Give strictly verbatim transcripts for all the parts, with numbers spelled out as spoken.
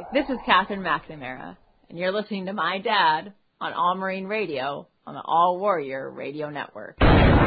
This is Catherine McNamara, and you're listening to my dad on All Marine Radio on the All Warrior Radio Network.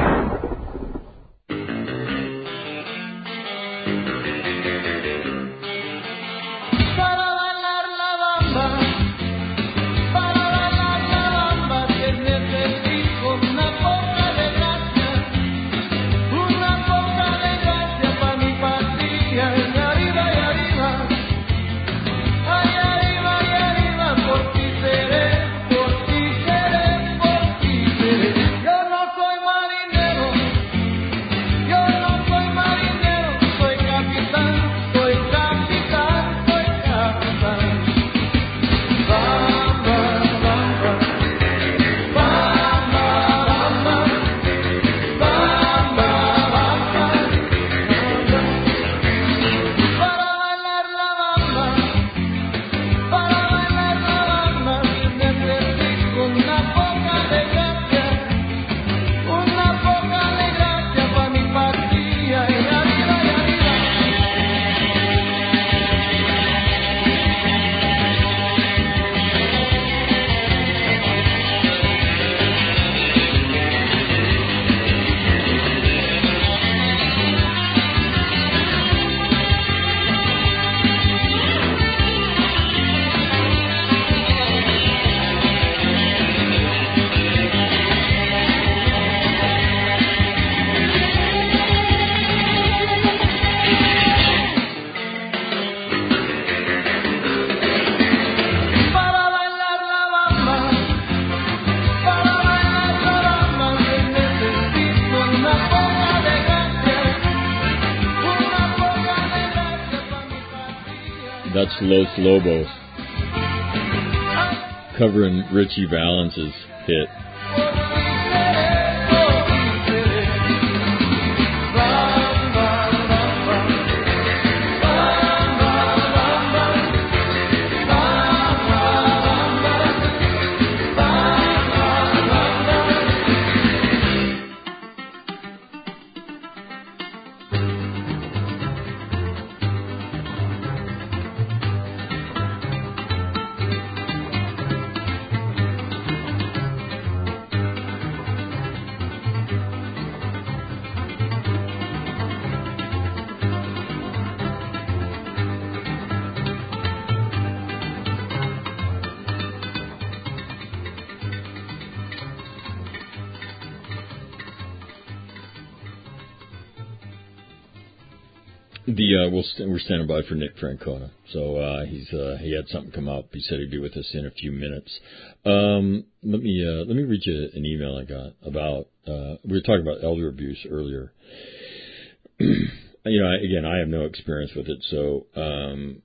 That's Los Lobos covering Richie Valence's hit. The uh, we'll st- we're standing by for Nick Francona. So uh, he's uh, he had something come up. He said he'd be with us in a few minutes. Um, let me uh, let me read you an email I got about. Uh, we were talking about elder abuse earlier. you know, I, again, I have no experience with it. So um,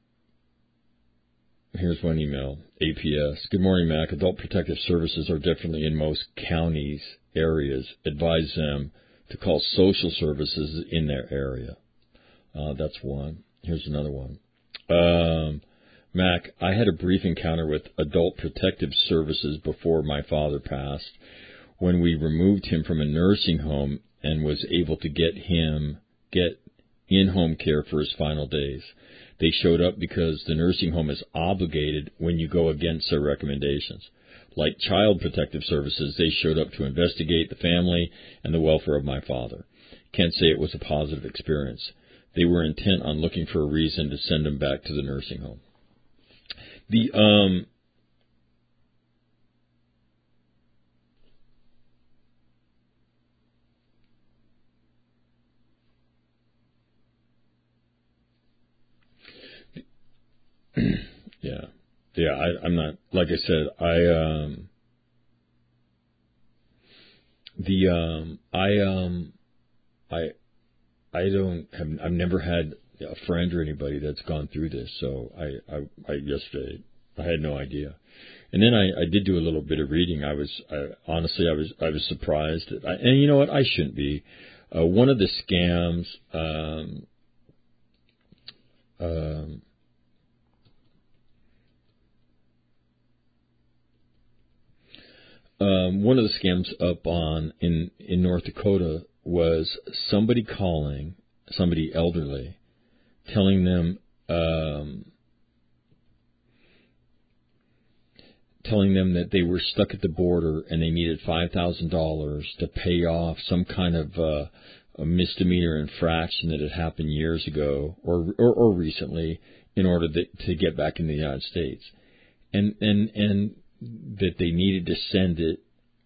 here's one email. A P S. Good morning, Mac. Adult Protective Services are definitely in most counties areas. Advise them to call social services in their area. Uh, that's one. Here's another one. Um, Mac, I had a brief encounter with Adult Protective Services before my father passed, when we removed him from a nursing home and was able to get him get in-home care for his final days. They showed up because the nursing home is obligated when you go against their recommendations. Like Child Protective Services, they showed up to investigate the family and the welfare of my father. Can't say it was a positive experience. They were intent on looking for a reason to send him back to the nursing home. The um, yeah, yeah. I, I'm not like I said. I um, the um, I um, I. I don't have, I've never had a friend or anybody that's gone through this, so I, I, I yesterday, I had no idea. And then I, I did do a little bit of reading. I was, I, honestly, I was, I was surprised. I, and you know what? I shouldn't be. Uh, one of the scams, um, um, um, one of the scams up on, in, in North Dakota was somebody calling, somebody elderly, telling them um, telling them that they were stuck at the border and they needed five thousand dollars to pay off some kind of uh, a misdemeanor infraction that had happened years ago or or, or recently in order that, to get back in the United States. And, and, and that they needed to send it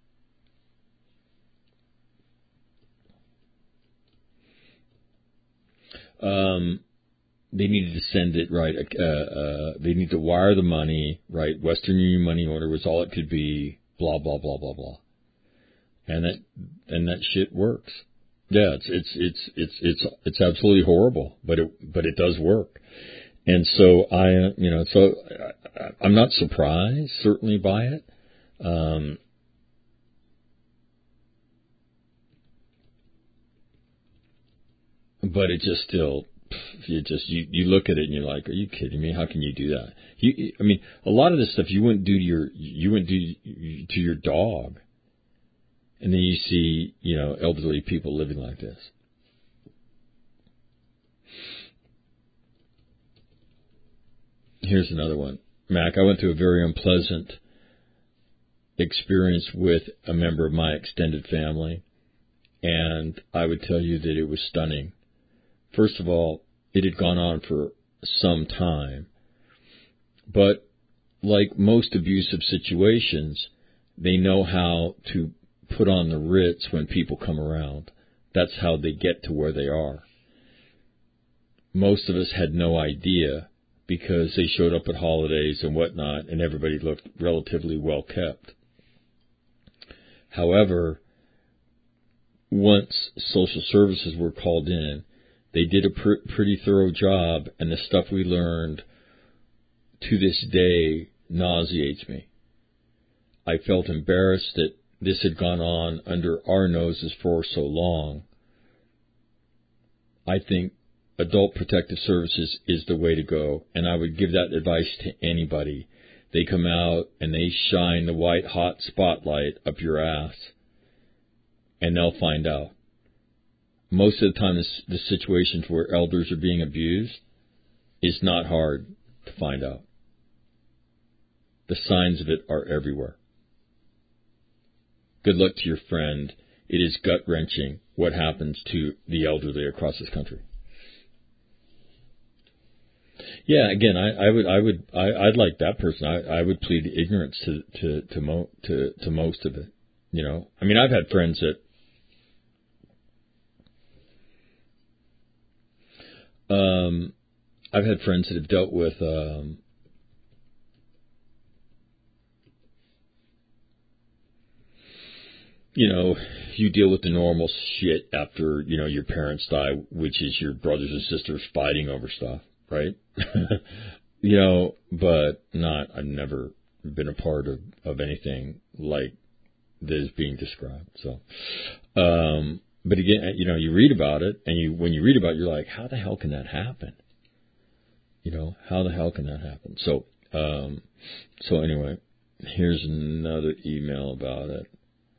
um, they needed to send it, right, uh, uh, they need to wire the money, right, Western Union money order was all it could be, blah, blah, blah, blah, blah. And that, and that shit works. Yeah, it's, it's, it's, it's, it's, it's absolutely horrible, but it, but it does work. And so I, you know, so I, I'm not surprised, certainly, by it. Um, but it just still, you just, you, you look at it and you're like, are you kidding me? How can you do that? You, I mean, a lot of this stuff you wouldn't do to your, you wouldn't do to your dog. And then you see, you know, elderly people living like this. Here's another one. Mac, I went through a very unpleasant experience with a member of my extended family, and I would tell you that it was stunning. First of all, it had gone on for some time, but like most abusive situations, they know how to put on the Ritz when people come around. That's how they get to where they are. Most of us had no idea because they showed up at holidays and whatnot, and everybody looked relatively well kept. However, once social services were called in, they did a pr- pretty thorough job, and the stuff we learned to this day nauseates me. I felt embarrassed that this had gone on under our noses for so long. I think Adult Protective Services is the way to go, and I would give that advice to anybody. They come out and they shine the white hot spotlight up your ass, and they'll find out. Most of the time, this, the situations where elders are being abused is not hard to find out. The signs of it are everywhere. Good luck to your friend. It is gut-wrenching what happens to the elderly across this country. Yeah, again, I, I would, I would, I, I'd like that person. I, I would plead ignorance to to to, mo, to to most of it. You know, I mean, I've had friends that, um, I've had friends that have dealt with, um, you know, you deal with the normal shit after, you know, your parents die, which is your brothers and sisters fighting over stuff. Right? You know, but not, I've never been a part of, of anything like this being described. So, um, but again, you know, you read about it, and you, when you read about it, you're like, how the hell can that happen? You know, how the hell can that happen? So, um, so anyway, here's another email about it.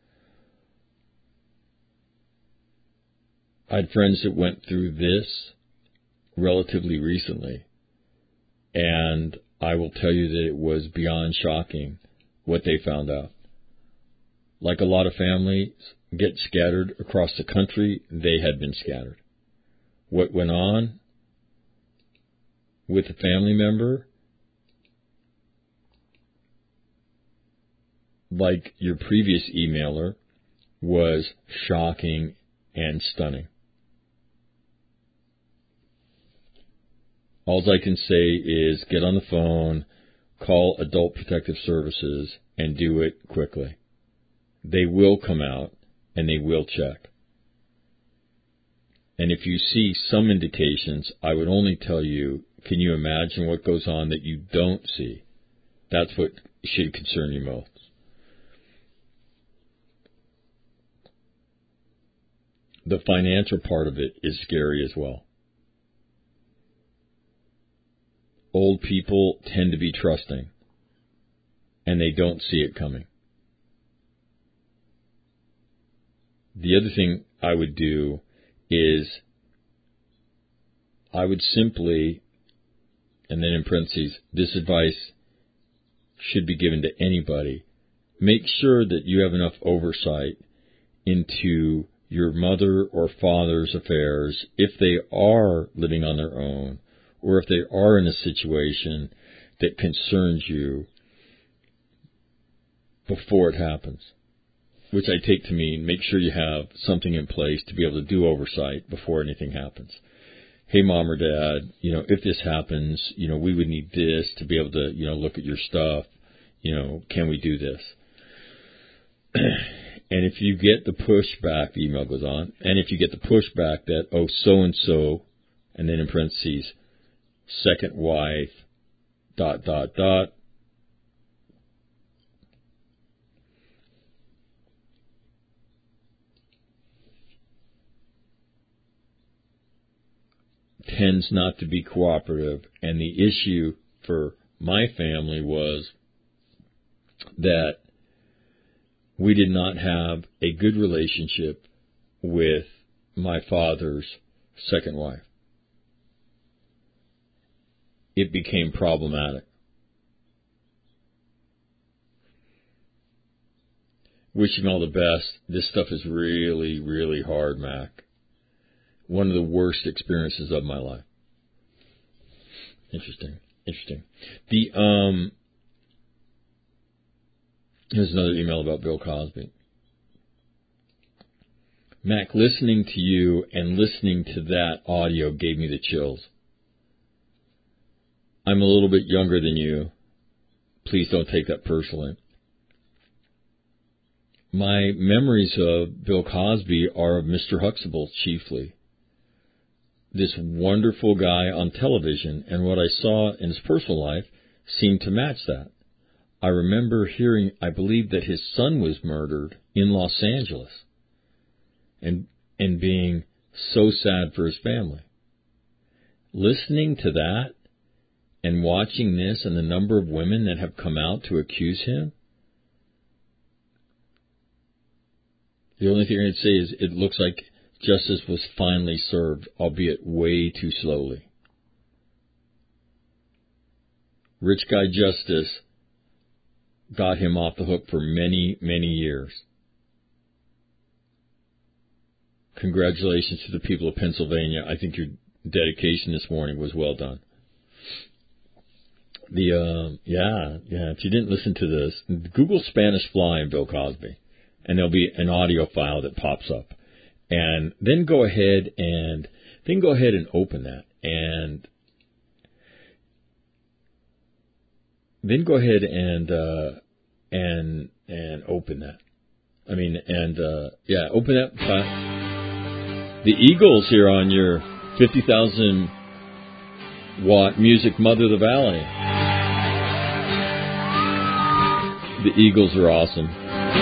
I had friends that went through this relatively recently, and I will tell you that it was beyond shocking what they found out. Like a lot of families get scattered across the country, they had been scattered. What went on with a family member, like your previous emailer, was shocking and stunning. All I can say is get on the phone, call Adult Protective Services, and do it quickly. They will come out, and they will check. And if you see some indications, I would only tell you, can you imagine what goes on that you don't see? That's what should concern you most. The financial part of it is scary as well. Old people tend to be trusting, and they don't see it coming. The other thing I would do is I would simply, and then in parentheses, this advice should be given to anybody. Make sure that you have enough oversight into your mother or father's affairs if they are living on their own or if they are in a situation that concerns you before it happens, which I take to mean make sure you have something in place to be able to do oversight before anything happens. Hey, Mom or Dad, you know, if this happens, you know, we would need this to be able to, you know, look at your stuff. You know, can we do this? And if you get the pushback, the email goes on, and if you get the pushback that, oh, so-and-so, and then in parentheses, second wife, dot, dot, dot, tends not to be cooperative. And the issue for my family was that we did not have a good relationship with my father's second wife. It became problematic. Wishing all the best. This stuff is really, really hard, Mac. One of the worst experiences of my life. Interesting. Interesting. The, um, here's another email about Bill Cosby. Mac, listening to you and listening to that audio gave me the chills. I'm a little bit younger than you. Please don't take that personally. My memories of Bill Cosby are of Mister Huxtable chiefly. This wonderful guy on television, and what I saw in his personal life seemed to match that. I remember hearing, I believe, that his son was murdered in Los Angeles, and and being so sad for his family. Listening to that and watching this and the number of women that have come out to accuse him, the only thing I'd say is it looks like justice was finally served, albeit way too slowly. Rich guy justice got him off the hook for many, many years. Congratulations to the people of Pennsylvania. I think your dedication this morning was well done. The uh, yeah, yeah. If you didn't listen to this, Google Spanish Fly and Bill Cosby, and there'll be an audio file that pops up. And then go ahead and then go ahead and open that, and then go ahead and uh, and and open that. I mean, and uh, yeah, open that file. The Eagles here on your fifty thousand watt music mother of the valley. The Eagles are awesome.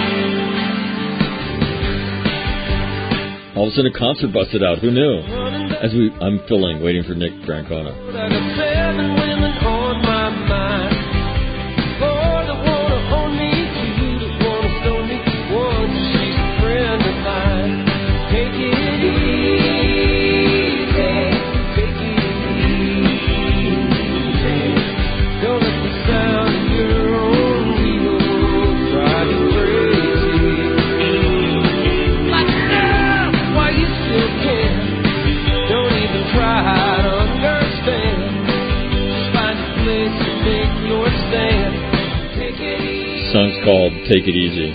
All of a sudden, a concert busted out. Who knew? As we, I'm filling, waiting for Nick Francona. I got seven women on my mind. Four that wanna own me, two that wanna stone me, one she's a friend of mine. Take it easy, take it easy. Don't let the sound of your own ego drive you crazy. Like now, why you still care? Don't even try to understand. Just find a place to make your stand. Take it easy. Song's called Take It Easy.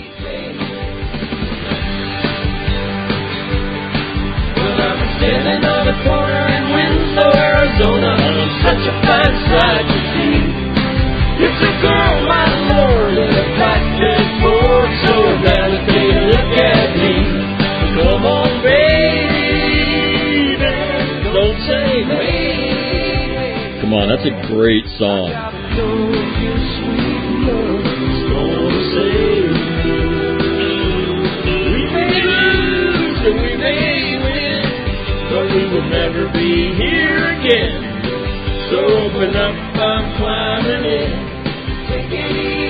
Well, I'm standing on a corner in Winslow, Arizona. Such a fine sight to see. It's a girl, my lord, in a black Ford. So now that they look at me, come on, baby, don't say wait. Come on, that's a great song. Gotta know your sweet love is gonna save me. We may lose and we may win, but we will never be here again. So open up, I'm climbing in. Take it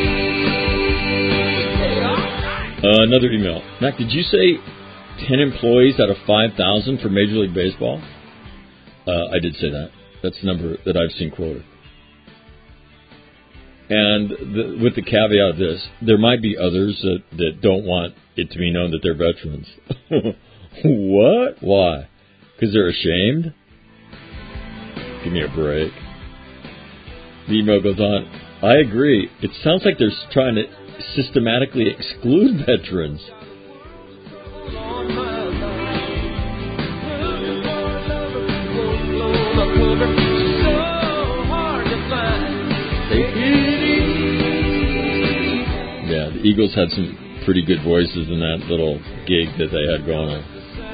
easy, alright. Uh, another email. Mac, did you say ten employees out of five thousand for Major League Baseball? Uh, I did say that. That's the number that I've seen quoted. And the, with the caveat of this, there might be others that, that don't want it to be known that they're veterans. What? Why? Because they're ashamed? Give me a break. The email goes on. I agree. It sounds like they're trying to systematically exclude veterans. Yeah, the Eagles had some pretty good voices in that little gig that they had going on.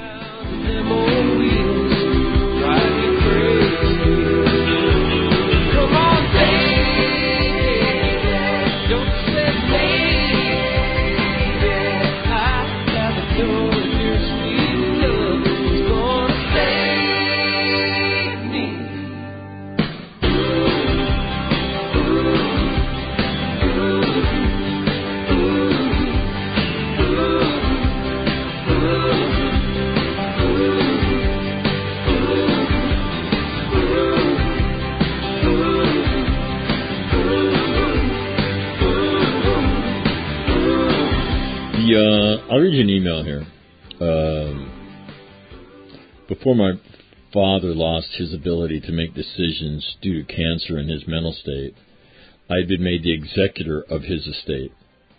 Uh, I'll read you an email here. Um, before my father lost his ability to make decisions due to cancer in his mental state, I had been made the executor of his estate.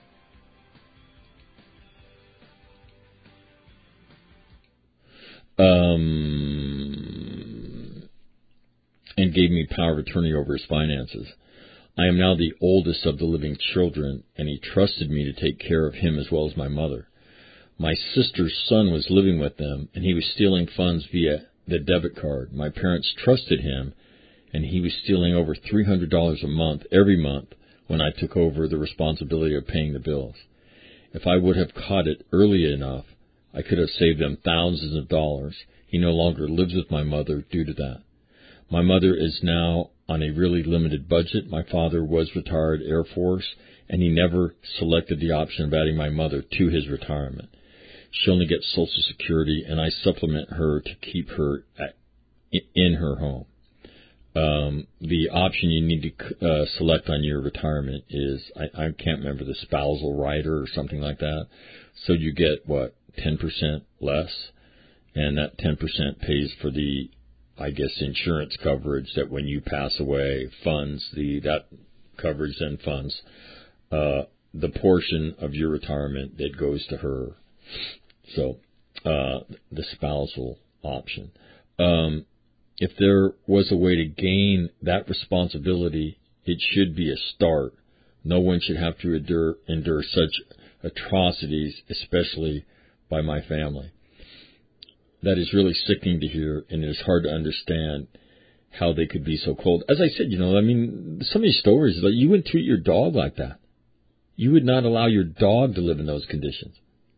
Um, and gave me power of attorney over his finances. I am now the oldest of the living children, and he trusted me to take care of him as well as my mother. My sister's son was living with them, and he was stealing funds via the debit card. My parents trusted him, and he was stealing over three hundred dollars a month, every month, when I took over the responsibility of paying the bills. If I would have caught it early enough, I could have saved them thousands of dollars. He no longer lives with my mother due to that. My mother is now on a really limited budget. My father was retired Air Force, and he never selected the option of adding my mother to his retirement. She only gets Social Security, and I supplement her to keep her at, in her home. Um, the option you need to uh, select on your retirement is, I, I can't remember, the spousal rider or something like that. So you get, what, ten percent less, and that ten percent pays for the, I guess, insurance coverage that when you pass away funds, the that coverage then funds uh, the portion of your retirement that goes to her. So uh, the spousal option. Um, if there was a way to gain that responsibility, it should be a start. No one should have to endure, endure such atrocities, especially by my family. That is really sickening to hear, and it is hard to understand how they could be so cold. As I said, you know, I mean, some of these stories, like, you wouldn't treat your dog like that. You would not allow your dog to live in those conditions.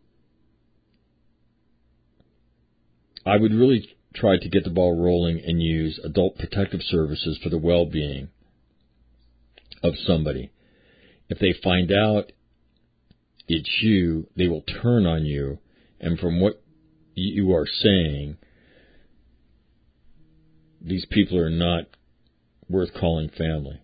I would really try to get the ball rolling and use adult protective services for the well-being of somebody. If they find out it's you, they will turn on you, and from what you are saying, these people are not worth calling family.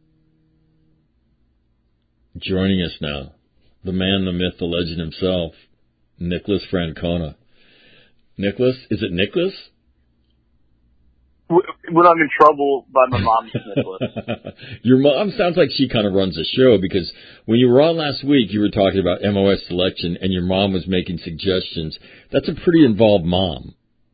Joining us now, the man, the myth, the legend himself, Nicholas Francona. Nicholas, is it Nicholas? When I'm in trouble by my mom, Nicholas. Your mom sounds like she kind of runs the show, because when you were on last week, you were talking about M O S selection, and your mom was making suggestions. That's a pretty involved mom.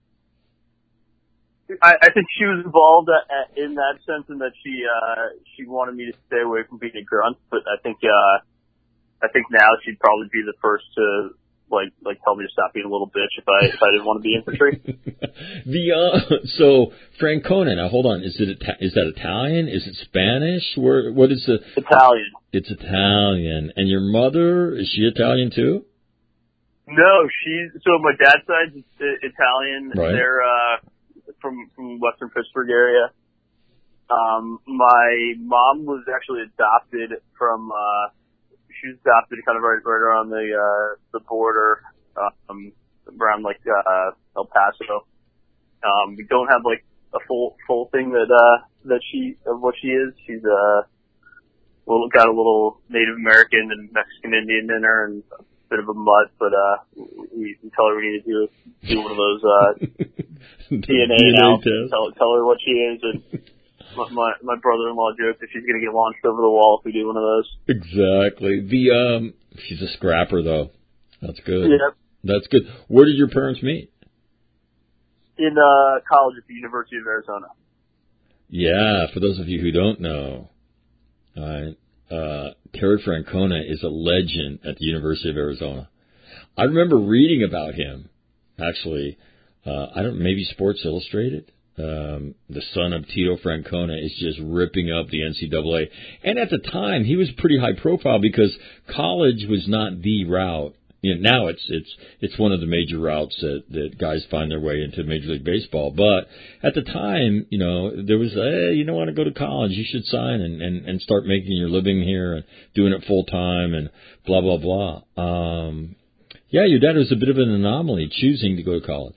I, I think she was involved in that sense, in that she uh, she wanted me to stay away from being a grunt. But I think uh, I think now she'd probably be the first to like like tell me to stop being a little bitch if I if I didn't want to be infantry. the uh, so Francona. Now hold on. Is it is that Italian? Is it Spanish? Where what is the Italian? It's Italian. And your mother, is she Italian too? No, she's so my dad's side is Italian. Right. They're uh, from from Western Pittsburgh area. Um, my mom was actually adopted from. Uh, She was adopted kind of right, right around the uh, the border, um, around like uh, El Paso. Um, we don't have like a full full thing that uh, that she of what she is. She's uh Well, got a little Native American and Mexican Indian in her and a bit of a mutt, but uh, we, we tell her we need to do do one of those uh, D N A analysis. Tell, tell her what she is, and my my, my brother-in-law jokes that she's going to get launched over the wall if we do one of those. Exactly. The um, she's a scrapper though. That's good. Yep. That's good. Where did your parents meet? In uh, college at the University of Arizona. Yeah, for those of you who don't know. All right. Uh, Terry Francona is a legend at the University of Arizona. I remember reading about him, actually. Uh, I don't, maybe Sports Illustrated. Um, the son of Tito Francona is just ripping up the N C double A. And at the time, he was pretty high profile because college was not the route. You know, now it's it's it's one of the major routes that, that guys find their way into Major League Baseball. But at the time, you know, there was, hey, you don't want to go to college, you should sign and, and, and start making your living here and doing it full time and blah, blah, blah. Um, yeah, your dad was a bit of an anomaly choosing to go to college.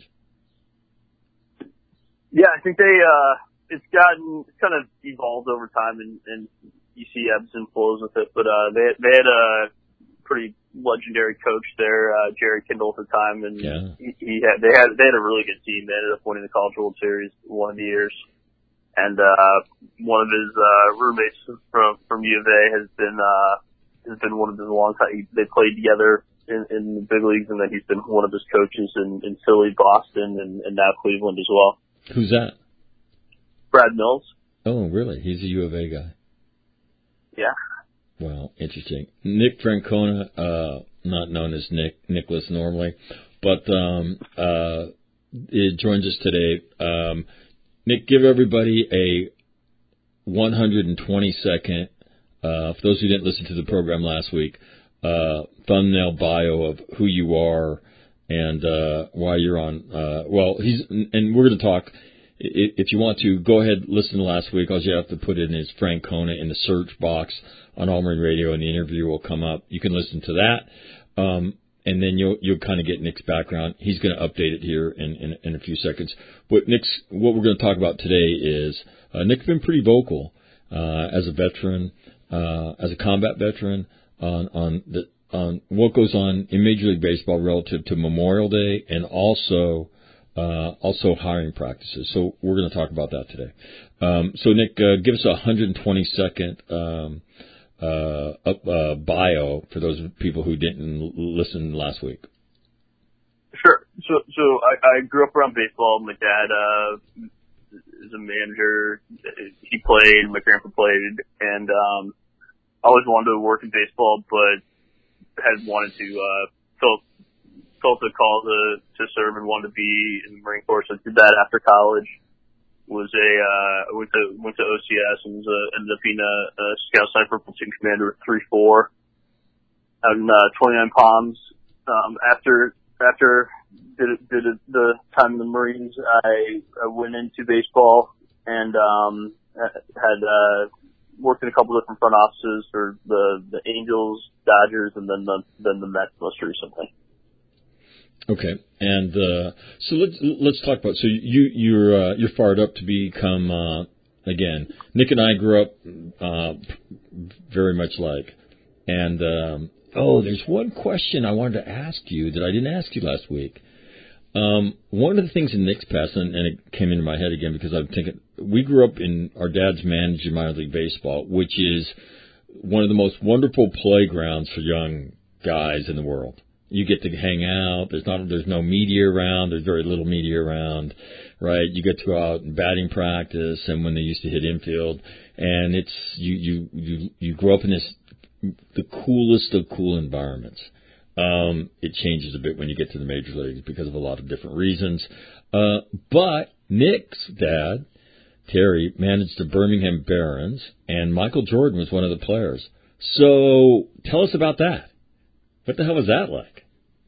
Yeah, I think they, uh, it's gotten, it's kind of evolved over time and, and you see ebbs and flows with it. But, uh, they, they had a pretty legendary coach there, uh, Jerry Kindle at the time, and yeah. he, he had they had they had a really good team. They ended up winning the College World Series one of the years, and uh, one of his uh, roommates from from U of A has been uh, has been one of his long time. They played together in, in the big leagues, and then he's been one of his coaches in, in Philly, Boston, and, and now Cleveland as well. Who's that? Brad Mills. Oh, really? He's a U of A guy. Yeah. Wow, interesting. Nick Francona, uh, not known as Nick, Nicholas normally, but um, uh, it joins us today. Um, Nick, give everybody a one hundred twenty second, uh, for those who didn't listen to the program last week, uh, thumbnail bio of who you are and uh, why you're on. Uh, well, he's and we're going to talk. If you want to, go ahead, listen to last week. All you have to put in is Francona in the search box on All Marine Radio, and the interview will come up. You can listen to that, um, and then you'll you'll kind of get Nick's background. He's going to update it here in, in, in a few seconds. What Nick's what we're going to talk about today is uh, Nick's been pretty vocal uh, as a veteran, uh, as a combat veteran, on on the on what goes on in Major League Baseball relative to Memorial Day and also. Uh, also hiring practices. So we're going to talk about that today. Um, so Nick, uh, give us a one hundred twenty second um, uh, uh, bio for those people who didn't listen last week. Sure. So, so I, I grew up around baseball. My dad uh, is a manager. He played. My grandpa played, and um, I always wanted to work in baseball, but had wanted to uh, felt felt a call to to serve and wanted to be in the Marine Corps. So I did that after college. Was a uh, went to went to O C S and was a, ended up being a, a Scout Sniper Platoon Commander at three four out in uh, twenty-nine Palms. Um, after after did did the time in the Marines, I, I went into baseball and um, had uh, worked in a couple different front offices for the the Angels, Dodgers, and then the then the Mets most recently. Okay, and uh, so let's let's talk about. So you you're uh, you're fired up to become uh, again. Nick and I grew up uh, very much like, and um, oh, there's one question I wanted to ask you that I didn't ask you last week. Um, one of the things in Nick's past, and, and it came into my head again because I'm thinking we grew up in our dad's managed minor league baseball, which is one of the most wonderful playgrounds for young guys in the world. You get to hang out. There's not, there's no media around. There's very little media around, right? You get to go out and batting practice, and when they used to hit infield, and it's you, you, you, you grow up in this the coolest of cool environments. Um, it changes a bit when you get to the major leagues because of a lot of different reasons. Uh, but Nick's dad, Terry, managed the Birmingham Barons, and Michael Jordan was one of the players. So tell us about that. What the hell was that like?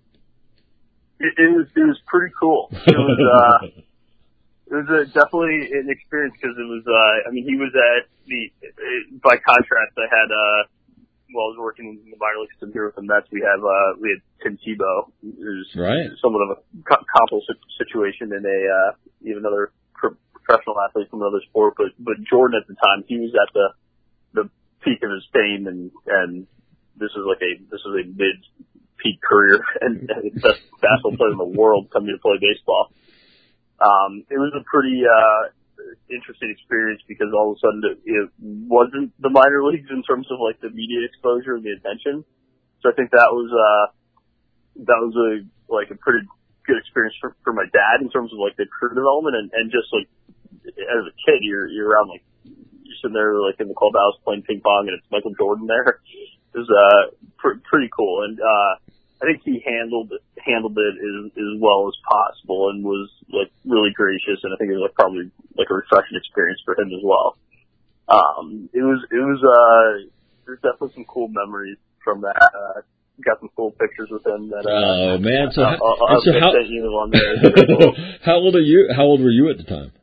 It, it was it was pretty cool. It was uh, it was a, definitely an experience because it was. Uh, I mean, he was at the. It, by contrast, I had. Uh, while I was working in the minor leagues here with the Mets, we have uh, we had Tim Tebow, who's right. somewhat of a comparable situation in a uh, even another pro- professional athlete from another sport. But but Jordan at the time, he was at the the peak of his fame, and and this is like a this is a mid peak career and, and best basketball player in the world coming to play baseball. Um, it was a pretty uh, interesting experience because all of a sudden it, it wasn't the minor leagues in terms of like the media exposure and the attention. So I think that was uh, that was a like a pretty good experience for, for my dad in terms of like the career development and, and just like as a kid you're you're around like you're sitting there like in the clubhouse playing ping pong and it's Michael Jordan there. It was uh, pr- pretty cool and. uh I think he handled handled it as, as well as possible and was like really gracious, and I think it was like, probably like a refreshing experience for him as well. Um, it was it was uh, there's definitely some cool memories from that. Uh, got some cool pictures with him. That uh, oh man! So, I'll, I'll, I'll so how, you along there. Cool. How old are you? How old were you at the time?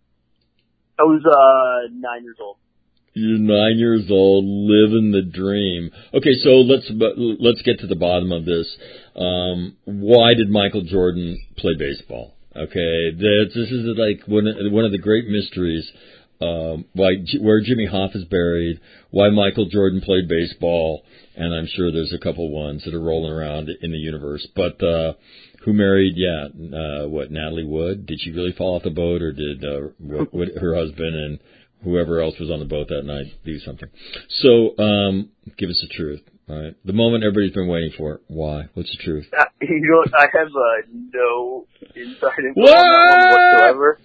I was uh, nine years old. You're nine years old, living the dream. Okay, so let's let's get to the bottom of this. Um, why did Michael Jordan play baseball? Okay, this, this is like one of, one of the great mysteries. Um, why where Jimmy Hoff is buried, why Michael Jordan played baseball, and I'm sure there's a couple ones that are rolling around in the universe. But uh, who married? Yeah, uh, what Natalie Wood? Did she really fall off the boat, or did uh, what, what, her husband and whoever else was on the boat that night do something? So, um, give us the truth, all right? The moment everybody's been waiting for. Why? What's the truth? Uh, you know, I have uh, no inside info on that one whatsoever.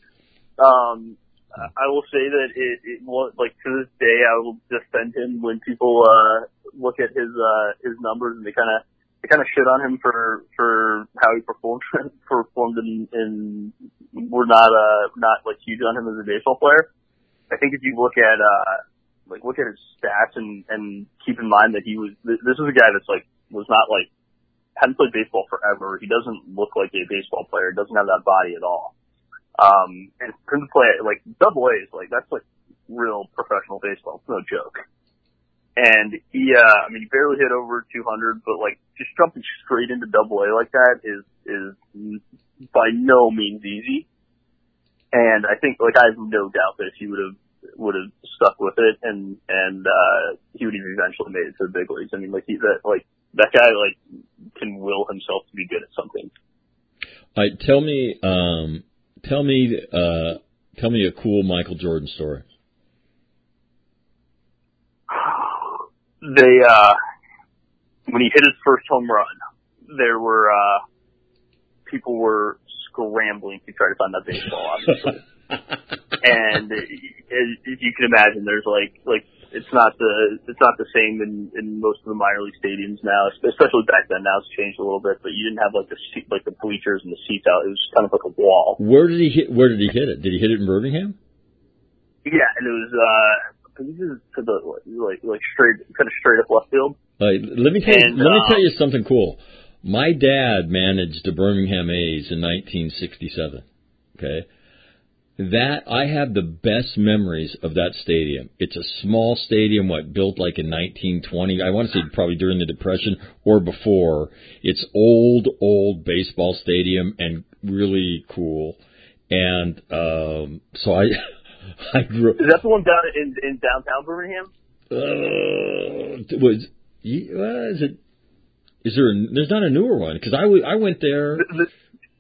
Um, I will say that it, it was like to this day I will defend him when people uh, look at his uh, his numbers and they kind of they kind of shit on him for for how he performed performed in, in we're not uh not like huge on him as a baseball player. I think if you look at, uh, like look at his stats and, and keep in mind that he was, this is a guy that's like, was not like, hadn't played baseball forever. He doesn't look like a baseball player. Doesn't have that body at all. Um, and for him to play, like, double A is like, that's like real professional baseball. It's no joke. And he, uh, I mean, he barely hit over two hundred, but like, just jumping straight into double A like that is, is by no means easy. And I think, like, I have no doubt that he would have would have stuck with it, and and uh, he would have eventually made it to the big leagues. I mean, like he that like that guy like can will himself to be good at something. All right, tell me, um, tell me, uh, tell me a cool Michael Jordan story. They uh, when he hit his first home run, there were uh, people were scrambling to try to find that baseball, obviously. And as, as you can imagine, there's like like it's not the it's not the same in, in most of the minor league stadiums now, especially back then. Now it's changed a little bit, but you didn't have like the seat, like the bleachers and the seats out. It was kind of like a wall. Where did he hit? Where did he hit it? Did he hit it in Birmingham? Yeah, and it was uh, I think this is to the like like straight kind of straight up left field. All right, let me tell you, and, let me um, tell you something cool. My dad managed the Birmingham A's in nineteen sixty-seven. Okay. That, I have the best memories of that stadium. It's a small stadium, what, built like in nineteen twenty. I want to say probably during the Depression or before. It's old, old baseball stadium and really cool. And, um, so I, I grew up. Is that the one down in, in downtown Birmingham? Uh, was, uh, is it, is there, a, there's not a newer one? Because I, w- I went there. The, the,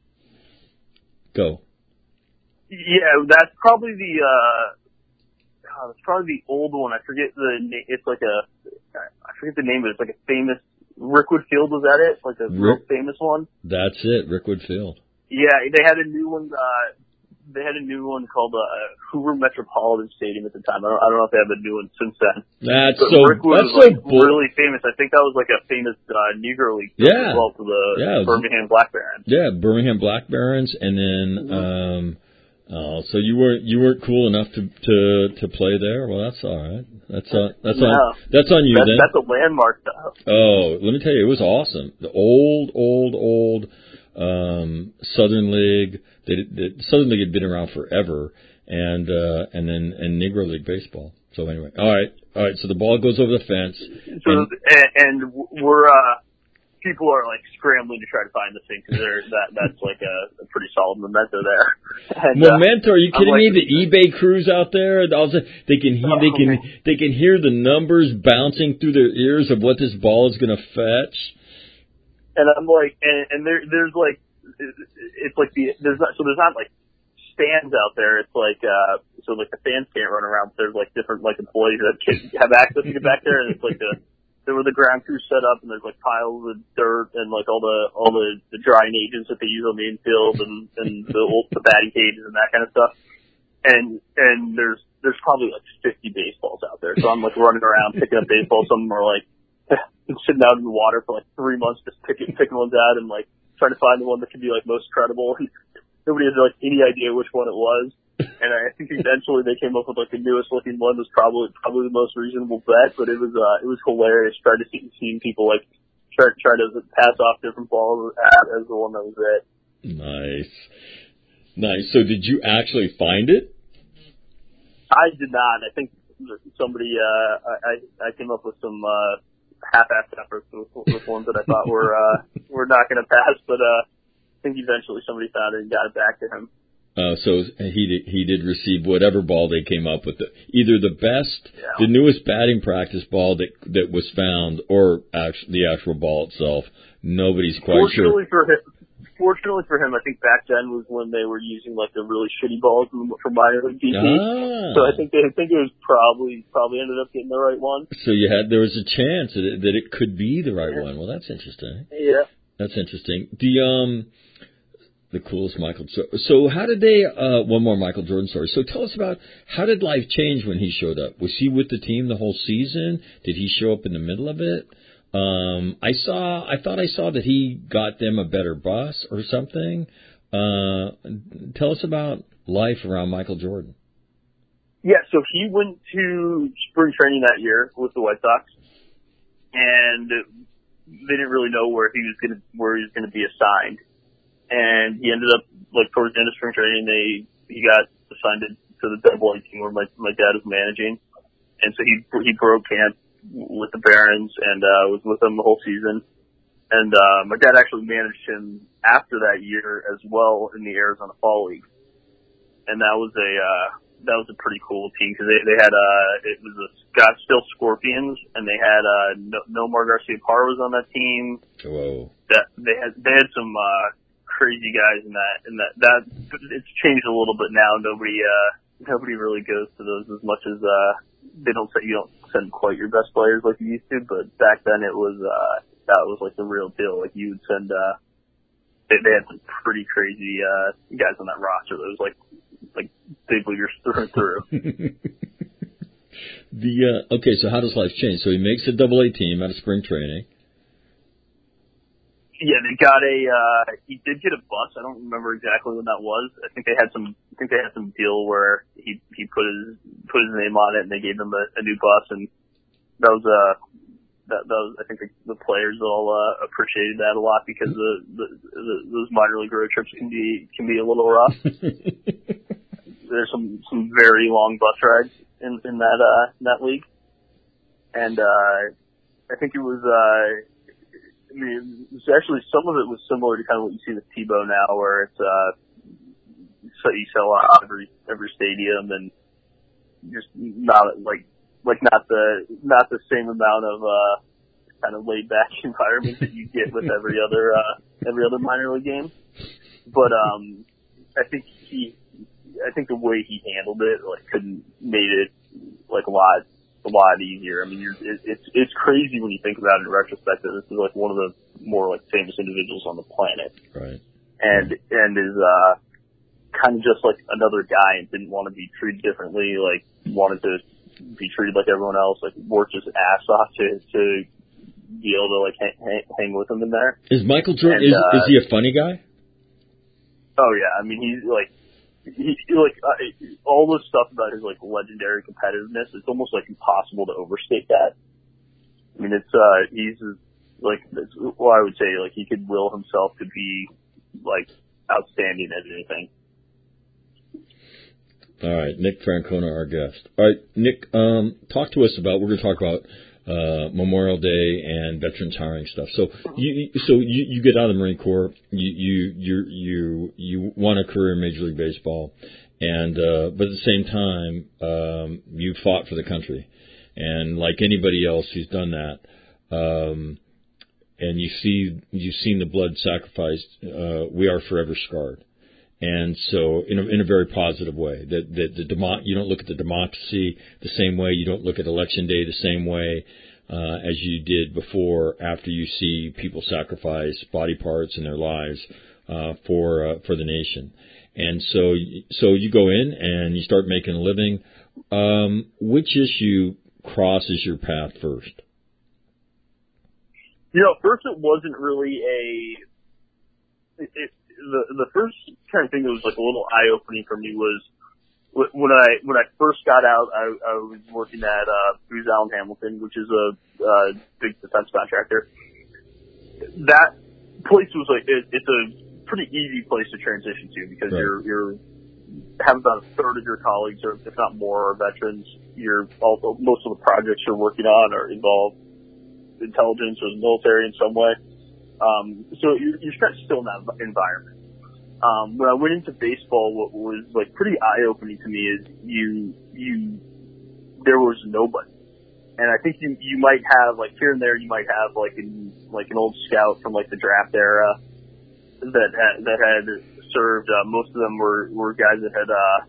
Go. Yeah, that's probably the, uh, God, it's probably the old one. I forget the name. It's like a, I forget the name of it. It's like a famous, Rickwood Field, was that it? Like a real Rick, famous one? That's it, Rickwood Field. Yeah, they had a new one, uh, they had a new one called, uh, Hoover Metropolitan Stadium at the time. I don't, I don't know if they have a new one since then. That's but so, Rickwood that's was so like bull- really famous. I think that was like a famous, uh, Negro League team yeah. as well for the yeah, Birmingham Black Barons. Yeah, Birmingham Black Barons, and then, mm-hmm. um, Oh, so you weren't you weren't cool enough to to to play there? Well, that's all right. That's uh, that's no. on that's on you that's, then. That's a landmark stuff. Oh, let me tell you, it was awesome. The old, old, old um, Southern League. They, the Southern League had been around forever, and uh, and then and Negro League baseball. So anyway, all right, all right. So the ball goes over the fence. So and, and, and we're uh, people are like scrambling to try to find this thing because that that's like a, a pretty solid memento there. And, memento? Uh, are you kidding like, me? The eBay crews out there, also, they can hear, they can they can hear the numbers bouncing through their ears of what this ball is going to fetch. And I'm like, and, and there there's like, it's like the there's not so there's not like stands out there. It's like uh so like the fans can't run around. But there's like different like employees that can have access to get back there, and it's like the there were the ground crews set up, and there's like piles of dirt and like all the all the, the drying agents that they use on the infield and and the old the batting cages and that kind of stuff. And and there's there's probably like fifty baseballs out there. So I'm like running around picking up baseballs. Some of them are like sitting out in the water for like three months just picking picking ones out and like trying to find the one that could be like most credible. Nobody had like any idea which one it was. And I think eventually they came up with like the newest looking one was probably probably the most reasonable bet, but it was uh it was hilarious trying to see seeing people like try try to pass off different balls as the one that was it. Nice. Nice. So did you actually find it? I did not. I think somebody uh I I came up with some uh half-assed efforts with, with ones that I thought were uh were not gonna pass, but uh I think eventually somebody found it and got it back to him. Uh, so he did, he did receive whatever ball they came up with, the, either the best, yeah. the newest batting practice ball that that was found, or actually the actual ball itself. Nobody's quite fortunately sure. For him, fortunately for him, I think back then was when they were using like the really shitty balls from, from minor league D C. Ah. So I think they I think it was probably probably ended up getting the right one. So you had there was a chance that it, that it could be the right yeah. one. Well, that's interesting. Yeah, that's interesting. The um. The coolest Michael. So, so how did they? Uh, one more Michael Jordan story. So tell us about how did life change when he showed up? Was he with the team the whole season? Did he show up in the middle of it? Um, I saw. I thought I saw that he got them a better bus or something. Uh, tell us about life around Michael Jordan. Yeah. So he went to spring training that year with the White Sox, and they didn't really know where he was going to where he was going to be assigned. And he ended up, like, towards the end of spring training, they, he got assigned to, to the double A team where my, my dad was managing. And so he, he broke camp with the Barons and, uh, was with them the whole season. And, uh, my dad actually managed him after that year as well in the Arizona Fall League. And that was a, uh, that was a pretty cool team because they, they had, uh, it was the Scottsdale Scorpions and they had, uh, no, Nomar Garciaparra was on that team. Whoa. That, they had, they had some, uh, crazy guys in that, and that, that, it's changed a little bit now. Nobody, uh, nobody really goes to those as much as, uh, they don't say, you don't send quite your best players like you used to, but back then it was, uh, that was like the real deal. Like you would send, uh, they, they had some pretty crazy, uh, guys on that roster that was like, like big leaguers through and through. the, uh, okay, so how does life change? So he makes a double A team out of spring training. Yeah, they got a, uh, he did get a bus. I don't remember exactly when that was. I think they had some, I think they had some deal where he, he put his, put his name on it and they gave him a, a new bus and that was, uh, that, that was, I think the, the players all, uh, appreciated that a lot because the, the, the, those minor league road trips can be, can be a little rough. There's some, some very long bus rides in, in that, uh, in that league. And, uh, I think it was, uh, I mean, it was actually some of it was similar to kind of what you see with Tebow now, where it's uh, so you sell out every every stadium and just not like like not the not the same amount of uh, kind of laid back environment that you get with every other uh, every other minor league game. But um, I think he, I think the way he handled it like couldn't made it like a lot. a lot easier. I mean, you're, it, it's it's crazy when you think about it in retrospect that this is like one of the more like famous individuals on the planet, right? And and is uh kind of just like another guy and didn't want to be treated differently. Like wanted to be treated like everyone else. Like worked his ass off to to be able to like hang, hang, hang with him in there. Is Michael Jordan? And, is uh, is he a funny guy? Oh yeah, I mean he's like. He, like uh, all this stuff about his like legendary competitiveness, it's almost like impossible to overstate that. I mean, it's uh, he's like, it's, well, I would say like he could will himself to be like outstanding at anything. All right, Nick Francona, our guest. All right, Nick, um, talk to us about. We're going to talk about uh, Memorial Day and veterans hiring stuff. So you, so you, you get out of the Marine Corps, you, you, you, you, you want a career in Major League Baseball, and, uh, but at the same time, um, you fought for the country. And like anybody else who's done that, um, and you see, you've seen the blood sacrificed, uh, we are forever scarred. And so, in a, in a very positive way, that that the demo, you don't look at the democracy the same way, you don't look at election day the same way uh, as you did before. After you see people sacrifice body parts and their lives uh, for uh, for the nation, and so so you go in and you start making a living. Um, which issue crosses your path first? You know, first it wasn't really a. It, it, The the first kind of thing that was like a little eye opening for me was when I when I first got out. I, I was working at uh, Booz Allen Hamilton, which is a uh, big defense contractor. That place was like it, it's a pretty easy place to transition to because right. you're you're have about a third of your colleagues, or if not more, are veterans. You're all, most of the projects you're working on are involve intelligence or the military in some way. Um, so you're, you're kind of still in that environment. Um, when I went into baseball, what was like pretty eye-opening to me is you, you, there was nobody. And I think you, you might have, like here and there, you might have like an, like an old scout from like the draft era that had, that had served, uh, most of them were, were guys that had, uh,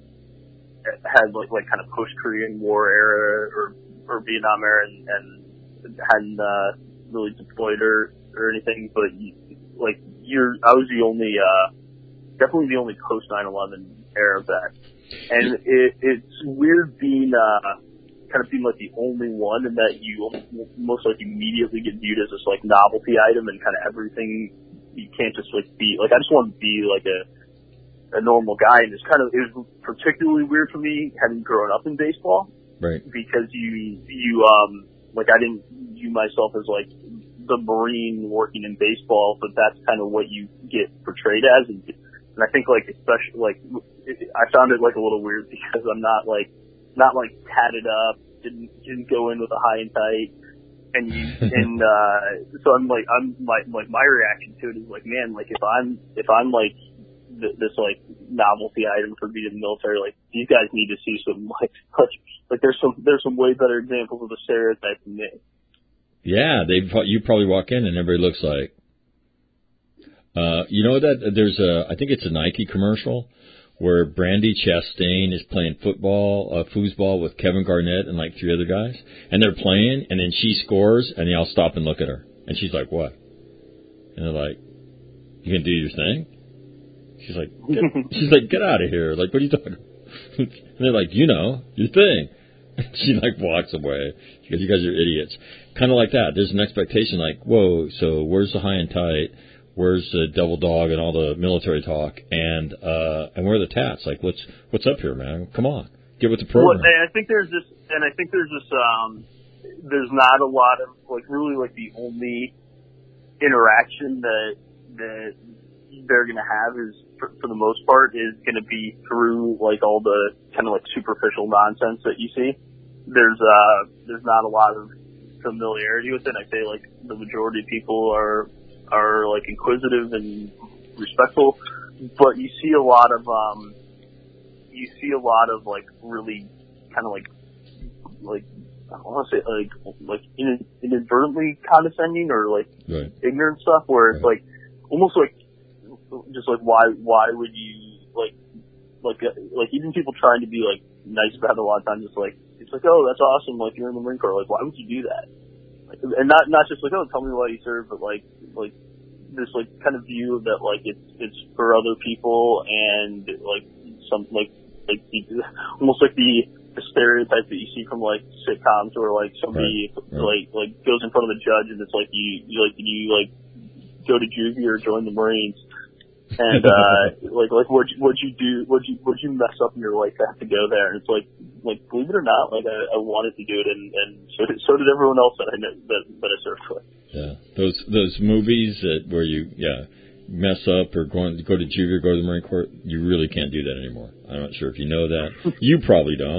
had like, like kind of post-Korean War era or, or Vietnam era and, and hadn't, uh, really deployed or, or anything, but you, like you're, I was the only, uh, definitely the only post nine eleven era of that, and it, it's weird being, uh, kind of being like the only one, and that you most like immediately get viewed as this like novelty item, and kind of everything you can't just like be like I just want to be like a a normal guy, and it's kind of it was particularly weird for me having grown up in baseball, right? Because you you um like I didn't view myself as like the Marine working in baseball, but that's kind of what you get portrayed as. And, and I think like, especially like, it, I found it like a little weird because I'm not like, not like tatted up, didn't, didn't go in with a high and tight. And you, and, uh, so I'm like, I'm like, like my reaction to it is like, man, like if I'm, if I'm like th- this like novelty item for being in the military, like these guys need to see some like, like, like there's some, there's some way better examples of the stereotype than me. Yeah, they you probably walk in and everybody looks like. Uh, you know that there's a I think it's a Nike commercial where Brandi Chastain is playing football, uh, foosball with Kevin Garnett and like three other guys, and they're playing, and then she scores, and they all stop and look at her, and she's like, "What?" And they're like, "You can do your thing." She's like, get, "She's like, get out of here!" Like, what are you talking about? And they're like, "You know, your thing." She like walks away because you guys are idiots. Kind of like that. There's an expectation like, whoa, so where's the high and tight? Where's the double dog and all the military talk? And uh, and where are the tats? Like, what's what's up here, man? Come on, get with the program. Well, and I think there's this, and I think there's this. Um, there's not a lot of like really like the only interaction that that they're gonna have is for, for the most part is gonna be through like all the kind of like superficial nonsense that you see. There's uh there's not a lot of familiarity with it. I say like the majority of people are are like inquisitive and respectful, but you see a lot of um you see a lot of like really kind of like like I don't want to say like like inadvertently condescending or like right. ignorant stuff where it's right. like almost like just like why why would you like like like even people trying to be like nice about it a lot of times it's like it's like oh that's awesome like you're in the Marine Corps like why would you do that like, and not not just like oh tell me why you serve but like like this like kind of view that like it's it's for other people and like some like like the, almost like the, the stereotype that you see from like sitcoms where like somebody right. Right. like like goes in front of the judge and it's like you you like you like go to juvie or join the Marines. And, uh, like, like, what'd you, what'd you do, what'd you, what'd you mess up in your life to have to go there? And it's like, like, believe it or not, like, I, I wanted to do it, and, and so did, so did everyone else that I know, that, that I served with. Yeah. Those, those movies that, where you, yeah, mess up or go, go to juvie or go to the Marine Corps, you really can't do that anymore. I'm not sure if you know that. You probably don't,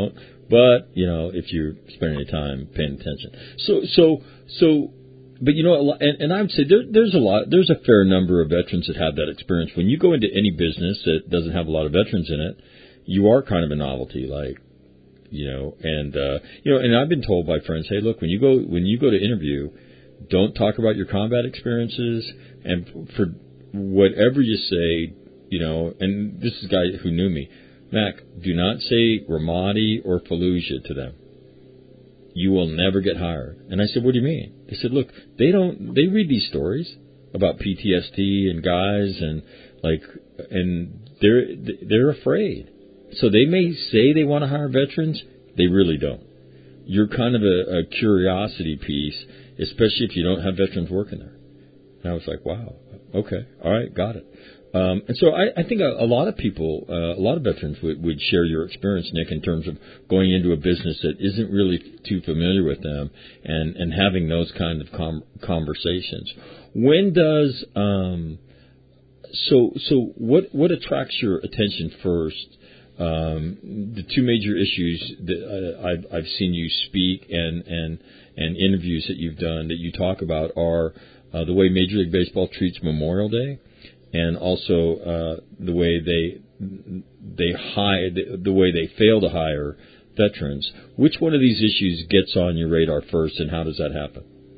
But, you know, if you're spending any time paying attention. So, so, so, but you know, a lot, and, and I would say there, there's a lot, there's a fair number of veterans that have that experience. When you go into any business that doesn't have a lot of veterans in it, you are kind of a novelty, like, you know, and, uh, you know, and I've been told by friends, hey, look, when you go, when you go to interview, don't talk about your combat experiences, and for whatever you say, you know, and this is a guy who knew me, Mac, do not say Ramadi or Fallujah to them. You will never get hired. And I said, what do you mean? They said, look, they don't, they read these stories about P T S D and guys and like, and they're, they're afraid. So they may say they want to hire veterans. They really don't. You're kind of a, a curiosity piece, especially if you don't have veterans working there. And I was like, wow, okay, all right, got it. Um, and so I, I think a, a lot of people, uh, a lot of veterans would, would share your experience, Nick, in terms of going into a business that isn't really too familiar with them and, and having those kind of com- conversations. When does um, so so what what attracts your attention first? Um, the two major issues that uh, I've, I've seen you speak and, and and interviews that you've done that you talk about are uh, the way Major League Baseball treats Memorial Day. And also uh, the way they they hire, the way they fail to hire veterans. Which one of these issues gets on your radar first, and how does that happen?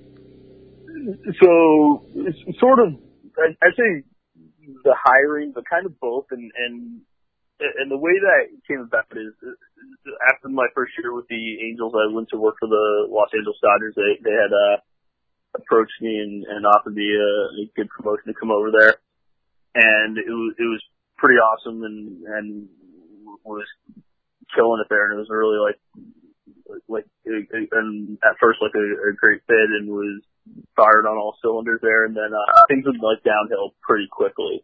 So it's sort of, I'd say the hiring, but kind of both, and and and the way that came about is after my first year with the Angels, I went to work for the Los Angeles Dodgers. They they had uh, approached me and, and offered me a, a good promotion to come over there. And it was, it was pretty awesome and, and was killing it there. And it was really like, like, and at first like a, a great fit and was fired on all cylinders there. And then, uh, things went like downhill pretty quickly.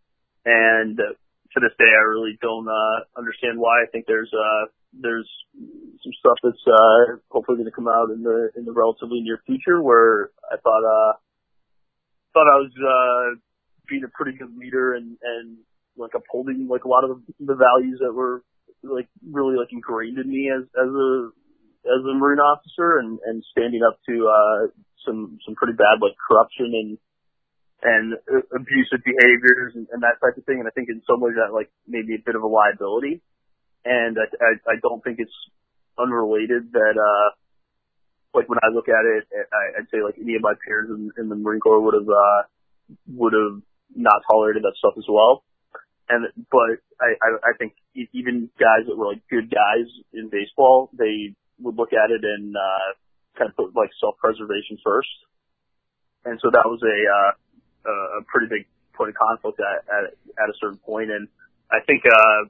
And uh, to this day, I really don't, uh, understand why. I think there's, uh, there's some stuff that's, uh, hopefully going to come out in the, in the relatively near future where I thought, uh, thought I was, uh, being a pretty good leader and, and like upholding like a lot of the values that were like really like ingrained in me as, as a, as a Marine officer and, and standing up to, uh, some, some pretty bad like corruption and, and abusive behaviors and, and that type of thing. And I think in some ways that like maybe a bit of a liability. And I, I, I don't think it's unrelated that, uh, like when I look at it, I, I'd say like any of my peers in, in the Marine Corps would have, uh, would have not tolerated that stuff as well. And, but I, I, I think even guys that were like good guys in baseball, they would look at it and, uh, kind of put like self-preservation first. And so that was a, uh, a pretty big point of conflict at, at, at a certain point. And I think, uh,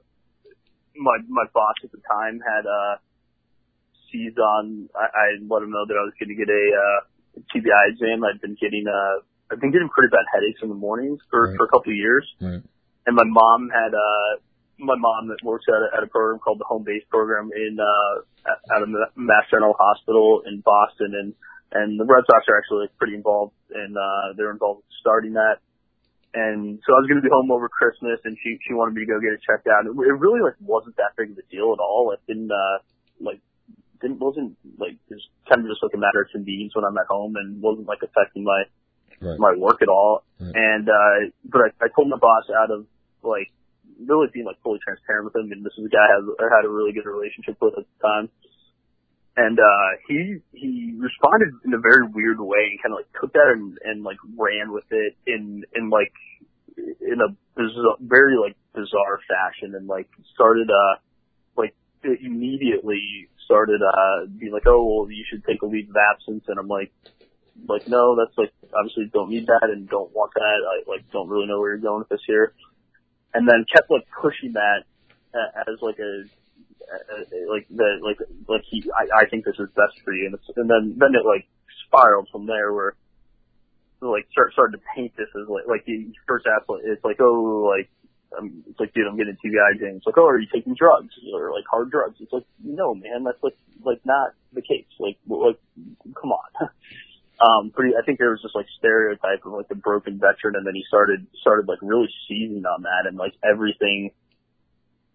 my, my boss at the time had, uh, seized on, I, I let him know that I was going to get a, uh, T B I exam. I'd been getting, uh, I've been getting pretty bad headaches in the mornings for, right. for a couple of years. Right. And my mom had, uh, my mom that works at a, at a program called the Home Base Program in, uh, at a Mass General Hospital in Boston. And, and the Red Sox are actually like, pretty involved and, uh, they're involved in starting that. And so I was going to be home over Christmas and she, she wanted me to go get it checked out. It, it really like wasn't that big of a deal at all. It didn't, uh, like, didn't, wasn't like, it was kind of just like a matter of convenience when I'm at home and wasn't like affecting my, Right. my work at all. Right. And, uh, but I, I told my boss out of like really being like fully transparent with him. And this is a guy I, I had a really good relationship with at the time. And, uh, he, he responded in a very weird way and kind of like took that and, and like ran with it in, in like, in a bizarre, very like bizarre fashion and like started, uh, like immediately started, uh, being like, oh, well, you should take a leave of absence. And I'm like, Like, no, that's like, obviously don't need that and don't want that. I like don't really know where you're going with this here. And then kept like pushing that uh, as like a, a, a like the, like, like he, I, I think this is best for you. And, it's, and then, then it like spiraled from there where like start, started to paint this as like, like he first asked, like, it's like, oh, like, um, it's like, dude, I'm getting T B I exam. It's like, oh, are you taking drugs or like hard drugs? It's like, no, man, that's like, like not the case. Like, like, come on. Um, pretty, I think there was just like stereotype of like the broken veteran, and then he started, started like really seizing on that, and like everything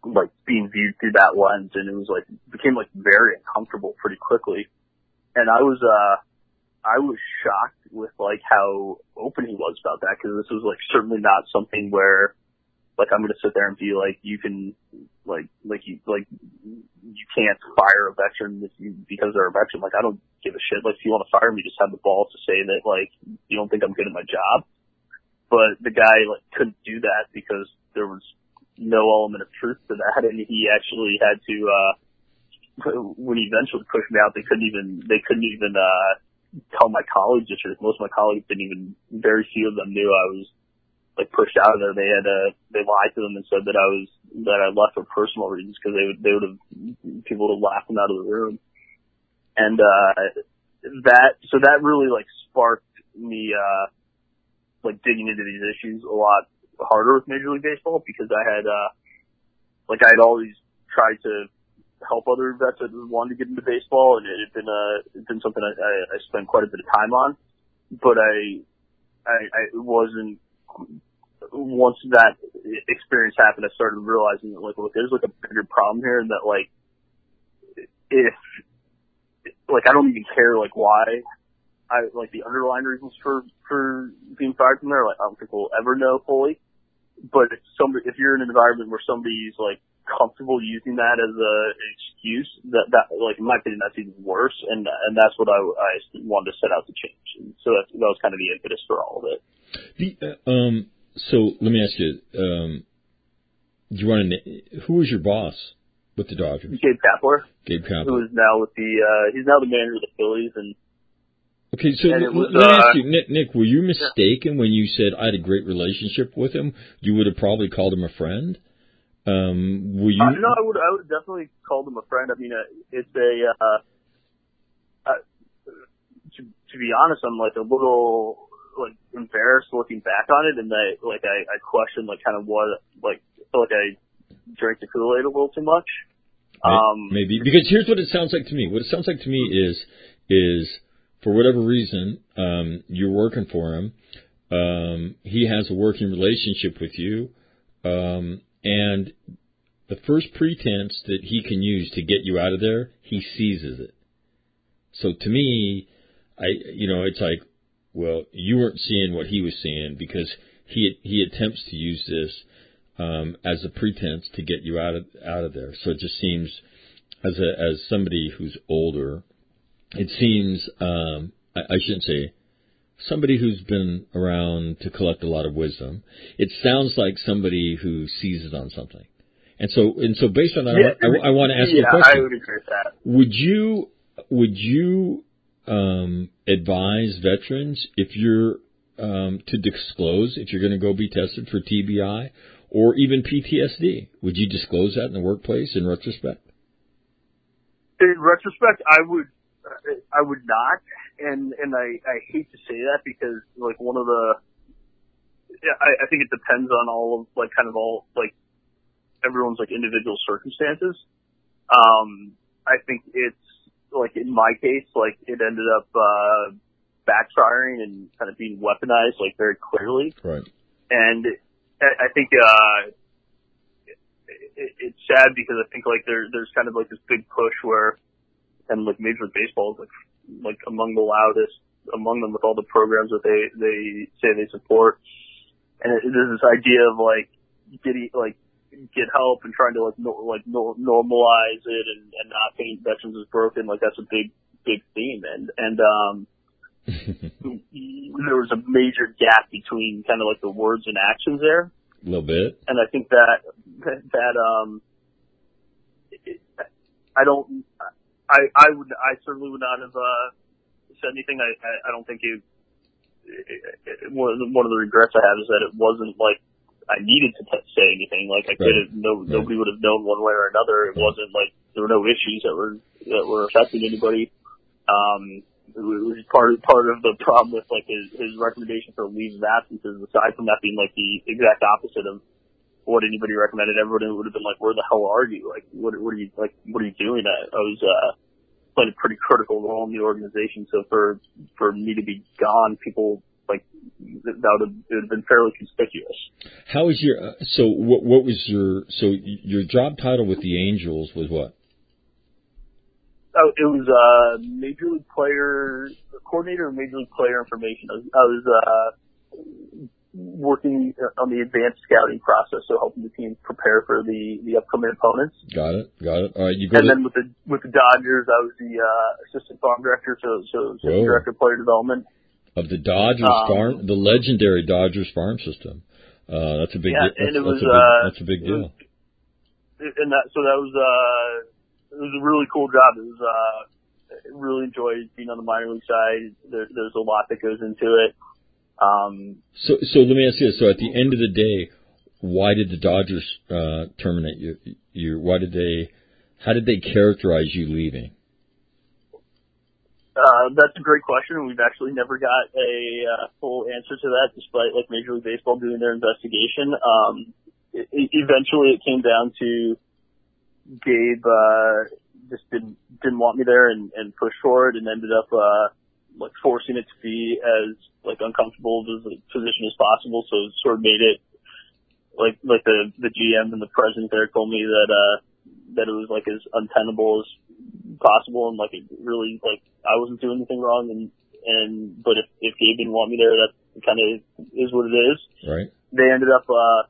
like being viewed through that lens, and it was like became like very uncomfortable pretty quickly. And I was uh I was shocked with like how open he was about that, because this was like certainly not something where like I'm gonna sit there and be like, you can like like you like you can't fire a veteran if you, because they're a veteran. Like, I don't give a shit. Like, if you want to fire me, just have the balls to say that like you don't think I'm good at my job. But the guy like couldn't do that because there was no element of truth to that, and he actually had to uh when he eventually pushed me out, they couldn't even they couldn't even uh tell my colleagues the truth. Most of my colleagues didn't even, very few of them knew I was like pushed out of there. They had uh they lied to them and said that I was that I left for personal reasons, because they would they would have people would have laughed them out of the room. And uh that so that really like sparked me uh like digging into these issues a lot harder with Major League Baseball, because I had uh like I had always tried to help other vets that wanted to get into baseball, and it had been uh it's been something I, I, I spent quite a bit of time on. But I I, I wasn't once that experience happened, I started realizing that like, look, there's like a bigger problem here, and that like if like I don't even care like why I like the underlying reasons for for being fired from there. Like, I don't think we'll ever know fully. But if somebody, if you're in an environment where somebody's like comfortable using that as a an excuse, that that like in my opinion that's even worse, and and that's what I, I wanted to set out to change. And so that that was kind of the impetus for all of it. The, uh, um. So let me ask you. Um. Do you want to? Who was your boss with the Dodgers? Gabe Kapler. Gabe Kapler. Who is now with the uh he's now the manager of the Phillies. And okay, so and l- was, let me uh, ask you, Nick, Nick, were you mistaken yeah. when you said I had a great relationship with him? You would have probably called him a friend. Um, were you? Uh, no, I would. I would definitely call him a friend. I mean, uh, it's a. Uh, uh, to, to be honest, I'm like a little like embarrassed looking back on it, and I like I, I question like kind of what like I feel like I drank the Kool-Aid a little too much. Um, Maybe because here's what it sounds like to me. What it sounds like to me is is for whatever reason um, you're working for him. Um, he has a working relationship with you. Um, And the first pretense that he can use to get you out of there, he seizes it. So to me, I you know, it's like, well, you weren't seeing what he was seeing, because he he attempts to use this um, as a pretense to get you out of out of there. So it just seems, as a as somebody who's older, it seems um, I, I shouldn't say. Somebody who's been around to collect a lot of wisdom. It sounds like somebody who seizes on something. And so, and so based on that, yeah, I, I, I want to ask yeah, you a question. I would agree with that. Would you, would you, um, advise veterans if you're, um, to disclose if you're going to go be tested for T B I or even P T S D? Would you disclose that in the workplace in retrospect? In retrospect, I would, I would not. And, and I, I hate to say that, because like one of the, yeah, I, I think it depends on all of like kind of all like everyone's like individual circumstances. Um, I think it's like in my case, like it ended up, uh, backfiring and kind of being weaponized like very clearly. Right. And I, I think, uh, it, it's sad, because I think like there, there's kind of like this big push where, and like Major League Baseball is like, like among the loudest among them with all the programs that they, they say they support. And it, there's this idea of like getting, like, get help and trying to like, no, like no, normalize it and, and not paint veterans as broken. Like that's a big, big theme. And, and, um, there was a major gap between kind of like the words and actions there. A little bit. And I think that, that, that um, it, I don't, I, I would, I certainly would not have, uh, said anything. I, I, I don't think it, it, it, one of the, one of the regrets I have is that it wasn't like I needed to t- say anything. Like I could have, no, right. Nobody would have known one way or another. It right. wasn't like there were no issues that were, that were affecting anybody. Um, it was part of, part of the problem with like his, his recommendation for leave of absences, aside from that being like the exact opposite of what anybody recommended. Everybody would have been like, where the hell are you? Like, what, what are you, like, what are you doing? I, I was, uh, playing a pretty critical role in the organization. So for, for me to be gone, people like that would have, it would have been fairly conspicuous. How was your? Uh, so what? What was your? So your job title with the Angels was what? Oh, it was uh, Major League Player Coordinator of Major League Player Information. I was, I was uh, working on the advanced scouting process, so helping the team prepare for the, the upcoming opponents. Got it, got it. All right, you go. And to... then with the with the Dodgers, I was the uh, assistant farm director, so so assistant Whoa. director of player development Of the Dodgers um, farm, the legendary Dodgers farm system. Uh, that's a big. Yeah, that's, and it was that's a big, uh, that's a big deal. Was, and that so that was uh, it was a really cool job. It was uh, I really enjoyed being on the minor league side. There, there's a lot that goes into it. Um, so so let me ask you this. So at the end of the day, why did the Dodgers uh, terminate you? You why did they? How did they characterize you leaving? Uh, that's a great question. We've actually never got a uh, full answer to that, despite like Major League Baseball doing their investigation. Um, it, it, eventually, it came down to Gabe uh, just didn't didn't want me there and, and pushed for it, and ended up uh, like forcing it to be as like uncomfortable as a position as possible. So it sort of made it like like the the G M and the president there told me that uh, that it was like as untenable as possible, and like it really like I wasn't doing anything wrong, and and but if if Gabe didn't want me there, that kind of is what it is. Right. They ended up uh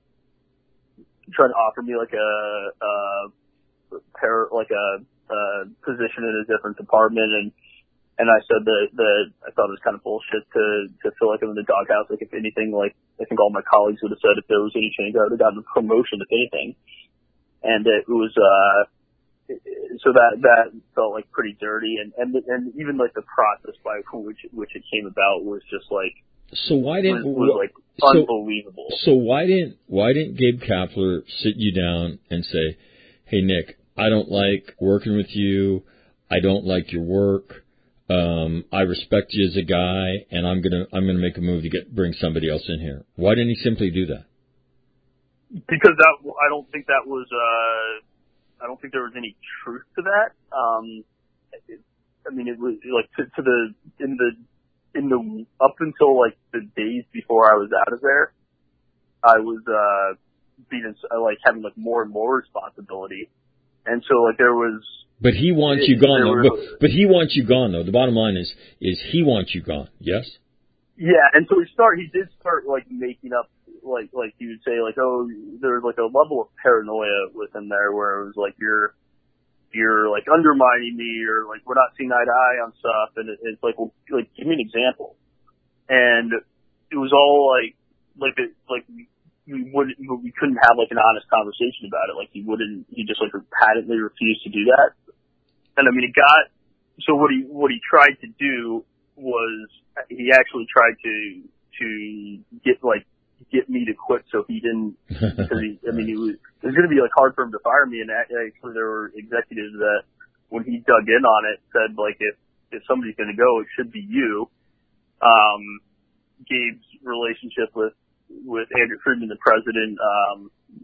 trying to offer me like a uh pair like a, a position in a different department, and and I said that that I thought it was kind of bullshit to to feel like I'm in the doghouse. Like if anything, like I think all my colleagues would have said if there was any change, I would have gotten a promotion if anything, and it was uh. So that that felt like pretty dirty, and and and even like the process by which which it came about was just like so why didn't was, was like so, unbelievable. So why didn't why didn't Gabe Kapler sit you down and say, "Hey Nick, I don't like working with you. I don't like your work. Um, I respect you as a guy, and I'm gonna I'm gonna make a move to get bring somebody else in here." Why didn't he simply do that? Because that I don't think that was. Uh, I don't think there was any truth to that. Um, it, I mean, it was like to, to the in the in the up until like the days before I was out of there, I was uh, being like having like more and more responsibility, and so like there was. But he wants it, you gone though. Was, but, but he wants you gone though. The bottom line is is he wants you gone. Yes. Yeah, and so he start. He did start like making up. Like, like he would say, like, oh, there's like a level of paranoia within there where it was like you're, you're like undermining me, or like we're not seeing eye to eye on stuff, and it, it's like, well, like give me an example. And it was all like, like, it, like we wouldn't, we couldn't have like an honest conversation about it. Like he wouldn't, he just like patently refused to do that. And I mean, it got. So what he what he tried to do was he actually tried to to get like. get me to quit so he didn't, because he, I mean, it was, it was going to be like hard for him to fire me, and actually there were executives that when he dug in on it said like if, if somebody's going to go, it should be you. Um, Gabe's relationship with, with Andrew Friedman, the president, um,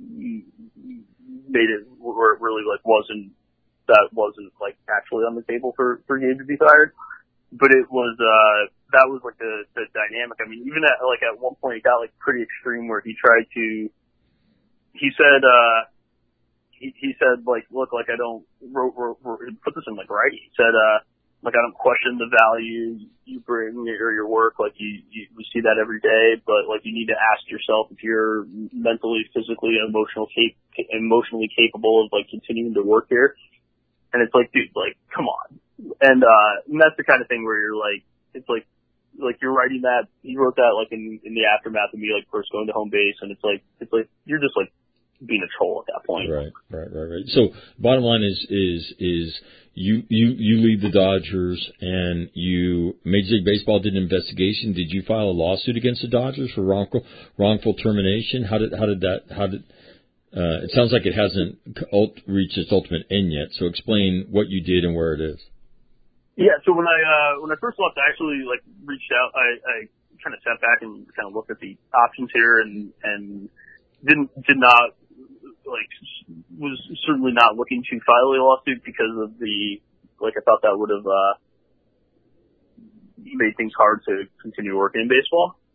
made it where it really like wasn't, that wasn't like actually on the table for, for Gabe to be fired. But it was, uh, that was like the, the dynamic. I mean, even at, like at one point it got like pretty extreme where he tried to, he said, uh, he, he said like, look, like I don't, wrote, wrote, wrote, put this in like writing. He said, uh, like I don't question the value you bring or your work. Like you, you, we see that every day, but like you need to ask yourself if you're mentally, physically, emotional, cap- emotionally capable of like continuing to work here. And it's like, dude, like, come on. And, uh, and that's the kind of thing where you're like, it's like, like you're writing that, he wrote that like in, in the aftermath of me like first going to home base, and it's like, it's like, you're just like being a troll at that point. Right, right, right, right. So bottom line is, is, is you, you, you leave the Dodgers and you, Major League Baseball did an investigation. Did you file a lawsuit against the Dodgers for wrongful, wrongful termination? How did, how did that, how did, uh, it sounds like it hasn't reached its ultimate end yet. So explain what you did and where it is. Yeah, so when I uh when I first left, I actually like reached out. I, I kind of sat back and kind of looked at the options here, and and didn't did not like was certainly not looking to file a lawsuit because of the like I thought that would have uh made things hard to continue working in baseball.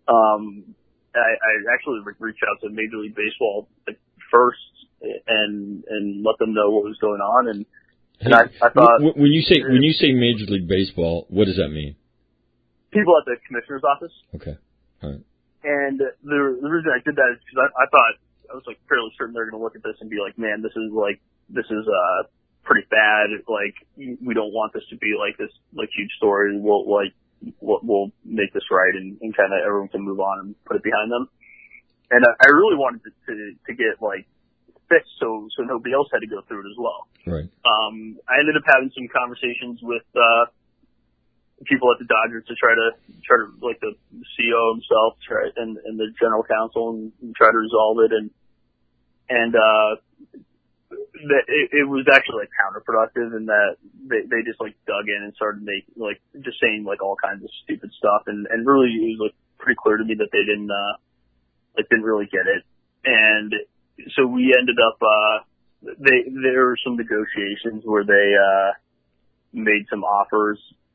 um, I, I actually reached out to Major League Baseball like, first and and let them know what was going on. And, and hey, I, I thought when you say when you say Major League Baseball, what does that mean? People at the commissioner's office. Okay. All right. And the the reason I did that is because I, I thought I was like fairly certain they're going to look at this and be like, man, this is like this is uh pretty bad. Like we don't want this to be like this like huge story. We'll like we'll, we'll make this right and, and kind of everyone can move on and put it behind them. And I, I really wanted to, to to get like fixed so so nobody else had to go through it as well. Right. Um, I ended up having some conversations with uh people at the Dodgers to try to try to like the C E O himself, try and, and the general counsel and, and try to resolve it. And and uh, that it, it was actually like counterproductive in that they they just like dug in and started making like just saying like all kinds of stupid stuff. And and really it was like pretty clear to me that they didn't uh like didn't really get it. And so we ended up uh they there were some negotiations where they uh made some offers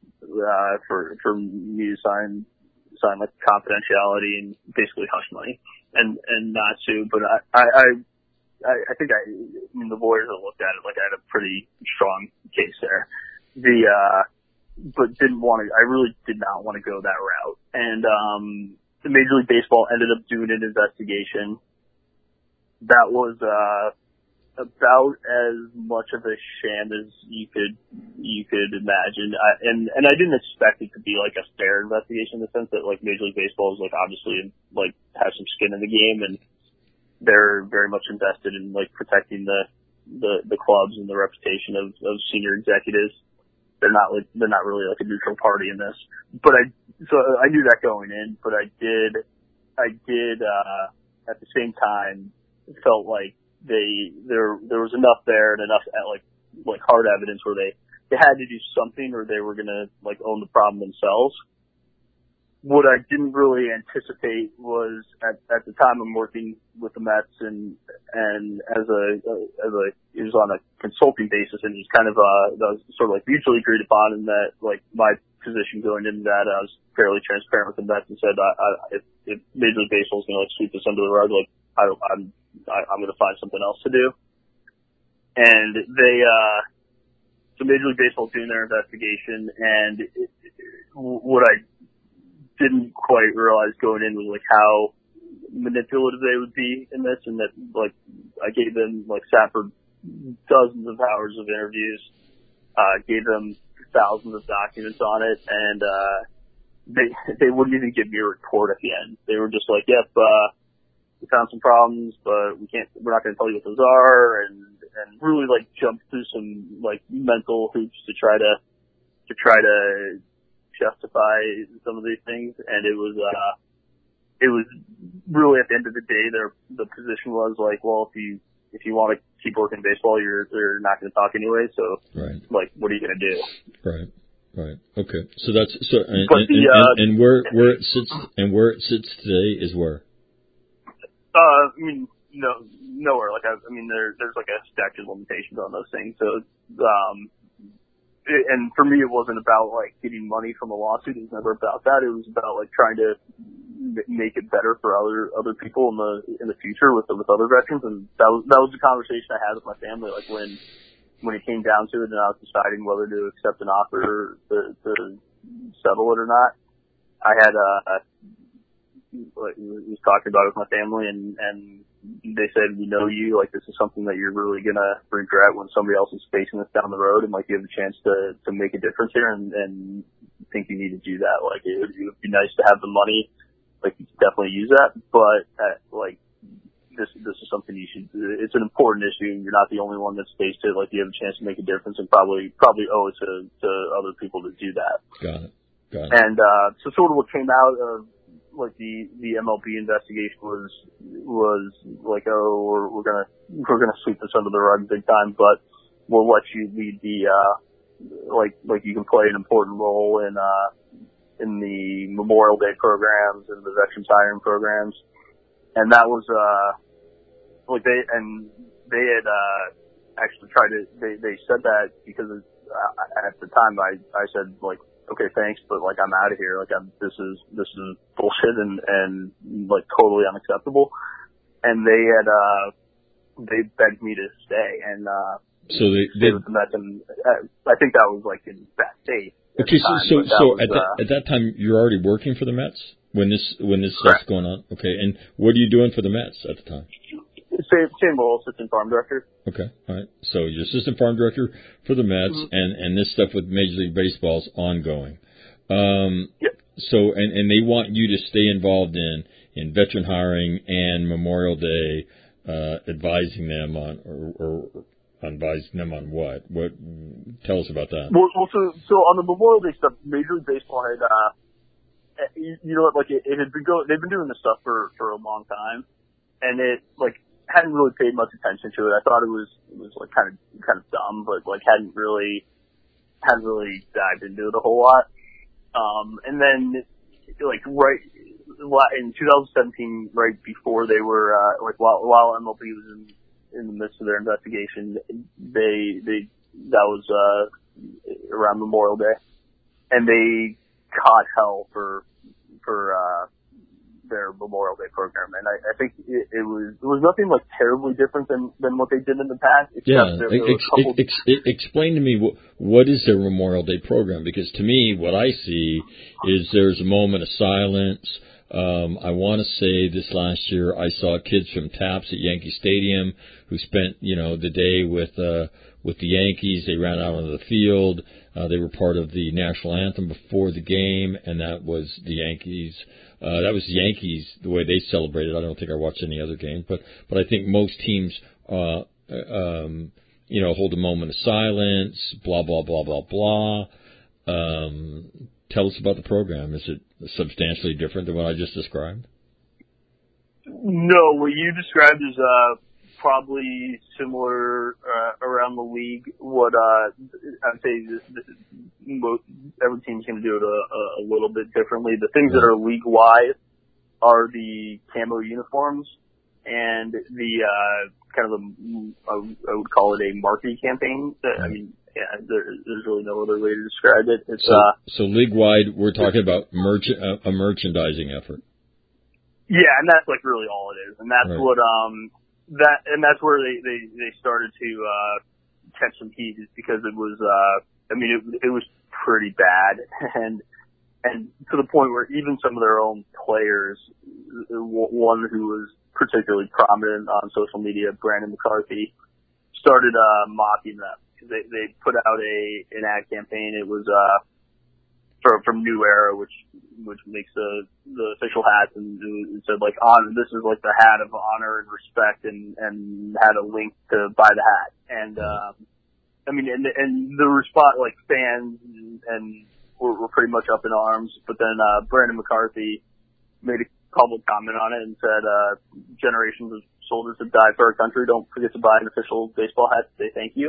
uh for for me to sign sign like confidentiality and basically hush money and and not sue. But I I I, I think I, I mean the lawyers that looked at it like I had a pretty strong case there. The uh but didn't want to. I really did not want to go that route. And um the Major League Baseball ended up doing an investigation that was uh about as much of a sham as you could you could imagine. I, and and I didn't expect it to be like a fair investigation in the sense that like Major League Baseball is like obviously like has some skin in the game and they're very much invested in like protecting the the, the clubs and the reputation of, of senior executives. They're not like they're not really like a neutral party in this. But I so I knew that going in, but I did I did uh at the same time felt like they there there was enough there and enough like like hard evidence where they they had to do something or they were gonna like own the problem themselves. What I didn't really anticipate was at at the time I'm working with the Mets and and as a as a it was on a consulting basis and it was kind of uh that was sort of like mutually agreed upon and that like my position going into that I was fairly transparent with the Mets and said I, I if, if Major League Baseball is gonna like sweep this under the rug like I I'm I, I'm going to find something else to do. And they, uh, so Major League Baseball doing their investigation, and it, it, what I didn't quite realize going in was like how manipulative they would be in this, and that like I gave them like sat for dozens of hours of interviews, uh, gave them thousands of documents on it, and uh, they they wouldn't even give me a report at the end. They were just like, "Yep." Uh, We found some problems, but we can't, we're not going to tell you what those are and, and really like jump through some like mental hoops to try to, to try to justify some of these things. And it was, uh, it was really at the end of the day, their, the position was like, well, if you, if you want to keep working baseball, you're, they're not going to talk anyway. So right. like, what are you going to do? Right. Right. Okay. So that's, so, and, but and, the, and, uh, and where, where it sits and where it sits today is where? Uh, I mean, no, nowhere. Like, I, I mean, there, there's like a statute of limitations on those things. So, um, it, and for me, it wasn't about like getting money from a lawsuit. It was never about that. It was about like trying to m- make it better for other other people in the in the future with with other veterans. And that was that was the conversation I had with my family. Like when when it came down to it, and I was deciding whether to accept an offer to, to settle it or not. I had a. a Like, was talking about it with my family, and and they said, we know you, like this is something that you're really gonna regret when somebody else is facing this down the road, and like you have a chance to to make a difference here, and and think you need to do that. Like it would, it would be nice to have the money, like you could definitely use that, but uh, like this this is something you should. It's an important issue. You're not the only one that's faced it. Like you have a chance to make a difference, and probably probably owe it to to other people to do that. Got it. Got it. And uh, so sort of what came out of like the, the M L B investigation was, was like, oh, we're, we're gonna, we're gonna sweep this under the rug big time, but we'll let you lead the, uh, like, like you can play an important role in, uh, in the Memorial Day programs and the veterans hiring programs. And that was, uh, like they, and they had, uh, actually tried to, they, they said that because of, uh, at the time I, I said like, okay, thanks, but like I'm out of here. Like I'm, this is this is bullshit and and like totally unacceptable. And they had uh they begged me to stay and uh so they, stay they with the Mets, and uh, I think that was like in bad faith. Okay, so so, that so was, at that uh, at that time you're already working for the Mets when this when this correct. stuff's going on. Okay, and what are you doing for the Mets at the time? Same same role, assistant farm director. Okay, all right. So you're assistant farm director for the Mets, Mm-hmm. and and this stuff with Major League Baseball's ongoing. Um, Yep. So and and they want you to stay involved in in veteran hiring and Memorial Day, uh, advising them on or. or advising them on what? What? Tell us about that. Well, well so, so on the Memorial Day stuff, Major League Baseball had, uh, you, you know what, like it, it had been going, they've been doing this stuff for, for a long time, and it, like, hadn't really paid much attention to it. I thought it was, it was like kind of, kind of dumb, but like hadn't really, hadn't really dived into it a whole lot. Um, and then, like, right, in two thousand seventeen, right before they were, uh, like, while, while M L B was in, in the midst of their investigation, they, they, that was, uh, around Memorial Day, and they caught hell for, for, uh, their Memorial Day program. And I, I think it, it was, it was nothing like terribly different than, than what they did in the past. Yeah. There, there Ex, couple... ex, ex, explain to me what, what is their Memorial Day program? Because to me, what I see is there's a moment of silence. Um, I want to say this last year I saw kids from TAPS at Yankee Stadium who spent, you know, the day with, uh, with the Yankees. They ran out onto the field. Uh, they were part of the national anthem before the game, and that was the Yankees. Uh, that was the Yankees, the way they celebrated. I don't think I watched any other game, but, but I think most teams, uh, um, you know, hold a moment of silence, blah, blah, blah, blah, blah. Um, tell us about the program. Is it substantially different than what I just described? No, what you described is uh, probably similar uh, around the league. What uh, I'd say this, this, most, every team's going to do it a, a little bit differently. The things that are league-wide are the camo uniforms and the uh, kind of a, I would call it a marketing campaign. I mean, yeah, there, there's really no other way to describe it. It's, so, uh, so league-wide, we're talking about merch, uh, a merchandising effort. Yeah, and that's like really all it is, and that's right. what um that and that's where they they they started to uh catch some heat, is because it was uh I mean it it was pretty bad, and and to the point where even some of their own players, one who was particularly prominent on social media, Brandon McCarthy, started uh mocking them. They they put out a an ad campaign. It was uh from from New Era, which which makes the the official hats, and it said like on this is like the hat of honor and respect, and and had a link to buy the hat. And um I mean and and the response, like fans and, and were, were pretty much up in arms. But then uh Brandon McCarthy made a public comment on it and said uh generations of soldiers have died for our country. Don't forget to buy an official baseball hat to say thank you.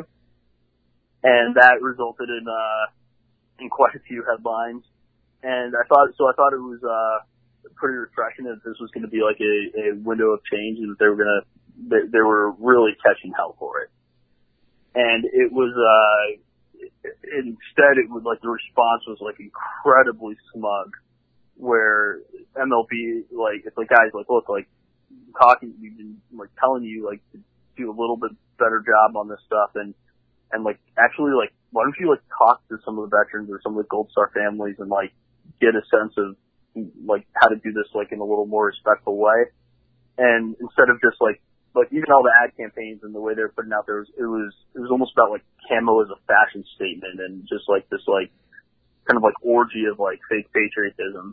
And that resulted in uh in quite a few headlines. And I thought, so I thought it was, uh, pretty refreshing that this was going to be like a, a window of change, and that they were going to, they, they were really catching hell for it. And it was, uh, instead it was like the response was like incredibly smug, where M L B, like, it's like, guys, like, look, like, talking, we've been like telling you, like, to do a little bit better job on this stuff, and, and like, actually, like, why don't you like talk to some of the veterans or some of the Gold Star families and like get a sense of like how to do this like in a little more respectful way. And instead of just like, like even all the ad campaigns and the way they're putting out there, was, it was, it was almost about like camo as a fashion statement, and just like this like kind of like orgy of like fake patriotism.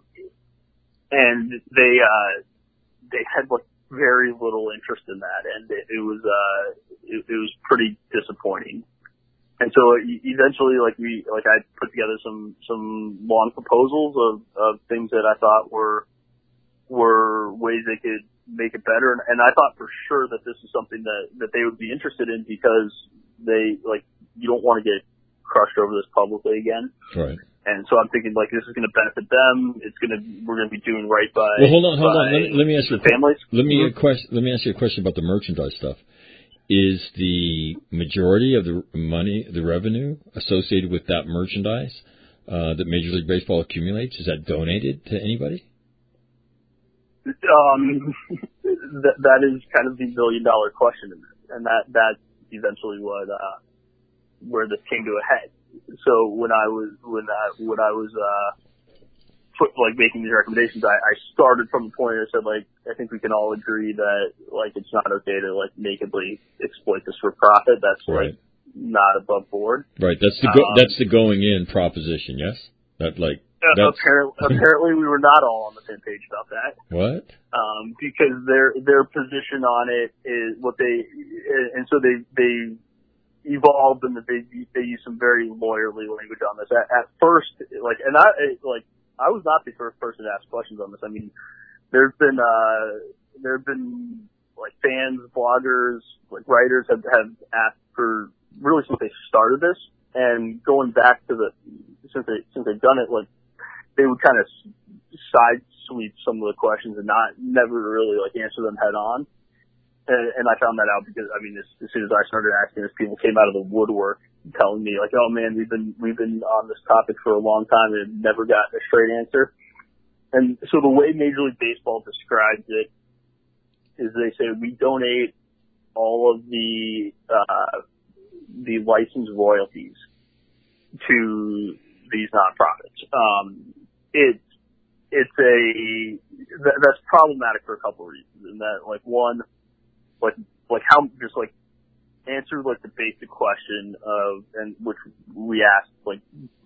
And they, uh, they had like very little interest in that. And it, it was, uh, it, it was pretty disappointing. And so eventually, like we, like I put together some, some long proposals of, of things that I thought were, were ways they could make it better. And, and I thought for sure that this is something that, that they would be interested in, because they, like, you don't want to get crushed over this publicly again. Right. And so I'm thinking, like, this is going to benefit them. It's going to, we're going to be doing right by, well, hold on, hold on. Let me, let me ask you a families. Let me, mm-hmm. a question, let me ask you a question about the merchandise stuff. Is the majority of the money, the revenue associated with that merchandise, uh, that Major League Baseball accumulates, is that donated to anybody? Um, that that is kind of the million dollar question, and that that's eventually what uh, where this came to a head. So when I was when I when I was uh, put, like making these recommendations, I, I started from the point where I said, like, I think we can all agree that like it's not okay to like nakedly exploit this for profit. That's right. like not above board. Right. That's the go- um, that's the going in proposition. Yes. That like. Uh, apparently, apparently, we were not all on the same page about that. What? Um, because their their position on it is what they, and so they they evolved and they they use some very lawyerly language on this. At, at first, like, and I like I was not the first person to ask questions on this. I mean, there's been uh there've been like fans, bloggers, like writers have have asked for really since they started this, and going back to the since they since they've done it, like. They would kind of side sweep some of the questions and not never really like answer them head on. And, and I found that out because I mean, as, as soon as I started asking this, people came out of the woodwork telling me like, "Oh man, we've been we've been on this topic for a long time and never gotten a straight answer." And so the way Major League Baseball describes it is they say we donate all of the uh, the license royalties to these nonprofits. Um, It's it's a that, that's problematic for a couple of reasons. And that like one, like like how just like answer like the basic question of and which we asked like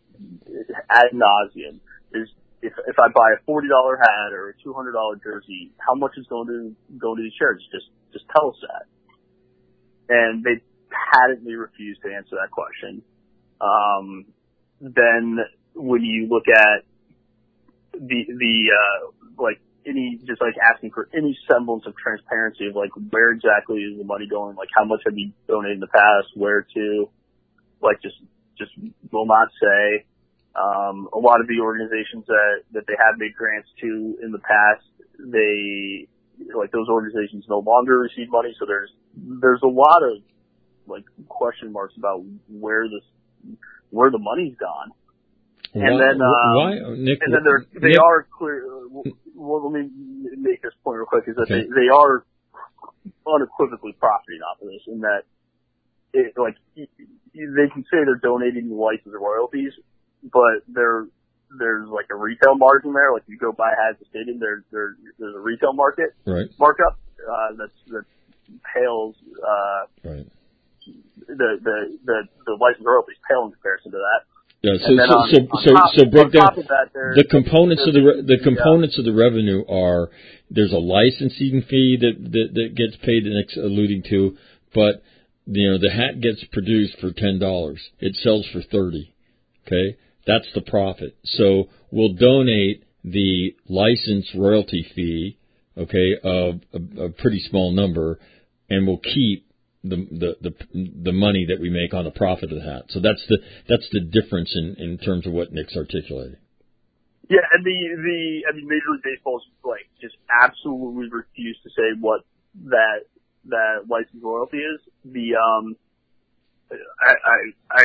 ad nauseum is if if I buy a forty dollar hat or a two hundred dollar jersey, how much is going to go to these charities? Just just tell us that. And they patently refused to answer that question. Um, then when you look at the, the, uh, like any, just like asking for any semblance of transparency of like where exactly is the money going? Like how much have you donated in the past? Where to? Like just, just will not say. Um, a lot of the organizations that, that they have made grants to in the past, they, like those organizations no longer receive money. So there's, there's a lot of like question marks about where this, where the money's gone. And why, then, um, why, Nick, and then they're, they Nick, are clear. Well, let me make this point real quick: is that okay. they, they are unequivocally profiting off of this, in that, it, like, they can say they're donating license royalties, but there, there's like a retail margin there. Like, you go buy hats at the stadium, there, there, there's a retail market right. markup uh, that's that pales. Uh, right. The the the the license royalties pale in comparison to that. Yeah, so so on, so on so, top, so break down that, the components of the re- the yeah. components of the revenue are there's a licensing fee that that, that gets paid, the next alluding to, but you know the hat gets produced for ten dollars, it sells for thirty. Okay, that's the profit. So we'll donate the license royalty fee, okay, of a, a pretty small number, and we'll keep The, the the the money that we make on the profit of the hat. So that's the that's the difference in, in terms of what Nick's articulating. Yeah, and the the I mean Major League Baseball's like just absolutely refused to say what that that license royalty is. The um I I, I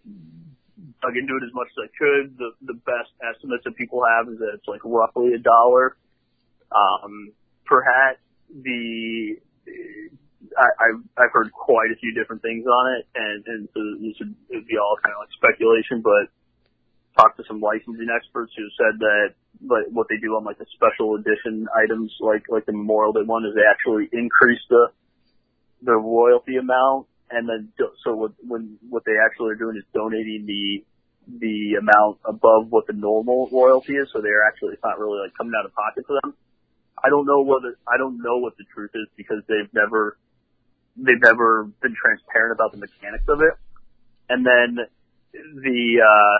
dug into it as much as I could. The the best estimates that people have is that it's like roughly a dollar um per hat. The I, I've, I've heard quite a few different things on it, and, and so this would, it would be all kind of like speculation, but talked to some licensing experts who said that like, what they do on like the special edition items, like, like the Memorial Day one, is they actually increase the, the royalty amount, and then, so what, when, what they actually are doing is donating the, the amount above what the normal royalty is, so they're actually, it's not really like coming out of pocket for them. I don't know whether, I don't know what the truth is because they've never, they've never been transparent about the mechanics of it. And then the, uh,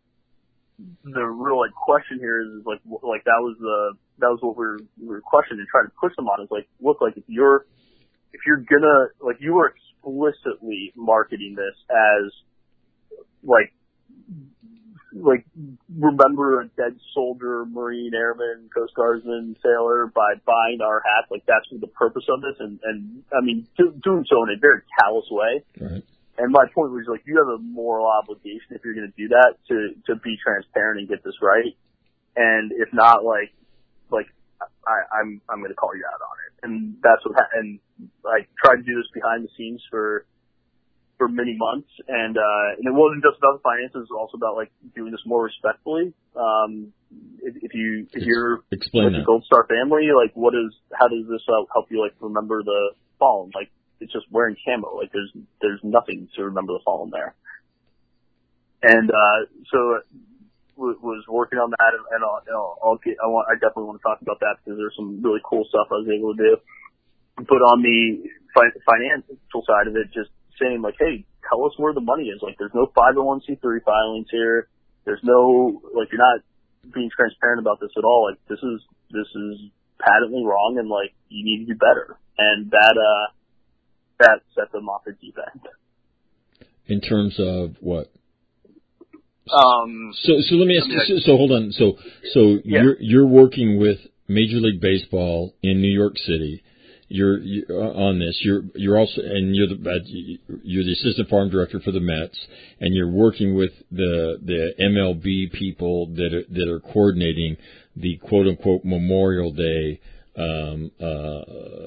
the real like question here is, is like, like that was the, that was what we were, we were questioning and trying to push them on is like, look, like if you're, if you're gonna, like you were explicitly marketing this as like, like remember a dead soldier, Marine, Airman, Coast Guardsman, sailor by buying our hats. Like that's the purpose of this. And, and I mean, do, doing so in a very callous way. Right. and my point was like, you have a moral obligation if you're going to do that to, to be transparent and get this right. And if not, like, like, I, I'm, I'm going to call you out on it. And that's what, ha- and I tried to do this behind the scenes for, for many months. And, uh, and it wasn't just about the finances. It was also about like doing this more respectfully. Um, if, if you, if you're Explain with that. the Gold Star family, like what is, how does this uh, help you like remember the fallen? Like it's just wearing camo. Like there's, there's nothing to remember the fallen there. And, uh, so, was working on that, and, and I'll, I'll, I'll get, I want, I definitely want to talk about that because there's some really cool stuff I was able to do. But on the fi- financial side of it, just saying like, hey, tell us where the money is. Like, there's no five oh one c three filings here. There's no, like, you're not being transparent about this at all. Like, this is, this is patently wrong, and like, you need to do better. And that, uh, that set them off at deep end. In terms of what? Um, so, so let me ask. I mean, so, so hold on. So, so yeah. you're you're working with Major League Baseball in New York City. You're, you're on this. You're you're also and you're the you're the assistant farm director for the Mets, and you're working with the the M L B people that are, that are coordinating the quote unquote Memorial Day um, uh,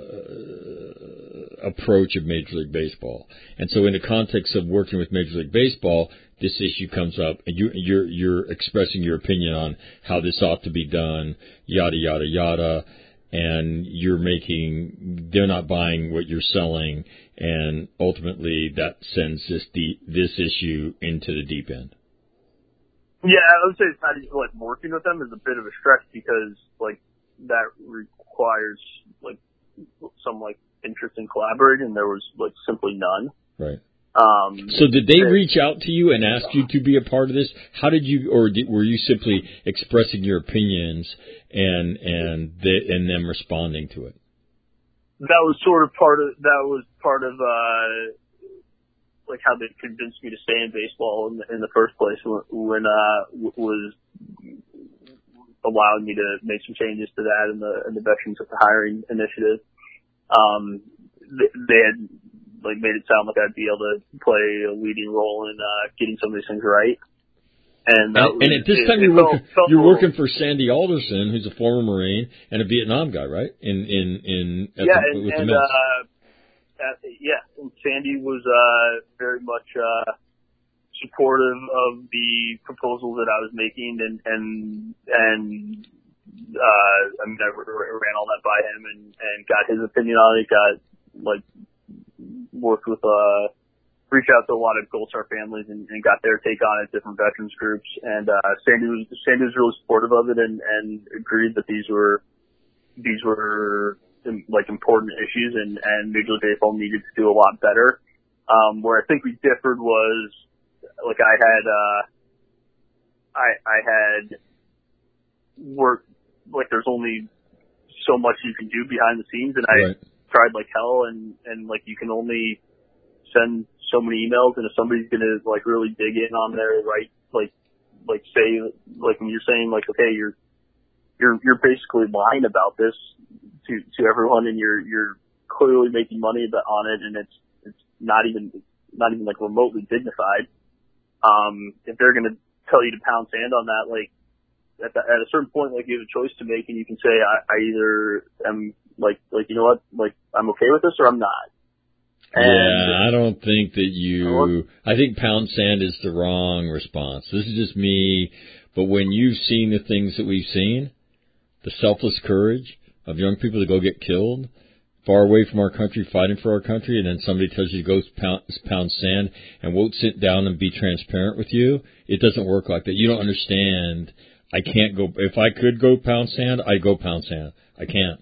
approach of Major League Baseball. And so, in the context of working with Major League Baseball, this issue comes up, and you, you're you're expressing your opinion on how this ought to be done, yada yada yada, and you're making they're not buying what you're selling, and ultimately that sends this deep, this issue into the deep end. Yeah, I would say it's not even, like working with them is a bit of a stretch because like that requires like some like interest in collaborating, and there was like simply none. Right. Um, so did they reach out to you and ask you to be a part of this? How did you, or did, were you simply expressing your opinions and and they, and them responding to it? That was sort of part of that was part of uh, like how they convinced me to stay in baseball in the, in the first place when, when uh w- was allowing me to make some changes to that in the in the Veterans at the Hiring initiative. Um, they, they had like made it sound like I'd be able to play a leading role in uh, getting some of these things right. And, and, was, and at this it, time it you're felt, working felt you're little, working for Sandy Alderson, who's a former Marine and a Vietnam guy, right? In in in at yeah, the, and, with and the Mets. uh, at, yeah, and Sandy was uh, very much uh, supportive of the proposals that I was making, and and and uh, I mean I ran all that by him and and got his opinion on it. Got like worked with uh. reached out to a lot of Gold Star families and, and got their take on it, different veterans groups. And, uh, Sandy was, Sandy was really supportive of it and, and agreed that these were, these were like important issues and, and Major League Baseball needed to do a lot better. Um, where I think we differed was, like I had, uh, I, I had worked, like there's only so much you can do behind the scenes, and I right. tried like hell and, and like you can only send so many emails, and if somebody's gonna like really dig in on their right, like, like say, like when you're saying like, okay, you're, you're, you're basically lying about this to, to everyone, and you're, you're clearly making money about, on it, and it's, it's not even, not even like remotely dignified. Um, if they're gonna tell you to pound sand on that, like at the, at a certain point, like you have a choice to make, and you can say, I, I either am like, like you know what, like I'm okay with this or I'm not. And yeah, I don't think that you, I think pound sand is the wrong response. This is just me, but when you've seen the things that we've seen, the selfless courage of young people to go get killed, far away from our country, fighting for our country, and then somebody tells you to go pound, pound sand and won't sit down and be transparent with you, it doesn't work like that. You don't understand. I can't go, if I could go pound sand, I'd go pound sand. I can't.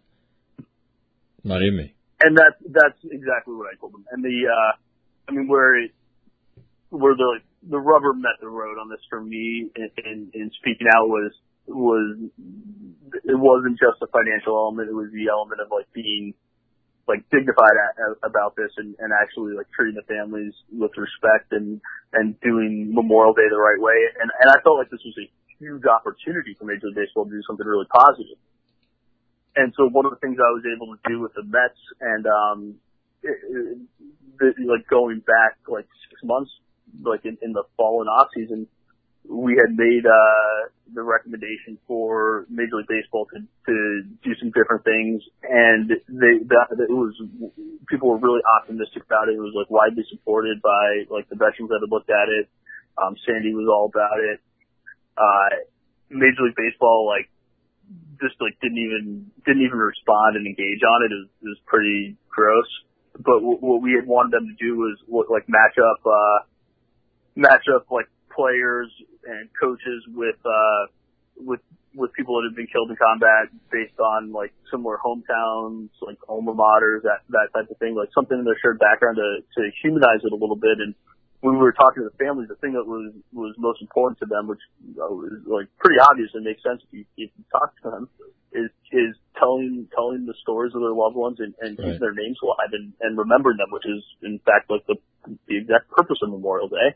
Not in me. And that's, that's exactly what I told them. And the, uh, I mean, where it, where the, the rubber met the road on this for me in, in, in speaking out was, was, it wasn't just a financial element, it was the element of like being, like dignified at, about this and, and actually like treating the families with respect and, and doing Memorial Day the right way. And, and I felt like this was a huge opportunity for Major League Baseball to do something really positive. And so one of the things I was able to do with the Mets and, um, it, it, like going back like six months, like in, in the fall and off season, we had made uh, the recommendation for Major League Baseball to, to do some different things, and they that it was people were really optimistic about it. It was like widely supported by like the veterans that had looked at it. Um, Sandy was all about it. Uh, Major League Baseball like just like didn't even didn't even respond and engage on it. It was, it was pretty gross. But w- what we had wanted them to do was what, like match up uh, match up like players and coaches with uh with with people that have been killed in combat based on like similar hometowns, like alma maters, that that type of thing, like something in their shared background to to humanize it a little bit. And when we were talking to the families, the thing that was was most important to them, which uh, was like pretty obvious and makes sense if you, if you talk to them, is is telling telling the stories of their loved ones and, and right. keeping their names alive and, and remembering them, which is in fact like the the exact purpose of Memorial Day.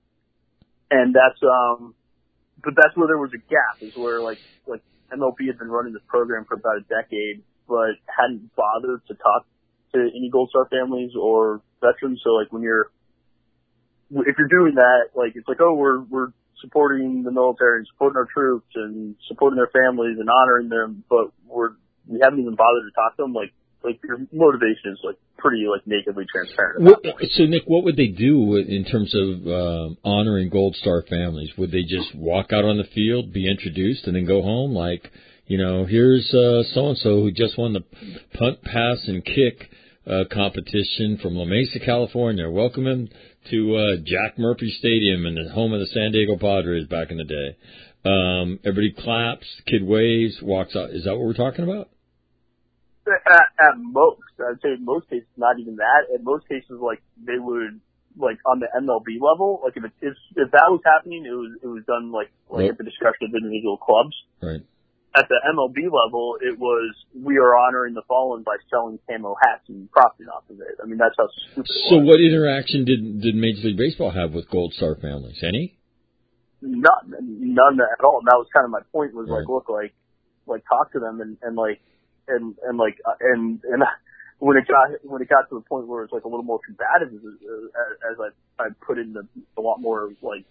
And that's, um, but that's where there was a gap, is where like, like M L B had been running this program for about a decade, but hadn't bothered to talk to any Gold Star families or veterans. So like when you're, if you're doing that, like it's like, oh, we're, we're supporting the military and supporting our troops and supporting their families and honoring them, but we're, we haven't even bothered to talk to them. Like, like your motivation is like pretty like nakedly transparent. What, so Nick, what would they do in terms of um, honoring Gold Star families? Would they just walk out on the field, be introduced, and then go home? Like, you know, here's uh, so-and-so who just won the punt, pass, and kick uh, competition from La Mesa, California. Welcome him to uh, Jack Murphy Stadium and the home of the San Diego Padres back in the day. Um, everybody claps, kid waves, walks out. Is that what we're talking about? At, at most, I'd say in most cases, not even that. In most cases, like they would, like on the M L B level, like if it, if, if that was happening, it was it was done like like Right. at the discretion of individual clubs. Right. At the M L B level, it was we are honoring the fallen by selling camo hats and profiting off of it. I mean, that's how stupid. So, it was. what interaction did did Major League Baseball have with Gold Star families? Any? None, none at all. And that was kind of my point. Was Right. like, look, like, like talk to them and and like. And, and like, and, and when it got, when it got to the point where it's like a little more combative, as, as I, I put in the, a lot more like,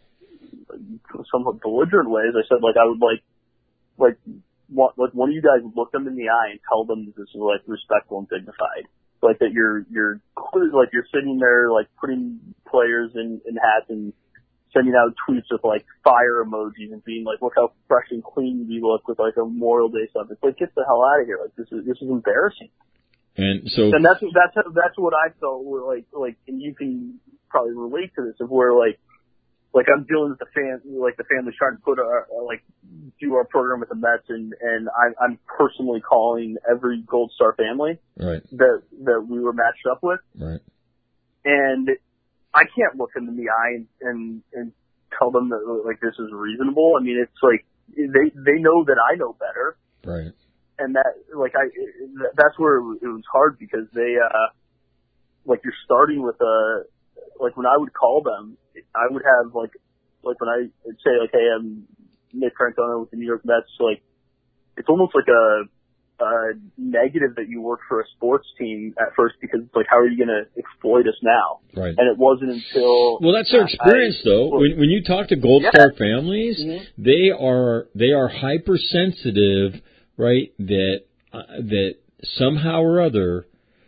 somewhat belligerent ways, I said like, I would like, like, want, like one of you guys look them in the eye and tell them that this is like respectful and dignified. Like that you're, you're, like you're sitting there like putting players in, in hats and sending out tweets with like fire emojis and being like, look how fresh and clean we look with like a Memorial Day stuff. It's like, get the hell out of here. Like this is, this is embarrassing. And so, and that's, that's, that's what I felt were like, like, and you can probably relate to this of where like, like I'm dealing with the fam, like the family's trying to put our, like, do our program with the Mets and, and I, I'm personally calling every Gold Star family right. that, that we were matched up with. Right. And I can't look them in the eye and, and, and tell them that, like, this is reasonable. I mean, it's like, they, they know that I know better. Right. And that, like, I, that's where it was hard because they, uh, like, you're starting with a, like, when I would call them, I would have, like, like, when I would say, like, hey, I'm Nick Francona with the New York Mets, like, it's almost like a, Uh, negative that you work for a sports team at first because it's like, how are you going to exploit us now? Right. And it wasn't until well, that's their experience I, though. Well, when when you talk to Gold yeah. Star families, mm-hmm. they are they are hypersensitive, right? That uh, that somehow or other,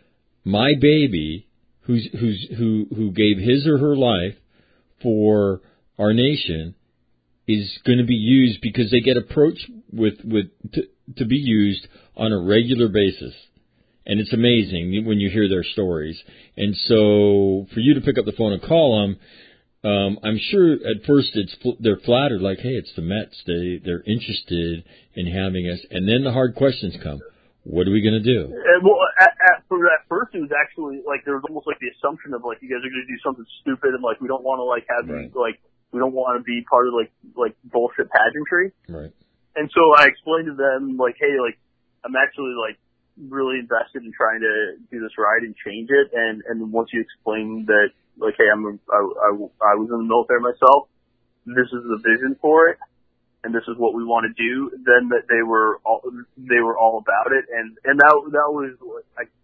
my baby, who's who's who who gave his or her life for our nation, is going to be used because they get approached with with to, to be used on a regular basis. And it's amazing when you hear their stories. And so for you to pick up the phone and call them, um, I'm sure at first it's they're flattered, like, hey, it's the Mets. They, they're interested in having us. And then the hard questions come. What are we going to do? And, well, at, at, for, at first it was actually like there was almost like the assumption of like you guys are going to do something stupid and like we don't want to like have right. you, like we don't want to be part of like like bullshit pageantry. Right. And so I explained to them like, hey, like I'm actually like really invested in trying to do this right and change it. And and once you explain that, like, hey, I'm a, I, I, I was in the military myself. This is the vision for it, and this is what we want to do. Then that they were all they were all about it, and and that that was I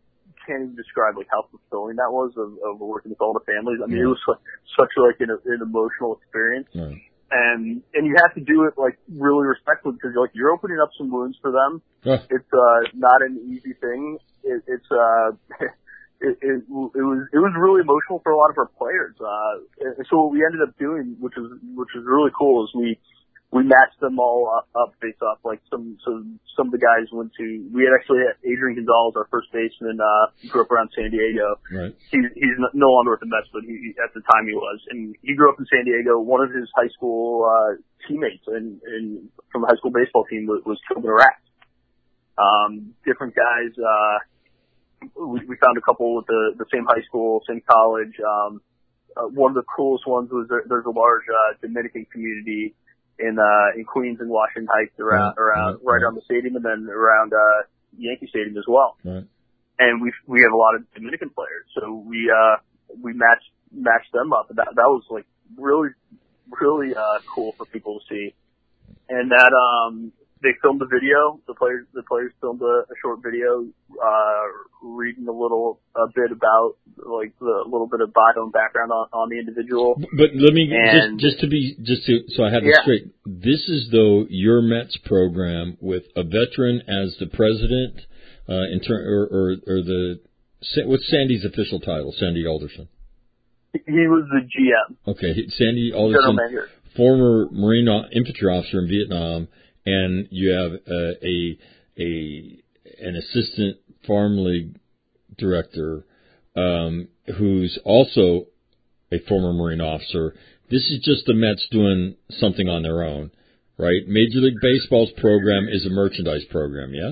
can't even describe like how fulfilling that was of, of working with all the families. I mean, Yeah. it was like, such like an, an emotional experience. Right. And, and you have to do it like really respectfully because you're like, you're opening up some wounds for them. Huh. It's, uh, not an easy thing. It, it's, uh, it, it, it was, it was really emotional for a lot of our players. Uh, and so what we ended up doing, which was, which was really cool, is we, we matched them all up, up face off. Like some, so some of the guys went to, we had actually had Adrian Gonzalez, our first baseman, uh, grew up around San Diego. Right. He, he's no longer with the Mets, but he, at the time he was. And he grew up in San Diego. One of his high school, uh, teammates and, and from the high school baseball team was, was killed in Iraq. Um, different guys, uh, we, we found a couple with the, the same high school, same college. Um, uh, one of the coolest ones was there, there's a large, uh, Dominican community in uh in Queens and Washington Heights around right, around right, right right. around the stadium and then around uh Yankee Stadium as well. Right. And we we have a lot of Dominican players. So we uh we matched matched them up. That that was like really really uh cool for people to see. And that um they filmed a video. The players the players filmed a, a short video uh reading a little a bit about like the little bit of bio and background on, on the individual. But let me and, just just to be just to so I have this yeah. straight. This is though your Mets program with a veteran as the president, uh, in turn or, or or the what's Sandy's official title? Sandy Alderson. He was the G M. Okay, Sandy General Alderson, manager. former Marine infantry officer in Vietnam, and you have uh, a a an assistant farm league director um, who's also a former Marine officer. This is just the Mets doing something on their own, right? Major League Baseball's program is a merchandise program, yes?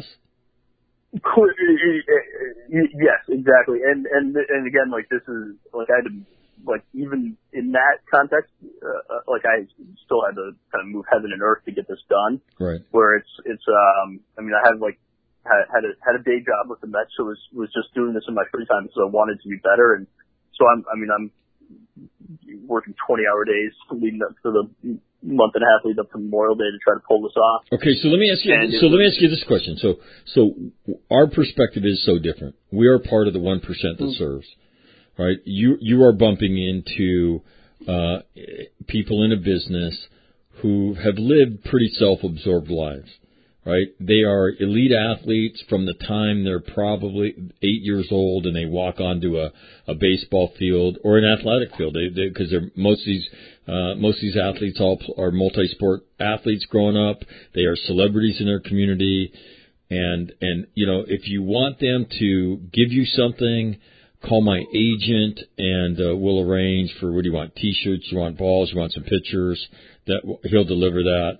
Yes, exactly. And and and again, like this is like I had to like even in that context, uh, like I still had to kind of move heaven and earth to get this done. Right. Where it's it's um I mean I had like had had a had a day job with the Mets, so was was just doing this in my free time because I wanted to be better, and so I'm I mean I'm working twenty hour days leading up to the month and a half leading up to Memorial Day to try to pull this off. Okay, so let me ask you. And so let me was, ask you this question. So, so our perspective is so different. We are part of the one percent that mm-hmm. serves, right? You you are bumping into uh, people in a business who have lived pretty self-absorbed lives, right? They are elite athletes from the time they're probably eight years old and they walk onto a, a baseball field or an athletic field. They, they, cause they're, most of these, uh, most of these athletes all are multi-sport athletes growing up. They are celebrities in their community. And, and, you know, if you want them to give you something, call my agent and, uh, we'll arrange for, what do you want? T-shirts, you want balls, you want some pictures, that he'll deliver that.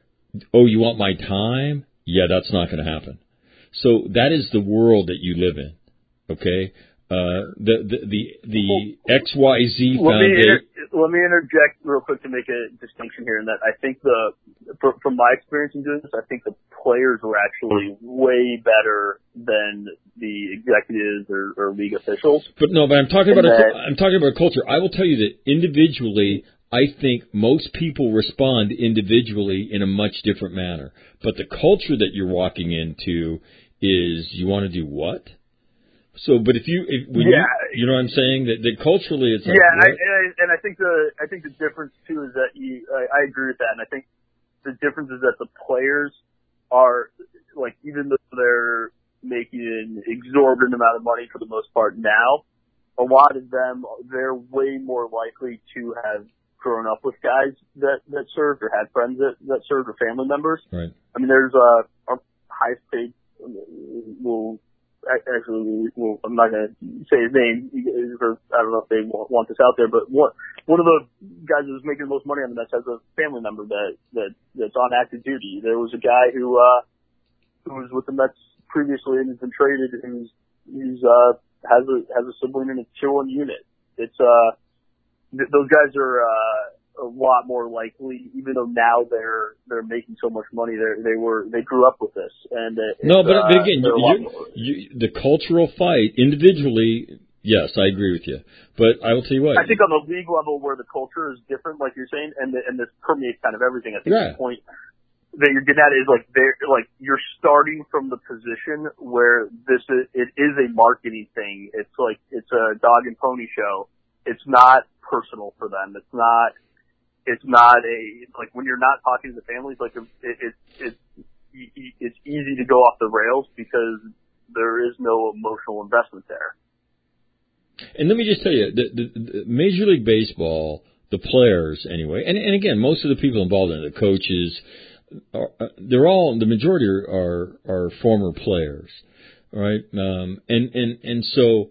Oh, you want my time? Yeah, that's not going to happen. So that is the world that you live in, okay? Uh, the the the, the X Y Z let me, Foundation. inter- let me interject real quick to make a distinction here in that I think the, for, from my experience in doing this, I think the players were actually way better than the executives or, or league officials. But no, but I'm talking about that, a, I'm talking about culture. I will tell you that individually, I think most people respond individually in a much different manner. But the culture that you're walking into is you want to do what? So, but if you, if, when yeah, you, you know what I'm saying? That, that culturally it's like, yeah, what? I, and, I, and I think the, I think the difference too is that you, I, I agree with that. And I think the difference is that the players are, like, even though they're making an exorbitant amount of money for the most part now, a lot of them, they're way more likely to have grown up with guys that, that served or had friends that, that served or family members. Right. I mean, there's a, our highest paid, well, actually, well, I'm not going to say his name because I don't know if they want this out there, but one, one of the guys that was making the most money on the Mets has a family member that, that, that's on active duty. There was a guy who, uh, who was with the Mets previously and has been traded who's, who's, uh, has a, has a sibling in a tier one unit. It's, uh, th- those guys are, uh, a lot more likely, even though now they're they're making so much money. They they were they grew up with this, and it, no, but, uh, but again, you, you, the cultural fight individually. Yes, I agree with you, but I will tell you what. I think on the league level, where the culture is different, like you're saying, and the, and this permeates kind of everything. I think yeah. the point that you're getting at is like they're like you're starting from the position where this is, it is a marketing thing. It's like it's a dog and pony show. It's not personal for them. It's not. It's not a like when you're not talking to the families. Like it, it, it, it it's easy to go off the rails because there is no emotional investment there. And let me just tell you, the, the, the Major League Baseball, the players anyway, and, and again, most of the people involved in it, the coaches. Are, they're all the majority are, are are former players, right? Um, and and and so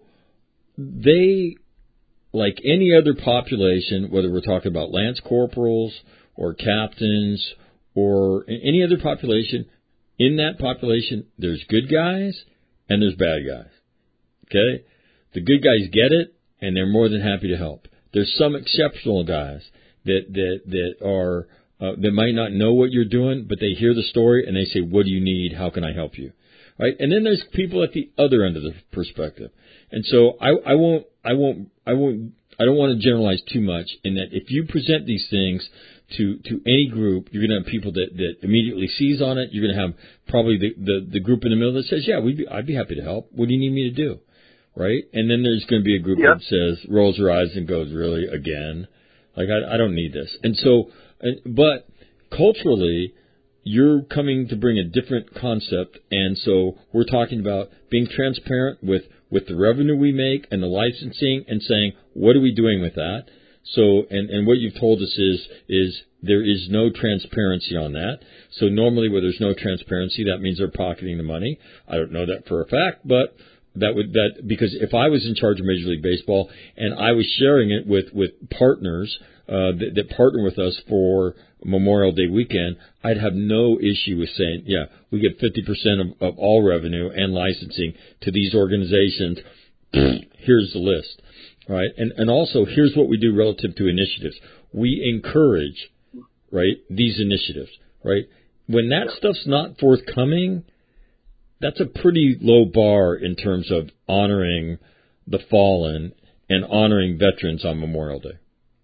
they, like any other population, whether we're talking about lance corporals or captains or any other population, in that population there's good guys and there's bad guys. Okay, the good guys get it and they're more than happy to help. There's some exceptional guys that that that are. Uh, they might not know what you're doing, but they hear the story and they say, what do you need? How can I help you? Right? And then there's people at the other end of the perspective. And so I, I won't, I won't, I won't, I don't want to generalize too much in that if you present these things to, to any group, you're going to have people that, that immediately seize on it. You're going to have probably the, the, the group in the middle that says, yeah, we'd be, I'd be happy to help. What do you need me to do? Right? And then there's going to be a group yep. that says, rolls her eyes and goes, really, again? Like, I, I don't need this. And so, but culturally, you're coming to bring a different concept, and so we're talking about being transparent with, with the revenue we make and the licensing and saying, what are we doing with that? So, and, and what you've told us is, is there is no transparency on that. So normally where there's no transparency, that means they're pocketing the money. I don't know that for a fact, but that would, that, because if I was in charge of Major League Baseball and I was sharing it with, with partners, Uh, that, that partner with us for Memorial Day weekend, I'd have no issue with saying, yeah, we get fifty percent of, of all revenue and licensing to these organizations. Here's the list, right? And, and also, here's what we do relative to initiatives. We encourage, right, these initiatives, right? When that stuff's not forthcoming, that's a pretty low bar in terms of honoring the fallen and honoring veterans on Memorial Day.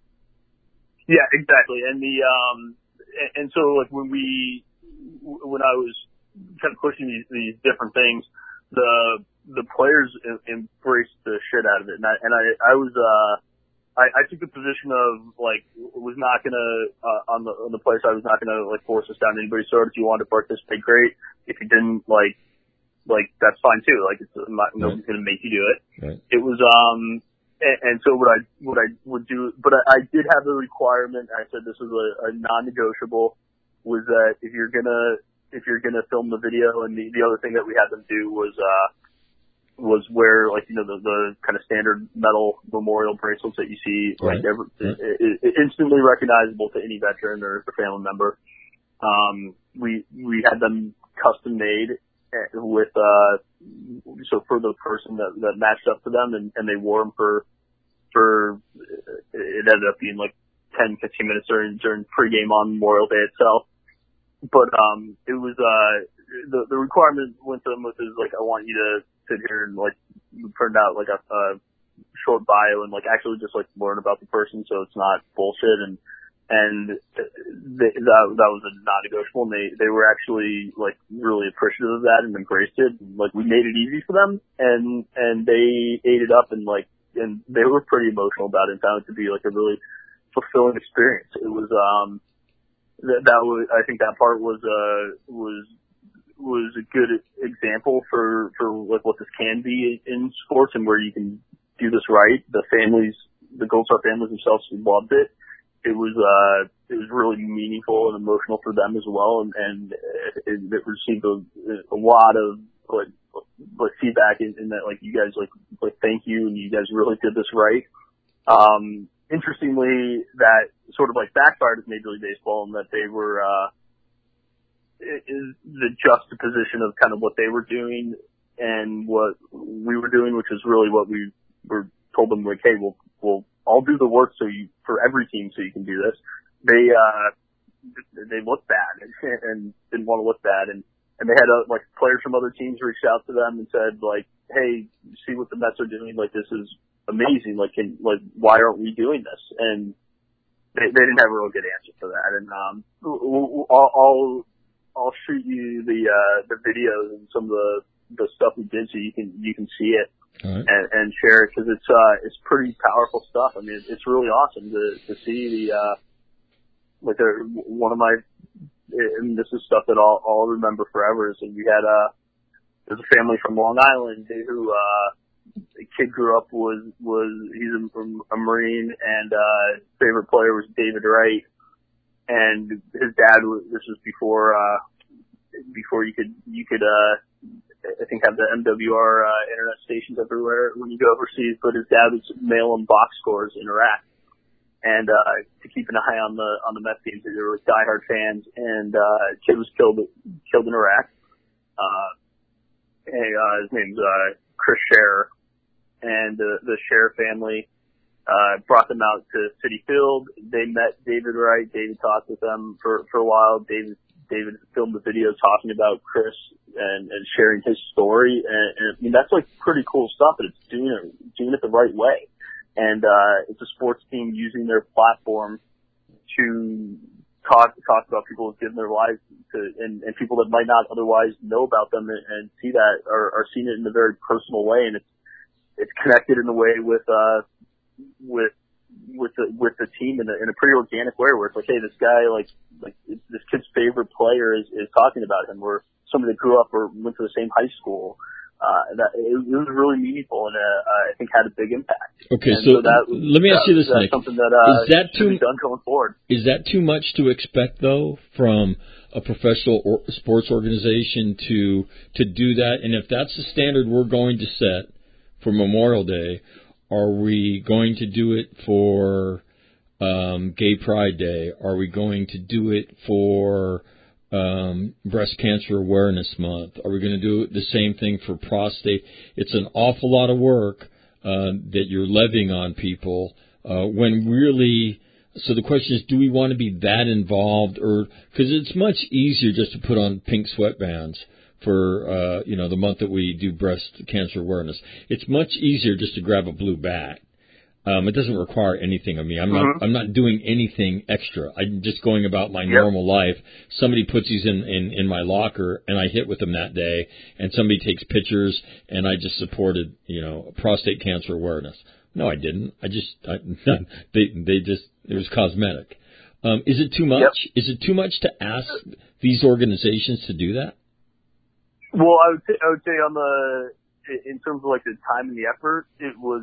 Yeah, exactly. And the, um, and so like when we, when I was kind of pushing these, these different things, the, the players embraced the shit out of it. And I, and I, I was, uh, I, I took the position of like, was not gonna, uh, on the, on the player side, was not gonna like force us down anybody's throat. If you wanted to participate, great. If you didn't, like, like, that's fine too. Like, it's not, nobody's gonna make you do it. Right. It was, um, And, and so what I what I would do, but I, I did have the requirement. I said this was a, a non-negotiable. Was that if you're gonna if you're gonna film the video, and the, the other thing that we had them do was uh was wear like you know the, the kind of standard metal memorial bracelets that you see right. like every, right. it, it, instantly recognizable to any veteran or their family member. Um, we we had them custom made with uh so for the person that that matched up to them, and, and they wore them for for it ended up being like ten, fifteen minutes during during pregame on Memorial Day itself. But um it was uh the the requirement went to them with is like I want you to sit here and like print out like a, a short bio and like actually just like learn about the person so it's not bullshit. and And they, that that was a non-negotiable, and they they were actually like really appreciative of that and embraced it. And, like we made it easy for them, and and they ate it up, and like and they were pretty emotional about it. And found it to be like a really fulfilling experience. It was um that that was I think that part was uh was was a good example for for like what this can be in sports and where you can do this right. The families, the Gold Star families themselves loved it. It was, uh, it was really meaningful and emotional for them as well. And, and it, it received a, a lot of, like, like feedback in, in that, like, you guys, like, like, thank you. And you guys really did this right. Um, interestingly, that sort of like backfired at Major League Baseball and that they were, uh, is the juxtaposition of kind of what they were doing and what we were doing, which is really what we were told them, like, hey, we'll, we'll, I'll do the work so you, for every team so you can do this. They, uh, they looked bad and, and didn't want to look bad. And, and they had, uh, like, players from other teams reached out to them and said, like, hey, see what the Mets are doing? Like, this is amazing. Like, can, like, why aren't we doing this? And they, they didn't have a real good answer for that. And, um, all, all I'll shoot you the uh, the videos and some of the the stuff we did, so you can you can see it right. and, and share it, because it's uh it's pretty powerful stuff. I mean, it's really awesome to to see the uh like a, one of my, and this is stuff that I'll I'll remember forever. Is that we had a there's a family from Long Island who uh the kid grew up was was he's a, a Marine, and uh his favorite player was David Wright, and his dad was, this was before uh before you could you could uh I think have the M W R uh, internet stations everywhere when you go overseas, but his dad would mail him box scores in Iraq, and uh to keep an eye on the on the Mets games. They were diehard fans, and uh kid was killed killed in Iraq. Uh, and, uh his name's uh Chris Scherer, and the the Scherer family uh brought them out to Citi Field. They met David Wright. David talked with them for for a while. David David filmed the video talking about Chris and, and sharing his story. And, and I mean, that's like pretty cool stuff, but it's doing it, doing it the right way. And, uh, it's a sports team using their platform to talk, talk about people who've given their lives to, and, and people that might not otherwise know about them and, and see that or are seeing it in a very personal way. And it's, it's connected in a way with, uh, with, with the with the team in a, in a pretty organic way, where it's like, hey, this guy, like like this kid's favorite player is is talking about him, or somebody that grew up or went to the same high school. Uh, that it, it was really meaningful, and uh, I think had a big impact. Okay, and so, so that, let me ask that, you this, that's Nick. Something that uh, is that should too be done going forward. Is that too much to expect, though, from a professional or sports organization to to do that? And if that's the standard we're going to set for Memorial Day, are we going to do it for um, Gay Pride Day? Are we going to do it for um, Breast Cancer Awareness Month? Are we going to do the same thing for prostate? It's an awful lot of work uh, that you're levying on people uh, when really. So the question is, do we want to be that involved, or because it's much easier just to put on pink sweatbands for, uh, you know, the month that we do breast cancer awareness. It's much easier just to grab a blue bat. Um, it doesn't require anything of me. I'm not, mm-hmm. I'm not doing anything extra. I'm just going about my yep. normal life. Somebody puts these in, in, in my locker and I hit with them that day, and somebody takes pictures and I just supported, you know, prostate cancer awareness. No, I didn't. I just, I, they, they just, it was cosmetic. Um, is it too much? Yep. Is it too much to ask these organizations to do that? Well, I would say, I would say on the, in terms of like the time and the effort, it was,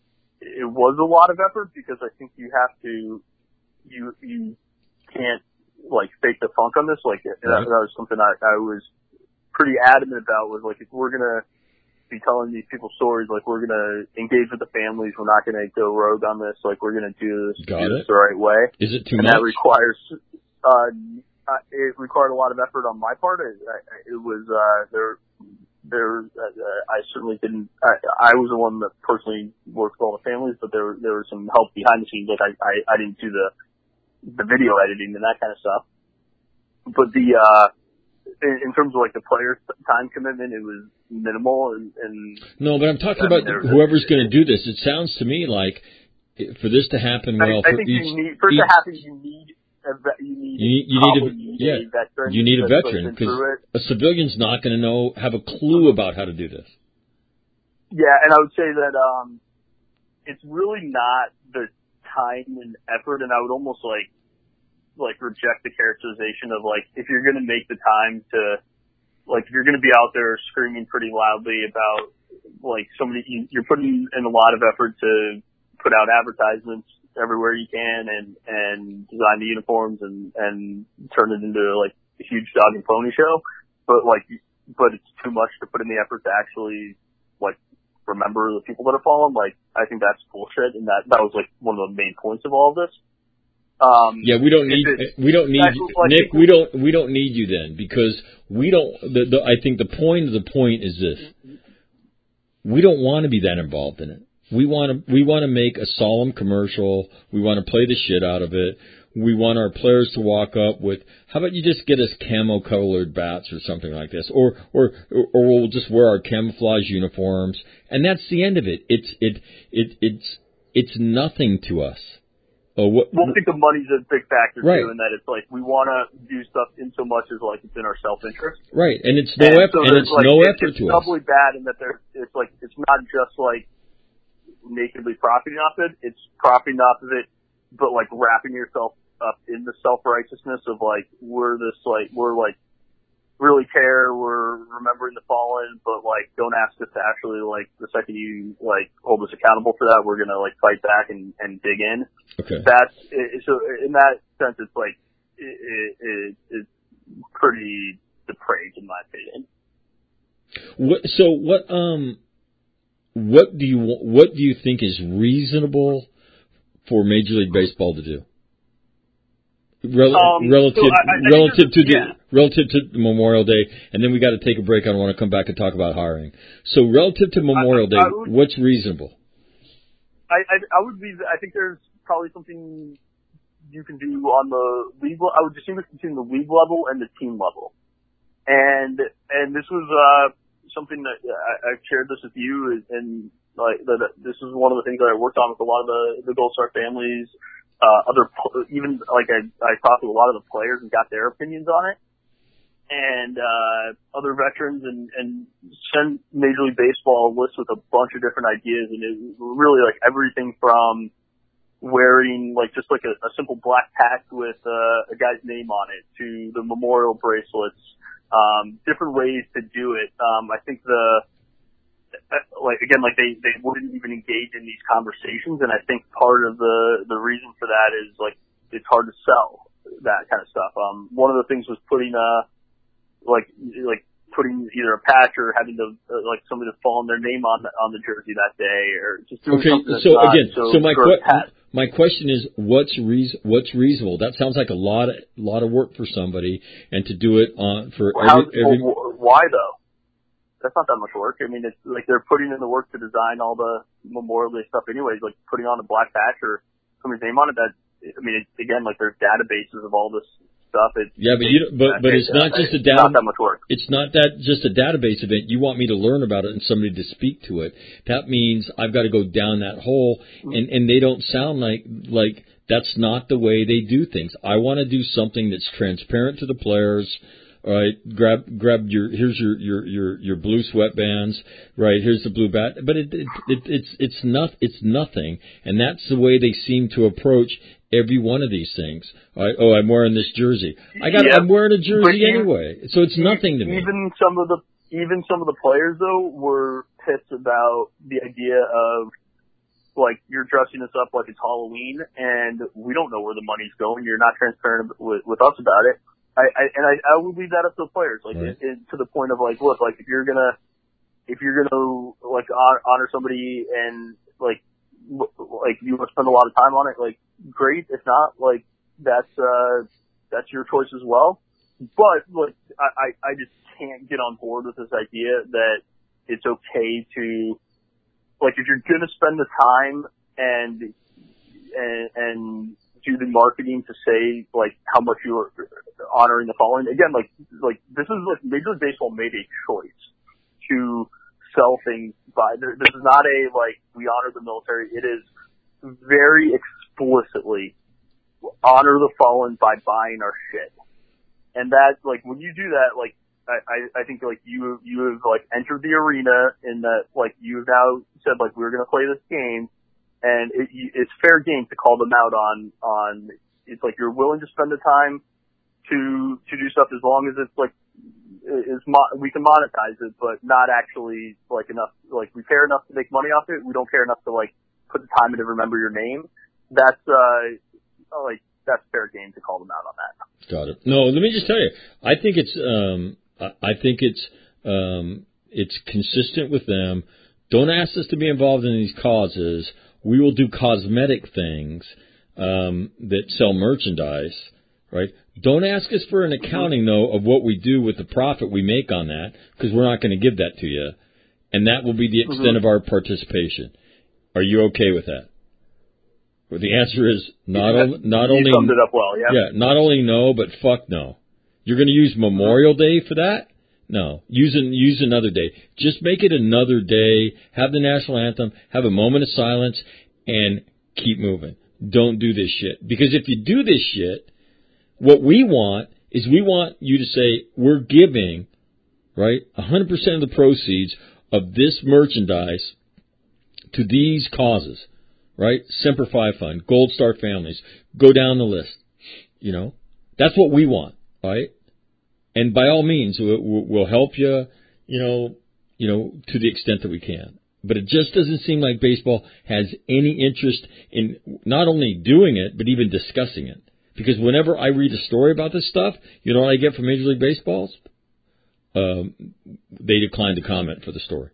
it was a lot of effort, because I think you have to, you, you can't like fake the funk on this. Like right. that, that was something I, I was pretty adamant about, was like, if we're going to be telling these people stories, like we're going to engage with the families, we're not going to go rogue on this. Like we're going to do this, do this the right way. Is it too and much? And that requires, uh, Uh, it required a lot of effort on my part. It, it was uh, there. There, uh, I certainly didn't. I, I was the one that personally worked with all the families, but there, there was some help behind the scenes. Like I, I, I didn't do the, the video editing and that kind of stuff. But the, uh, in, in terms of like the player's time commitment, it was minimal. And, and no, but I'm talking I mean, about whoever's going to do this. It sounds to me like for this to happen well, I, I for think each, you need, for it to happen, you need. You need, you need, you need, a, need yeah, a veteran. You need a veteran, because a civilian's not going to know, have a clue about how to do this. Yeah, and I would say that um, it's really not the time and effort, and I would almost like like reject the characterization of like, if you're going to make the time to, like if you're going to be out there screaming pretty loudly about like somebody, you're putting in a lot of effort to put out advertisements everywhere you can, and and design the uniforms and and turn it into like a huge dog and pony show, but like but it's too much to put in the effort to actually like remember the people that have fallen. Like I think that's bullshit, and that that was like one of the main points of all of this. Um, yeah, we don't need it, we don't need actually, like, Nick. We don't we don't need you then, because we don't. The, the, I think the point of the point is this: we don't want to be that involved in it. We want to we want to make a solemn commercial. We want to play the shit out of it. We want our players to walk up with, how about you just get us camo colored bats or something like this, or or or we'll just wear our camouflage uniforms, and that's the end of it. It's it it it's it's nothing to us. Oh, what? Well, I think the money's a big factor Right. too, in that it's like we want to do stuff in so much as like it's in our self-interest. Right, and it's no and effort, so and there's, it's like, no it, effort it's to us. doubly bad in that there, it's like it's not just like nakedly profiting off it; it's profiting off of it, but like wrapping yourself up in the self-righteousness of like we're this like we're like really care, we're remembering the fallen, but like don't ask us to actually like the second you like hold us accountable for that, we're gonna like fight back and, and dig in. Okay. That's it, so in that sense, it's like it, it, it, it's pretty depraved in my opinion. What, so what um what do you what do you think is reasonable for Major League Baseball to do? Rel- Um, relative so I, I relative to the yeah. relative to Memorial Day, and then we got to take a break. I want to come back and talk about hiring. So relative to Memorial I, Day, I would, what's reasonable? I, I I would be. I think there's probably something you can do on the league. I would distinguish between the league level and the team level, and and this was uh something that I, I've shared this with you, and like that this is one of the things that I worked on with a lot of the the Gold Star families. Uh, other, even, like, I, I talked to a lot of the players and got their opinions on it. And, uh, other veterans and, and sent Major League Baseball a list with a bunch of different ideas. And it was really, like, everything from wearing, like, just like a, a simple black patch with, uh, a guy's name on it to the memorial bracelets, um, different ways to do it. Um, I think the, like again, like they, they wouldn't even engage in these conversations, and I think part of the the reason for that is like it's hard to sell that kind of stuff. Um, one of the things was putting uh like like putting either a patch or having to uh, like somebody to fall on their name on the, on the jersey that day, or just doing Okay, something that's so not again, so, so my que- grotesque. my question is, what's reas- what's reasonable? That sounds like a lot of lot of work for somebody, and to do it on for Well, every, how, every well, why though? That's not that much work. I mean, it's like they're putting in the work to design all the Memorial Day stuff anyways, like putting on a black patch or somebody's name on it. That, I mean, it's, again, like there's databases of all this stuff. It's, yeah, but you but but it's not just a it's data. not that much work. It's not that just a database event. You want me to learn about it and somebody to speak to it. That means I've got to go down that hole, and and they don't sound like like that's not the way they do things. I want to do something that's transparent to the players. All right, grab grab your here's your your your, your blue sweatbands. Right, here's the blue bat. But it, it, it it's it's not it's nothing, and that's the way they seem to approach every one of these things. All right, oh, I'm wearing this jersey. I got Yeah, I'm wearing a jersey you, anyway, so it's nothing to me. Even some of the even some of the players though were pissed about the idea of like you're dressing us up like it's Halloween, and we don't know where the money's going. You're not transparent with, with us about it. I, I and I, I would leave that up to the players, like right. it, it, to the point of like, look, like if you're gonna, if you're gonna like honor, honor somebody and like, like you want to spend a lot of time on it, like great. If not, like that's uh that's your choice as well. But like I, I just can't get on board with this idea that it's okay to, like if you're gonna spend the time and and and do the marketing to say like how much you are honoring the fallen. Again, like like this is like Major League Baseball made a choice to sell things by. This is not a like we honor the military. It is very explicitly honor the fallen by buying our shit. And that like when you do that, like I I think like you you have like entered the arena in that like you've now said like we're gonna play this game. And it, it's fair game to call them out on, on, it's like you're willing to spend the time to, to do stuff as long as it's like, is mo- we can monetize it, but not actually like enough, like we care enough to make money off it. We don't care enough to like put the time in to remember your name. That's, uh, like, that's fair game to call them out on that. Got it. No, let me just tell you, I think it's, um, I think it's, um, it's consistent with them. Don't ask us to be involved in these causes. We will do cosmetic things um, that sell merchandise, right? Don't ask us for an accounting, though, of what we do with the profit we make on that, because we're not going to give that to you. And that will be the extent mm-hmm. of our participation. Are you okay with that? Well, the answer is not, yeah, on, not you only... summed it up well, yeah. Yeah, not only no, but fuck no. You're going to use Memorial Day for that? No, use an, use another day. Just make it another day. Have the national anthem. Have a moment of silence, and keep moving. don't do this shit. Because if you do this shit, what we want is we want you to say, we're giving, right, one hundred percent of the proceeds of this merchandise to these causes, right? Semper Fi Fund, Gold Star Families, go down the list, you know. That's what we want, right? And by all means, we'll, we'll help you, you know, you know, to the extent that we can. But it just doesn't seem like baseball has any interest in not only doing it, but even discussing it. Because whenever I read a story about this stuff, you know what I get from Major League Baseball? Um, they decline to comment for the story.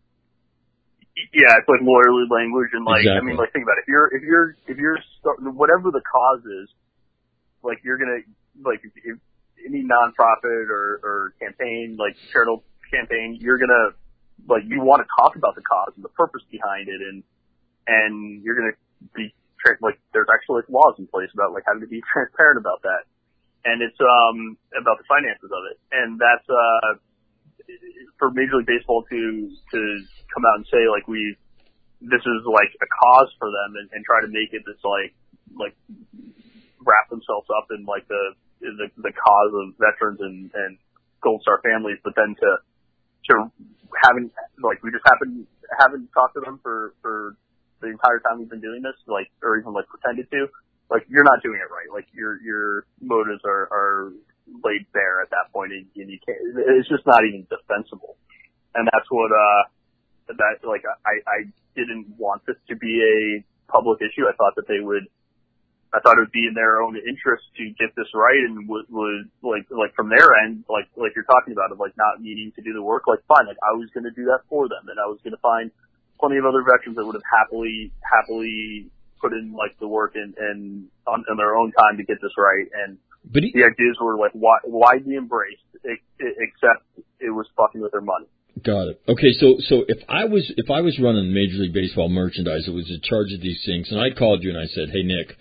Yeah, it's like lawyerly language, and like exactly. I mean, like think about it. If you're if you're if you're start, whatever the cause is, like you're gonna like if, if any nonprofit or or campaign, like charitable campaign, you're gonna like you want to talk about the cause and the purpose behind it, and and you're gonna be like there's actually like laws in place about like having to be transparent about that, and it's um about the finances of it, and that's uh for Major League Baseball to to come out and say like we this is like a cause for them and, and try to make it this like like wrap themselves up in like the the, the cause of veterans and, and Gold Star families, but then to to haven't like we just haven't haven't talked to them for for the entire time we've been doing this, like or even like pretended to, like you're not doing it right. Like your your motives are are laid bare at that point, and, and you can't. It's just not even defensible, and that's what uh that like I I didn't want this to be a public issue. I thought that they would. I thought it would be in their own interest to get this right, and would, would like like from their end, like like you're talking about, of like not needing to do the work. Like fine, like I was going to do that for them, and I was going to find plenty of other veterans that would have happily happily put in like the work and and on, on their own time to get this right. And But he, the ideas were like widely embraced, except it was fucking with their money. Got it. Okay, so so if I was if I was running Major League Baseball merchandise, it was in charge of these things, and I called you and I said, "Hey Nick,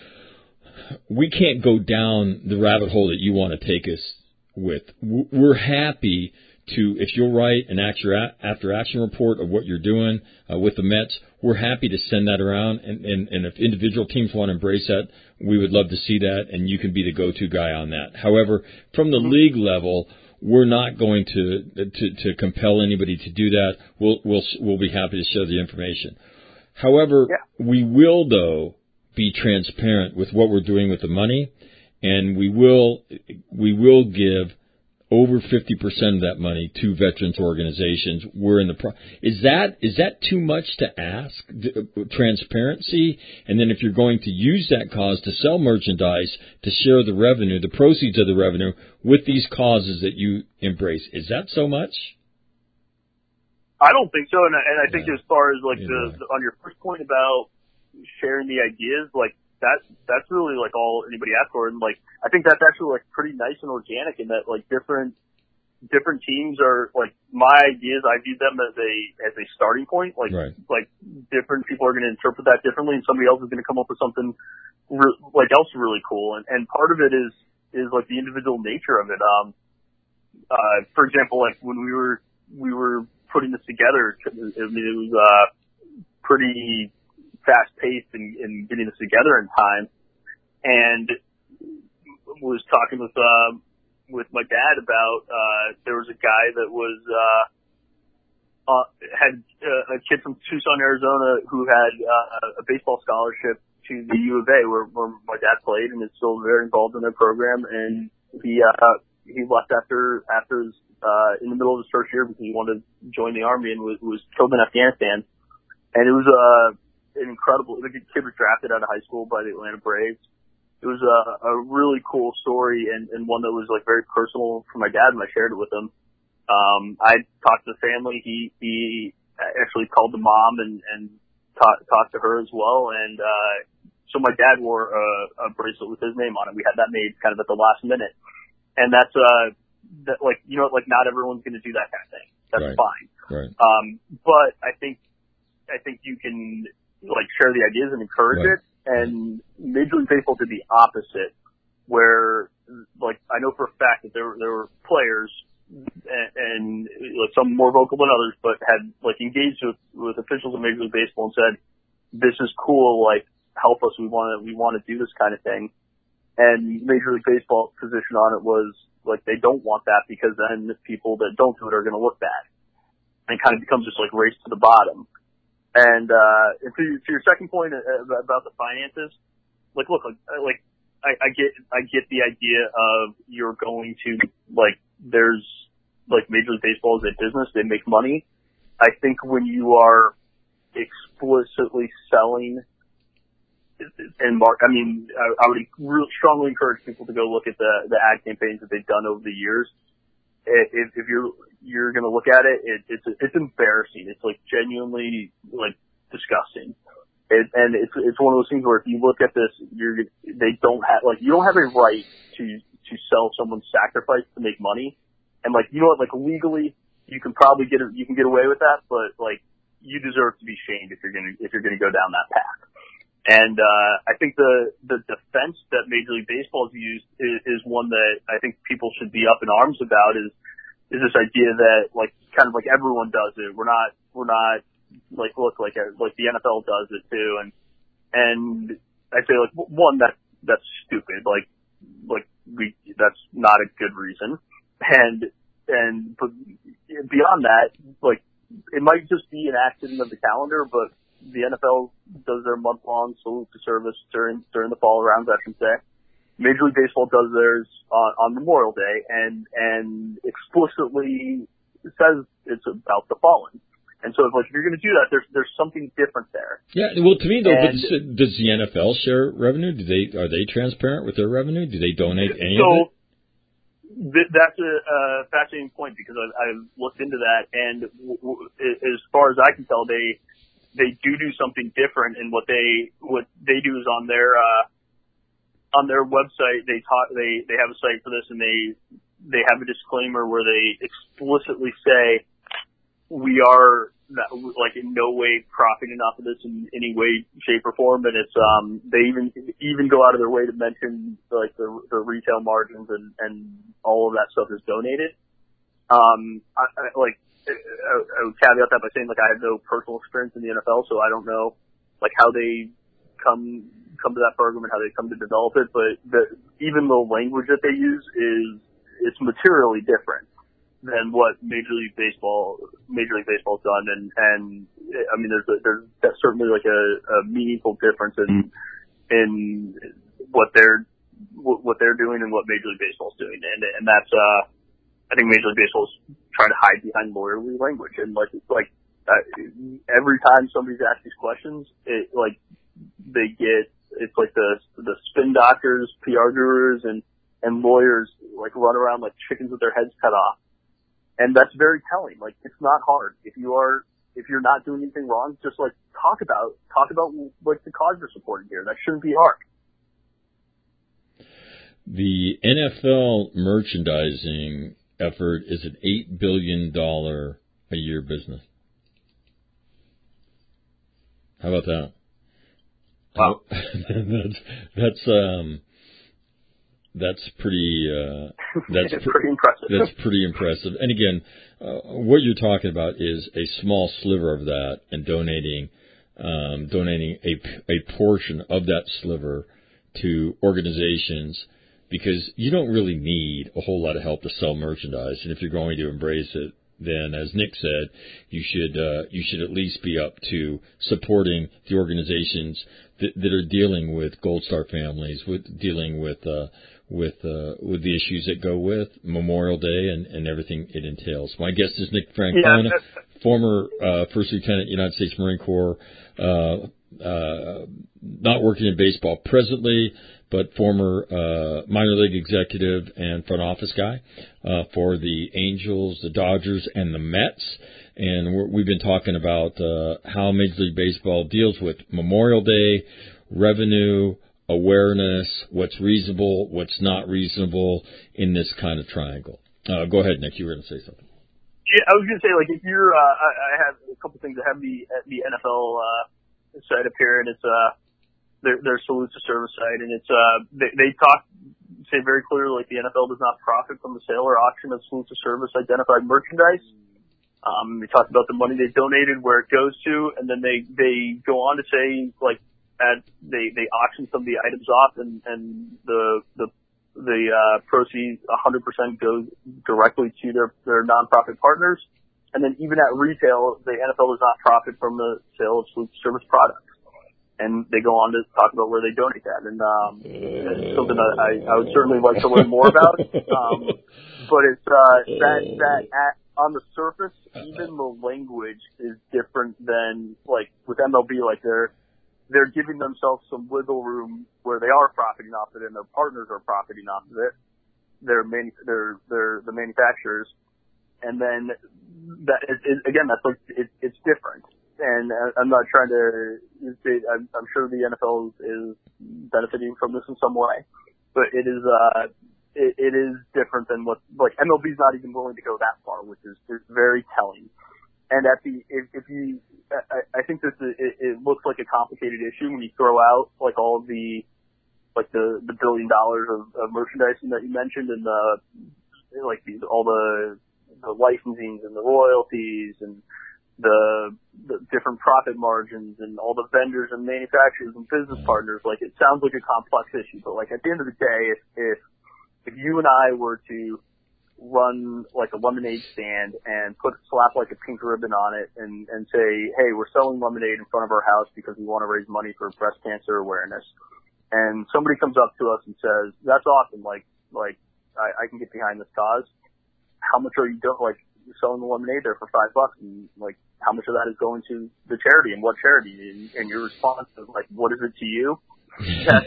we can't go down the rabbit hole that you want to take us with. We're happy to, if you'll write an after action report of what you're doing uh, with the Mets, we're happy to send that around. And, and, and if individual teams want to embrace that, we would love to see that, and you can be the go-to guy on that. However, from the mm-hmm. league level, we're not going to, to to compel anybody to do that. We'll we'll we'll be happy to share the information. However, yeah. we will though be transparent with what we're doing with the money, and we will we will give over fifty percent of that money to veterans organizations. We're in the pro- is that is that too much to ask? Transparency, and then if you're going to use that cause to sell merchandise, to share the revenue, the proceeds of the revenue with these causes that you embrace, is that so much? I don't think so, and I, and I yeah. think as far as like the, the on your first point about sharing the ideas, like. That that's really like all anybody asked for, and like I think that's actually like pretty nice and organic in that like different different teams are like my ideas. I view them as a as a starting point. Like right. like different people are going to interpret that differently, and somebody else is going to come up with something re- like else really cool. And and part of it is is like the individual nature of it. Um, uh, for example, like when we were we were putting this together, I mean it was uh pretty. fast paced and, and getting this together in time, and was talking with uh, with my dad about uh, there was a guy that was uh, uh, had uh, a kid from Tucson, Arizona, who had uh, a baseball scholarship to the U of A, where, where my dad played, and is still very involved in their program. And he uh, he left after after his, uh, in the middle of his first year because he wanted to join the army and was, was killed in Afghanistan. And it was a uh, an incredible, the kid was drafted out of high school by the Atlanta Braves. It was a, a really cool story and, and one that was like very personal for my dad, and I shared it with him. Um, I talked to the family. He, he actually called the mom and, and talked, talked to her as well. And, uh, so my dad wore a, a bracelet with his name on it. We had that made kind of at the last minute. And that's, uh, that like, you know, like not everyone's going to do that kind of thing. That's right. fine. Right. Um, but I think, I think you can, like share the ideas and encourage right. it, and Major League Baseball did the opposite, where like I know for a fact that there were there were players and, and like some more vocal than others, but had like engaged with, with officials of Major League Baseball and said, "This is cool. Like help us. We want to we want to do this kind of thing. And Major League Baseball's position on it was like they don't want that because then the people that don't do it are going to look bad. And it kind of becomes just like race to the bottom. And uh, and to, to your second point about the finances, like look, like, like I, I get I get the idea of you're going to like there's like Major League Baseball is a business, they make money. I think when you are explicitly selling and mark, I mean, I, I would really strongly encourage people to go look at the, the ad campaigns that they've done over the years. If, if you're, you're going to look at it, it, it's, it's embarrassing. It's like genuinely like disgusting. It, and it's, it's one of those things where if you look at this, you're, they don't have, like, you don't have a right to, to sell someone's sacrifice to make money. And like, you know what, like legally, you can probably get, you can get away with that, but like, you deserve to be shamed if you're going to, if you're going to go down that path. And, uh, I think the, the defense that Major League Baseball has used is, is one that I think people should be up in arms about is, is this idea that like, kind of like everyone does it. We're not, we're not like, look, like, like the N F L does it too. And, and I'd say like, one, that, that's stupid. Like, like we, that's not a good reason. And, and, but beyond that, like, it might just be an accident of the calendar, but the N F L does their month-long salute to service during during the fall rounds, I should say. Major League Baseball does theirs on, on Memorial Day, and and explicitly says it's about the fallen. And so, if like if you're going to do that, there's there's something different there. Yeah, well, to me though, and, but does the N F L share revenue? Do they are they transparent with their revenue? Do they donate any so, of it? Th- that's a uh, fascinating point because I've, I've looked into that, and w- w- as far as I can tell, they they do do something different. And what they what they do is on their uh, on their website, they talk they they have a site for this, and they they have a disclaimer where they explicitly say we are not, like in no way profiting off of this in any way, shape, or form. And it's um they even even go out of their way to mention like the the retail margins and and all of that stuff is donated. Um, I, I like I, I would caveat that by saying like I have no personal experience in the N F L, so I don't know like how they come come to that program and how they come to develop it. But the, even the language that they use is it's materially different than what Major League Baseball, Major League Baseball's done, and and I mean, there's a, there's that's certainly like a, a meaningful difference in in what they're what they're doing and what Major League Baseball's doing, and and that's uh, I think Major League Baseball's trying to hide behind lawyerly language, and like like uh, every time somebody's asked these questions, it like they get it's like the the spin doctors, P R gurus, and and lawyers like run around like chickens with their heads cut off. And that's very telling. Like, it's not hard. If you are, if you're not doing anything wrong, just like talk about, talk about like the cause you're supporting here. That shouldn't be hard. The N F L merchandising effort is an eight billion dollars a year business. How about that? Wow. that's, that's, um, That's pretty. Uh, that's it's pretty impressive. That's pretty impressive. And again, uh, what you're talking about is a small sliver of that, and donating, um, donating a a portion of that sliver to organizations, because you don't really need a whole lot of help to sell merchandise. And if you're going to embrace it, then, as Nick said, you should uh, you should at least be up to supporting the organizations that, that are dealing with Gold Star families, with dealing with. Uh, with uh, with the issues that go with Memorial Day and, and everything it entails. My guest is Nick Francona, yeah. former uh, First Lieutenant, United States Marine Corps, uh, uh, not working in baseball presently, but former uh, minor league executive and front office guy uh, for the Angels, the Dodgers, and the Mets. And we're, we've been talking about uh, how Major League Baseball deals with Memorial Day, revenue, awareness, what's reasonable, what's not reasonable in this kind of triangle. Uh, go ahead, Nick. You were going to say something. Yeah, I was going to say, like, if you're, uh, I, I have a couple things. I have the the N F L uh, site up here, and it's uh, their their salute to service site, and it's uh, they, they talk say very clearly like the N F L does not profit from the sale or auction of salute to service identified merchandise. Um, they talk about the money they donated, where it goes to, and then they they go on to say like. at they they auction some of the items off, and and the the the uh, proceeds one hundred percent goes directly to their their nonprofit partners. And then even at retail, the N F L does not profit from the sale of Salute to Service products. And they go on to talk about where they donate that. And um, it's something that I, I would certainly like to learn more about. Um, but it's uh, that, that at, on the surface, even the language is different than, like, with M L B, like, they're they're giving themselves some wiggle room where they are profiting off it and their partners are profiting off of it. They're, manu- they're, they're the manufacturers. And then, that it, it, again, that's like, it, it's different. And I'm not trying to say, I'm, I'm sure the N F L is benefiting from this in some way, but it is, uh, it, it is different than what, like, M L B's not even willing to go that far, which is, is very telling. And at the, if, if you, I, I think this is, it, it looks like a complicated issue when you throw out, like, all of the, like, the, the billion dollars of, of merchandising that you mentioned and the, like, these, all the, the licensings and the royalties and the, the different profit margins and all the vendors and manufacturers and business partners. Like, it sounds like a complex issue, but, like, at the end of the day, if, if, if you and I were to run, like, a lemonade stand and put, slap, like, a pink ribbon on it and, and say, hey, we're selling lemonade in front of our house because we want to raise money for breast cancer awareness. And somebody comes up to us and says, that's awesome. Like, like, I, I can get behind this cause. How much are you doing? Like, you're selling the lemonade there for five bucks, and like, how much of that is going to the charity, and what charity? And, and your response is like, what is it to you? That's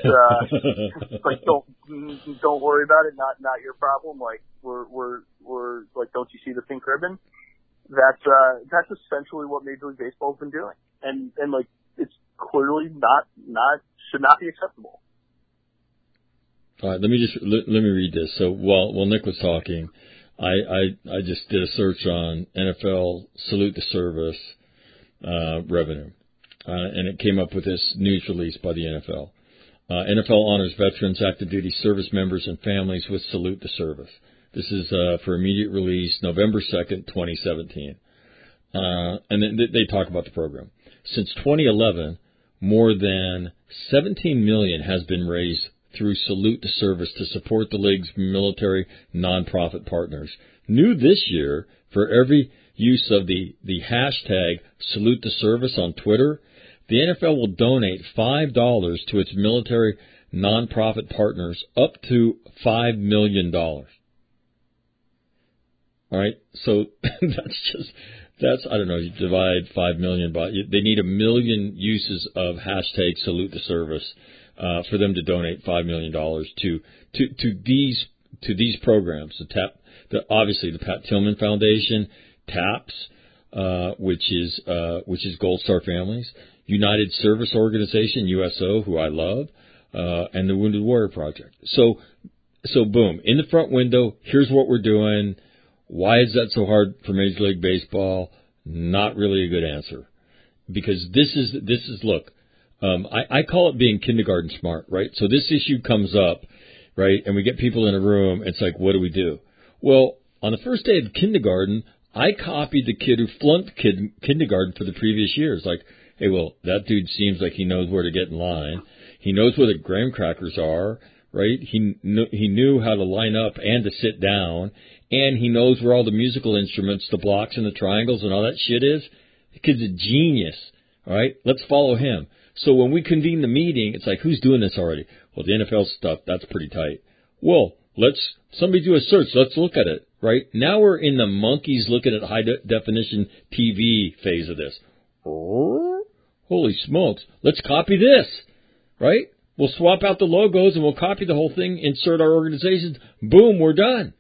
uh, like, don't don't worry about it. Not not your problem. Like, we're we're we're like, don't you see the pink ribbon? That's uh, that's essentially what Major League Baseball's been doing, and and like, it's clearly not not should not be acceptable. All right, let me just let, let me read this. So while while Nick was talking, I, I, I just did a search on N F L Salute to Service uh, revenue, uh, and it came up with this news release by the N F L. Uh, N F L honors veterans, active duty service members, and families with Salute to Service. This is uh, for immediate release, November second, twenty seventeen. Uh, and then they talk about the program. Since twenty eleven, more than seventeen million dollars has been raised through Salute to Service to support the league's military nonprofit partners. New this year, for every use of the, the hashtag Salute to Service on Twitter, the N F L will donate five dollars to its military nonprofit partners, up to five million dollars. All right, so that's just, that's, I don't know, you divide five million by, they need a million uses of hashtag Salute to Service Uh, for them to donate five million dollars to, to, to these, to these programs. The TAP, the, obviously the Pat Tillman Foundation, TAPS, uh, which is, uh, which is Gold Star Families, United Service Organization, U S O, who I love, uh, and the Wounded Warrior Project. So, so boom, in the front window, here's what we're doing. Why is that so hard for Major League Baseball? Not really a good answer. Because this is, this is, look, Um, I, I call it being kindergarten smart, right? So this issue comes up, right, and we get people in a room. It's like, what do we do? Well, on the first day of kindergarten, I copied the kid who flunked kid, kindergarten for the previous years. Like, hey, well, that dude seems like he knows where to get in line. He knows where the graham crackers are, right? He kn- he knew how to line up and to sit down, and he knows where all the musical instruments, the blocks and the triangles and all that shit is. The kid's a genius, all right? Let's follow him. So when we convene the meeting, it's like, who's doing this already? Well, the N F L stuff, that's pretty tight. Well, let's, somebody do a search. Let's look at it, right? Now we're in the monkeys looking at high de- definition T V phase of this. Oh, holy smokes. Let's copy this, right? We'll swap out the logos and we'll copy the whole thing, insert our organizations. Boom, we're done.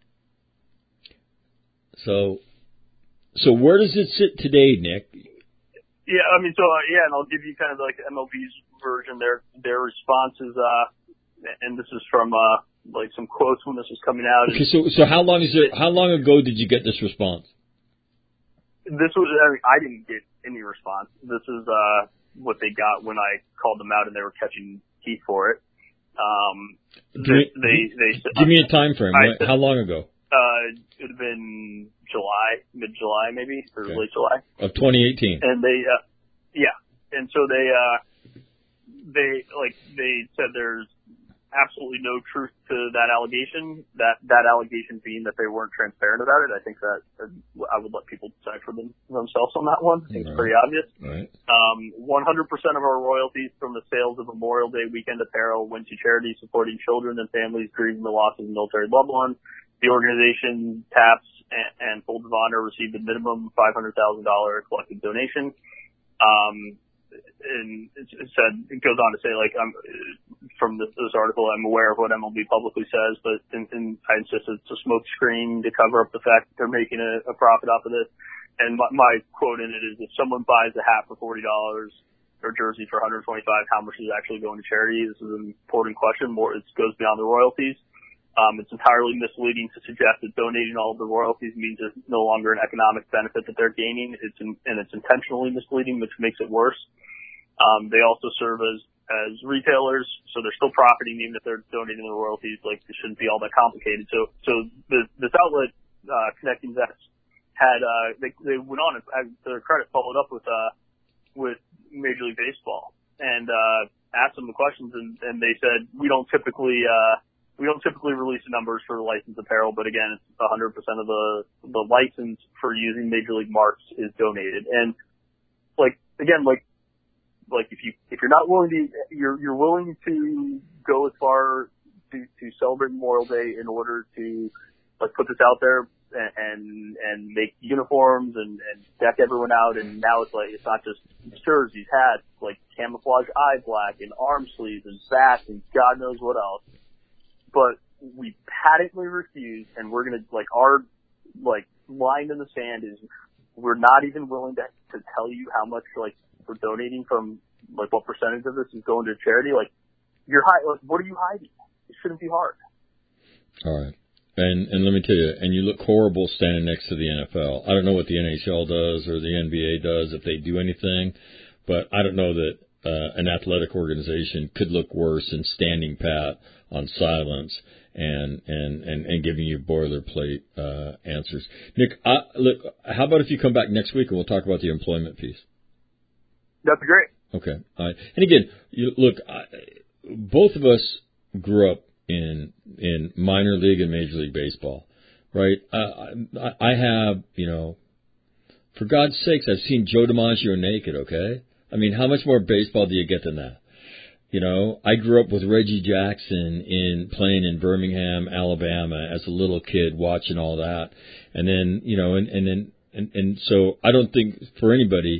So, so where does it sit today, Nick? Yeah, I mean, so, uh, yeah, and I'll give you kind of like M L B's version. Their, their response is, uh, and this is from, uh, like some quotes when this was coming out. Okay, so, so how long is it, how long ago did you get this response? This was, I mean, I didn't get any response. This is, uh, what they got when I called them out and they were catching heat for it. Um, give me, they, they, they, give me a time frame. I, how long ago? Uh, it would have been July, mid-July maybe, or okay. late July. Of twenty eighteen. And they, uh, yeah. And so they, uh, they like they said there's absolutely no truth to that allegation. That that allegation being that they weren't transparent about it. I think that uh, I would let people decide for them, themselves on that one. I think right. It's pretty obvious. Right. Um, one hundred percent of our royalties from the sales of Memorial Day weekend apparel went to charities supporting children and families grieving the loss of military loved ones. The organization, TAPS and, and Folds of Honor, received a minimum five hundred thousand dollars collective donation. Um, and it, it said, it goes on to say, like, I'm, from this, this article, I'm aware of what M L B publicly says, but and, and I insist it's a smoke screen to cover up the fact that they're making a, a profit off of this. And my, my quote in it is, if someone buys a hat for forty dollars or jersey for one hundred twenty-five dollars, how much is actually going to charity? This is an important question. More, it goes beyond the royalties. Um, it's entirely misleading to suggest that donating all of the royalties means there's no longer an economic benefit that they're gaining. It's in, and it's intentionally misleading, which makes it worse. Um, they also serve as, as retailers, so they're still profiting even if they're donating the royalties. Like, it shouldn't be all that complicated. So, so the, this outlet, uh, Connecting Vets had, uh, they, they went on and, uh, to their credit, followed up with, uh, with Major League Baseball and, uh, asked them the questions, and, and they said, we don't typically, uh, we don't typically release the numbers for licensed apparel, but again, it's one hundred percent of the, the license for using Major League marks is donated. And, like, again, like, like if you, if you're not willing to, you're, you're willing to go as far to, to celebrate Memorial Day in order to, like, put this out there and, and, and make uniforms and, and deck everyone out. And now it's like, it's not just jerseys, hats, like camouflage eye black and arm sleeves and bats and God knows what else. But we patently refuse, and we're gonna, like, our, like, line in the sand is we're not even willing to, to tell you how much, like, we're donating from, like, what percentage of this is going to charity. Like, you're high, like, what are you hiding? It shouldn't be hard. All right. And, and let me tell you, and you look horrible standing next to the N F L. I don't know what the N H L does or the N B A does, if they do anything, but I don't know that, uh, an athletic organization could look worse than standing pat on silence and, and, and, and giving you boilerplate, uh, answers. Nick, I, look, how about if you come back next week and we'll talk about the employment piece? That'd be great. Okay. All right. And again, you, look, I, both of us grew up in, in minor league and Major League Baseball, right? I, I, I have, you know, for God's sakes, I've seen Joe DiMaggio naked, okay? I mean, how much more baseball do you get than that? You know, I grew up with Reggie Jackson in playing in Birmingham, Alabama as a little kid, watching all that. And then, you know, and, and then, and, and so I don't think for anybody,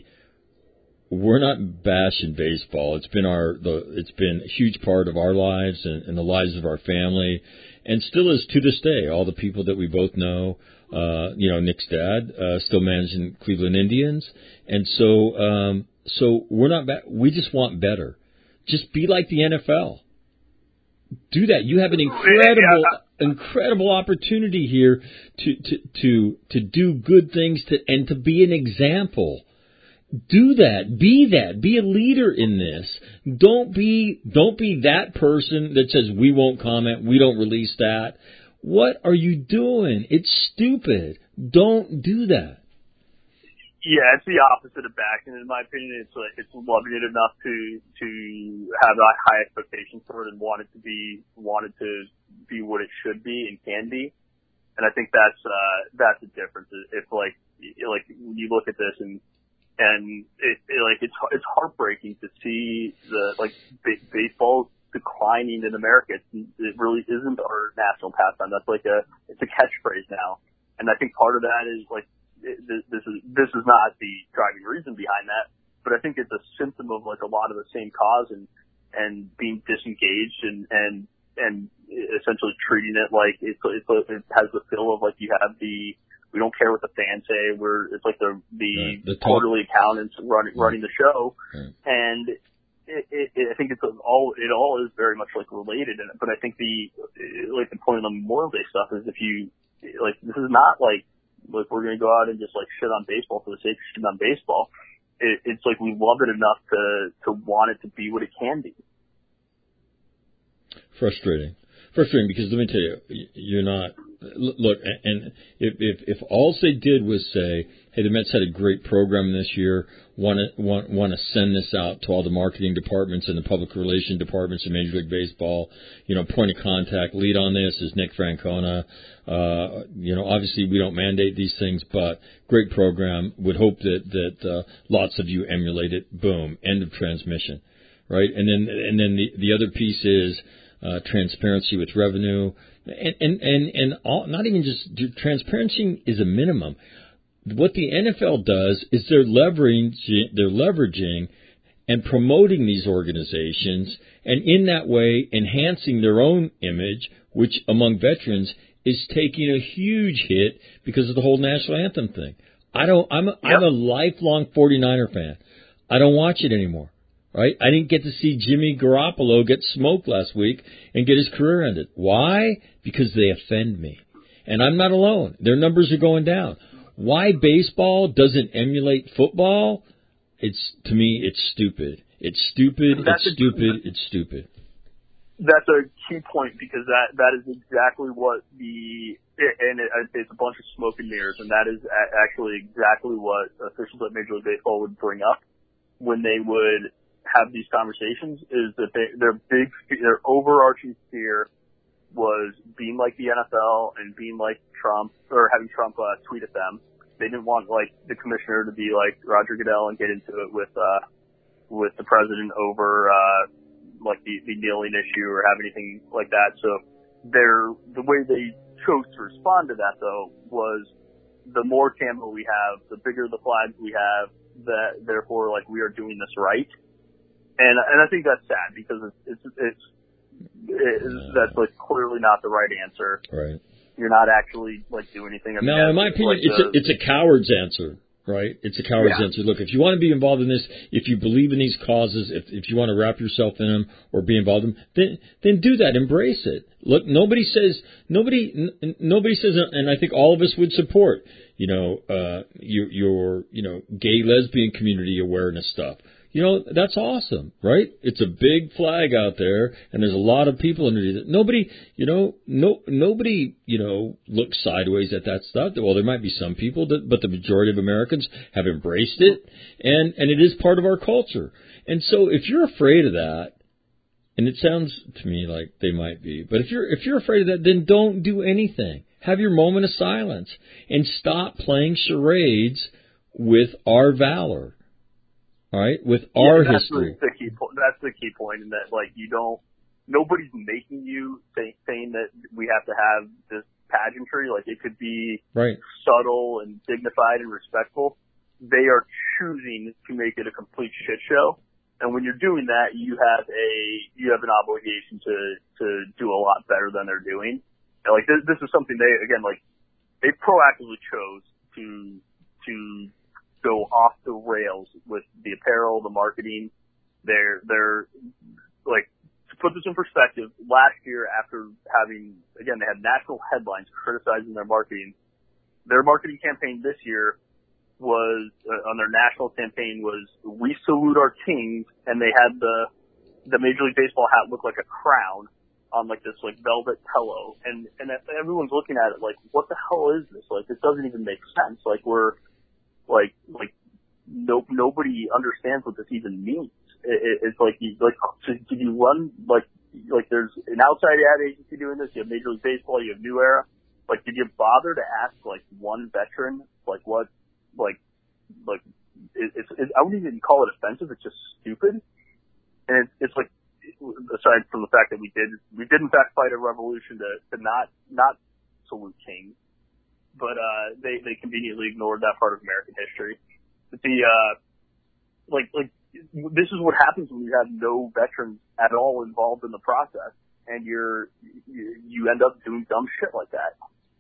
we're not bashing baseball. It's been our, the, it's been a huge part of our lives and, and the lives of our family, and still is to this day. All the people that we both know, uh, you know, Nick's dad, uh, still managing Cleveland Indians. And so, um, so we're not, ba- we just want better. Just be like the N F L. Do that. You have an incredible, incredible opportunity here to, to, to, to do good things to, and to be an example. Do that. Be that. Be a leader in this. Don't be, don't be that person that says we won't comment, we don't release that. What are you doing? It's stupid. Don't do that. Yeah, it's the opposite of backing. In my opinion, it's like it's loving it enough to to have a high expectations for it and want it to be want it to be what it should be and can be. And I think that's uh that's the difference. If like like when you look at this and and it, it like it's it's heartbreaking to see the like b- baseball declining in America. It's, it really isn't our national pastime. That's like a it's a catchphrase now. And I think part of that is like. This is this is not the driving reason behind that, but I think it's a symptom of like a lot of the same cause and and being disengaged and and and essentially treating it like it's, it's it has the feel of like you have the we don't care what the fans say, we're it's like the the, the, the quarterly accountants running right. running the show, right. and it, it, it, I think it's all it all is very much like related in it. But I think the like the point of the Memorial Day stuff is if you like this is not like. Like we're going to go out and just like shit on baseball for the sake of shit on baseball. It, it's like we love it enough to to want it to be what it can be. Frustrating, frustrating because let me tell you, you're not look, and if, if if all they did was say, hey, the Mets had a great program this year, want to want, want to send this out to all the marketing departments and the public relations departments in Major League Baseball, you know, point of contact, lead on this is Nick Francona. Uh, you know, obviously we don't mandate these things, but great program. Would hope that that uh, lots of you emulate it. Boom, end of transmission, right? And then and then the the other piece is uh, transparency with revenue. And and and, and all, not even just transparency is a minimum. What the N F L does is they're leveraging they're leveraging and promoting these organizations, and in that way enhancing their own image, which among veterans is taking a huge hit because of the whole national anthem thing. I don't. I'm a, yep. I'm a lifelong forty-niner fan. I don't watch it anymore. Right? I didn't get to see Jimmy Garoppolo get smoked last week and get his career ended. Why? Because they offend me. And I'm not alone. Their numbers are going down. Why baseball doesn't emulate football? It's, to me, it's stupid. It's stupid, that's it's a, stupid, it's stupid. That's a key point because that, that is exactly what the, and it, it's a bunch of smoke and mirrors, and that is actually exactly what officials at Major League Baseball would bring up when they would have these conversations, is that they, their big, their overarching fear was being like the N F L and being like Trump, or having Trump uh, tweet at them. They didn't want like the commissioner to be like Roger Goodell and get into it with uh with the president over uh like the, the kneeling issue or have anything like that. So their the way they chose to respond to that though was the more camo we have, the bigger the flags we have, that therefore like we are doing this right. And and I think that's sad because it's it's it's, it's that's like clearly not the right answer. Right. You're not actually like doing anything. I mean, no, in my opinion, like it's the, a it's a coward's answer. Right? It's a coward's yeah. answer. Look, if you want to be involved in this, if you believe in these causes, if if you want to wrap yourself in them or be involved in them, then then do that. Embrace it. Look, nobody says nobody n- nobody says, and I think all of us would support. You know, uh, your your you know gay lesbian community awareness stuff. You know, that's awesome, right? It's a big flag out there, and there's a lot of people underneath it. Nobody, you know, no, nobody, you know, looks sideways at that stuff. Well, there might be some people, that, but the majority of Americans have embraced it, and, and it is part of our culture. And so if you're afraid of that, and it sounds to me like they might be, but if you're if you're afraid of that, then don't do anything. Have your moment of silence, and stop playing charades with our valor. All right, with yeah, our that's history. The key po- that's the key point in that, like, you don't, nobody's making you say, saying that we have to have this pageantry. Like, it could be right. subtle and dignified and respectful. They are choosing to make it a complete shit show. And when you're doing that, you have a, you have an obligation to, to do a lot better than they're doing. And like, this, this is something they, again, like, they proactively chose to, to, go off the rails with the apparel, the marketing. They're, they're, like, to put this in perspective, last year after having, again, they had national headlines criticizing their marketing. Their marketing campaign this year was, uh, on their national campaign was, we salute our kings, and they had the, the Major League Baseball hat look like a crown on like this like velvet pillow. And, and everyone's looking at it like, what the hell is this? Like, this doesn't even make sense. Like, we're, Like, like, no, nobody understands what this even means. It, it, it's like, you, like, so did you run, like, like there's an outside ad agency doing this, you have Major League Baseball, you have New Era. Like, did you bother to ask, like, one veteran, like, what, like, like, it, it's, it, I wouldn't even call it offensive, it's just stupid. And it's, it's like, aside from the fact that we did, we did in fact fight a revolution to, to not, not salute kings. But, uh, they, they conveniently ignored that part of American history. But the, uh, like, like, this is what happens when you have no veterans at all involved in the process, and you're, you, you end up doing dumb shit like that.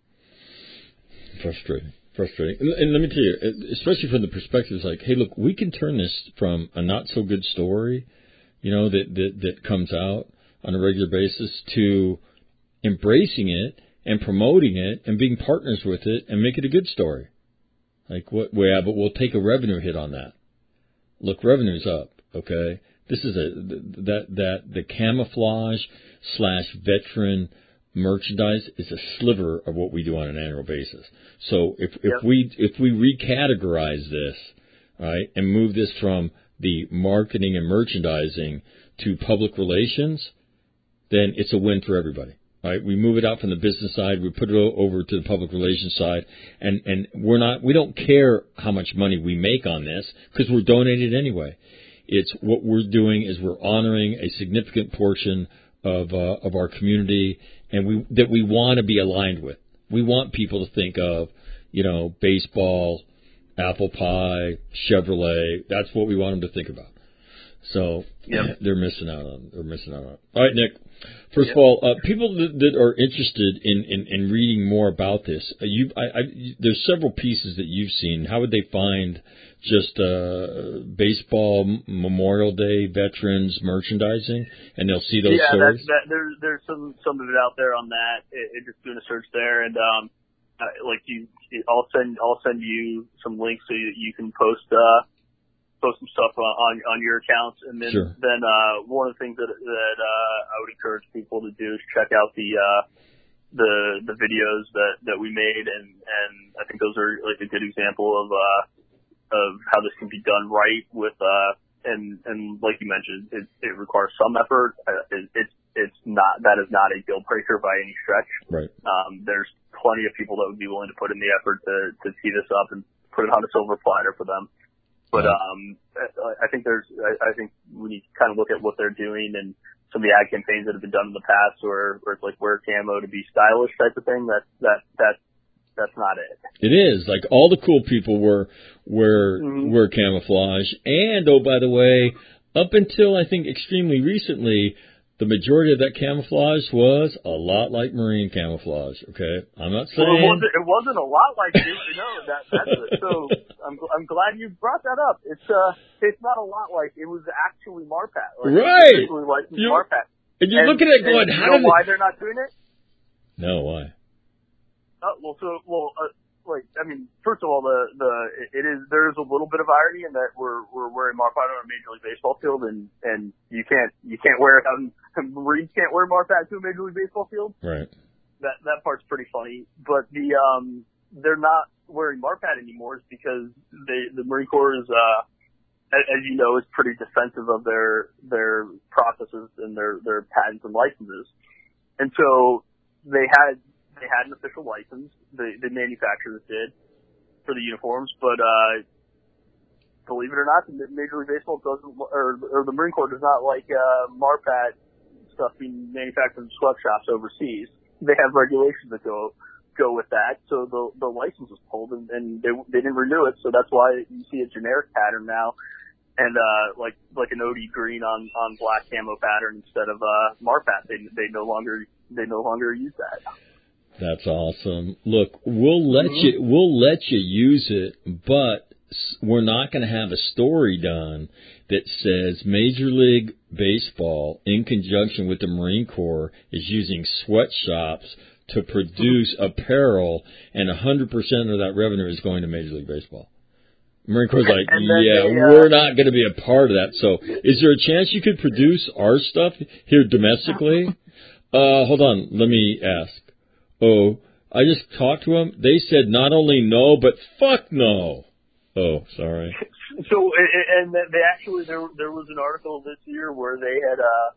Frustrating. Frustrating. And, and let me tell you, especially from the perspective, it's like, hey, look, we can turn this from a not so good story, you know, that, that, that comes out on a regular basis to embracing it and promoting it and being partners with it and make it a good story. Like, what? Well, yeah, but we'll take a revenue hit on that. Look, revenue's up, okay? This is a, that, that, the camouflage slash veteran merchandise is a sliver of what we do on an annual basis. So if, if Yep. we if we recategorize this, right, and move this from the marketing and merchandising to public relations, then it's a win for everybody. Right? We move it out from the business side, we put it over to the public relations side, and, and we're not, we don't care how much money we make on this because we're donating it anyway. It's what we're doing is we're honoring a significant portion of uh, of our community, and we that we want to be aligned with. We want people to think of, you know, baseball, apple pie, Chevrolet. That's what we want them to think about. So yep. they're missing out on. They're missing out on. All right, Nick. First yep. of all, uh, people that, that are interested in, in, in reading more about this, uh, you, I, I, there's several pieces that you've seen. How would they find just uh, baseball, Memorial Day, veterans merchandising, and they'll see those yeah, stories? Yeah, that, there's there's some some of it out there on that. It, it just doing a search there, and um, uh, like you, I'll send I'll send you some links so you, you can post. Uh, post some stuff on on your accounts, and then sure. then uh one of the things that that uh I would encourage people to do is check out the uh the the videos that that we made, and and I think those are like a good example of uh of how this can be done right with uh and and like you mentioned, it it requires some effort. It, it's it's not that is not a deal breaker by any stretch. Right. Um there's plenty of people that would be willing to put in the effort to to tee this up and put it on a silver platter for them. But um, I think there's, I think we need to kind of look at what they're doing and some of the ad campaigns that have been done in the past, where, where it's like wear camo to be stylish type of thing. That that that that's not it. It is like all the cool people wear wear mm-hmm. wear camouflage, and oh by the way, up until I think extremely recently, the majority of that camouflage was a lot like Marine camouflage. Okay, I'm not saying well, it, wasn't, it wasn't a lot like it. No, that that's it. So I'm I'm glad you brought that up. It's uh it's not a lot like it was actually Marpat. Like, right. It was like you, Marpat. And you're and, looking at it going, how how do you know why they're not doing it? No, why? Uh, well, so well. Uh, Like, I mean, first of all, the, the, it is, there is a little bit of irony in that we're, we're wearing Marpat on a Major League Baseball field, and, and you can't, you can't wear it on, Marines can't wear Marpat to a Major League Baseball field. Right. That, that part's pretty funny. But the, um, they're not wearing Marpat anymore is because they, the Marine Corps is, uh, as you know, is pretty defensive of their, their processes and their, their patents and licenses. And so they had, They had an official license, the, the manufacturers did, for the uniforms, but, uh, believe it or not, the Major League Baseball doesn't, or, or the Marine Corps does not like, uh, Marpat stuff being manufactured in sweatshops overseas. They have regulations that go, go with that, so the, the license was pulled, and, and they, they didn't renew it, so that's why you see a generic pattern now, and, uh, like, like an O D green on, on black camo pattern instead of, uh, Marpat. They, they no longer, they no longer use that. That's awesome. Look, we'll let mm-hmm. you we'll let you use it, but we're not going to have a story done that says Major League Baseball, in conjunction with the Marine Corps, is using sweatshops to produce apparel, and one hundred percent of that revenue is going to Major League Baseball. Marine Corps is like, yeah, they, uh, we're not going to be a part of that. So is there a chance you could produce our stuff here domestically? Uh, hold on. Let me ask. Oh, I just talked to them. They said not only no, but fuck no. Oh, sorry. So, and they actually, there there was an article this year where they had, uh,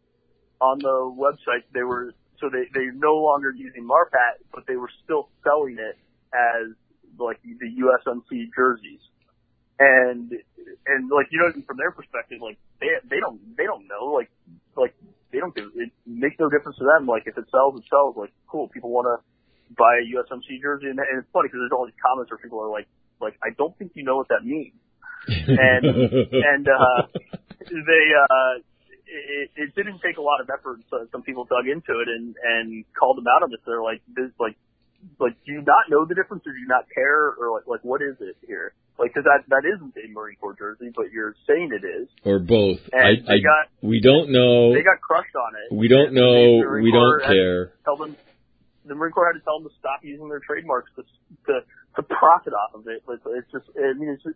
on the website, they were, so they, they're no longer using Marpat, but they were still selling it as, like, the U S M C jerseys. And, and like, you know, from their perspective, like, they, they don't, they don't know, like, like, they don't do it. Makes no difference to them. Like, if it sells, it sells. Like, cool. People want to buy a U S M C jersey, and, and it's funny because there's all these comments where people are like, like, I don't think you know what that means. And and uh, they uh, it, it didn't take a lot of effort. So some people dug into it and and called them out on this. They're like, this, like, like, do you not know the difference, or do you not care, or like, like, what is it here? Like, because that that isn't a Marine Corps jersey, but you're saying it is. Or both. And I, I got, we don't know. They got crushed on it. We don't and know. The We don't care. Tell them, the Marine Corps had to tell them to stop using their trademarks to to, to profit off of it. Like, it's just, I mean, it's just,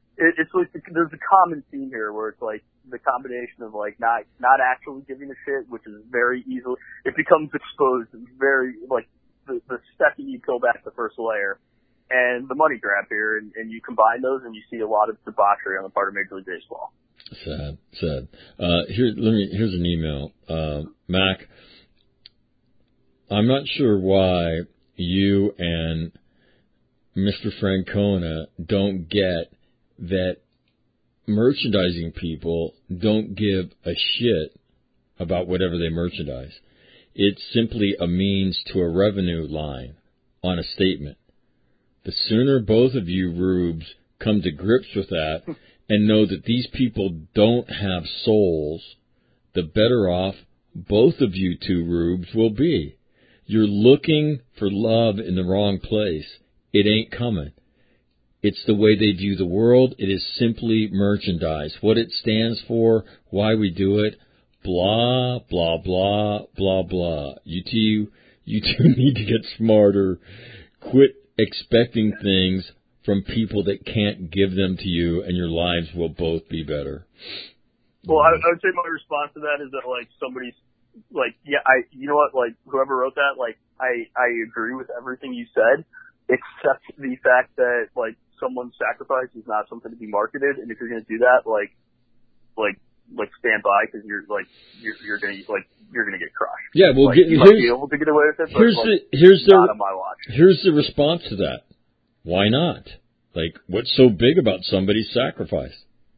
it, it's like the, there's a common theme here where it's like the combination of like not not actually giving a shit, which is very easily it becomes exposed very like the, the second you peel back the first layer, and the money grab here, and, and you combine those, and you see a lot of debauchery on the part of Major League Baseball. Sad, sad. Uh, here, let me. Here's an email, uh, Mac. I'm not sure why you and Mister Francona don't get that merchandising people don't give a shit about whatever they merchandise. It's simply a means to a revenue line on a statement. The sooner both of you rubes come to grips with that and know that these people don't have souls, the better off both of you two rubes will be. You're looking for love in the wrong place. It ain't coming. It's the way they view the world. It is simply merchandise. What it stands for, why we do it, blah, blah, blah, blah, blah. You two, you two need to get smarter. Quit expecting things from people that can't give them to you, and your lives will both be better. Well, I, I would say my response to that is that, like, somebody's, like, yeah, I, you know what, like, whoever wrote that, like, I, I agree with everything you said, except the fact that, like, someone's sacrifice is not something to be marketed, and if you're going to do that, like, like, like, stand by, because you're, like, you're, you're going to, like, you're going to get crushed. Yeah, well, like, get, you here's, might be able to get away with it, but, here's like, the, here's not the, on my watch. Here's the response to that. Why not? Like, what's so big about somebody's sacrifice?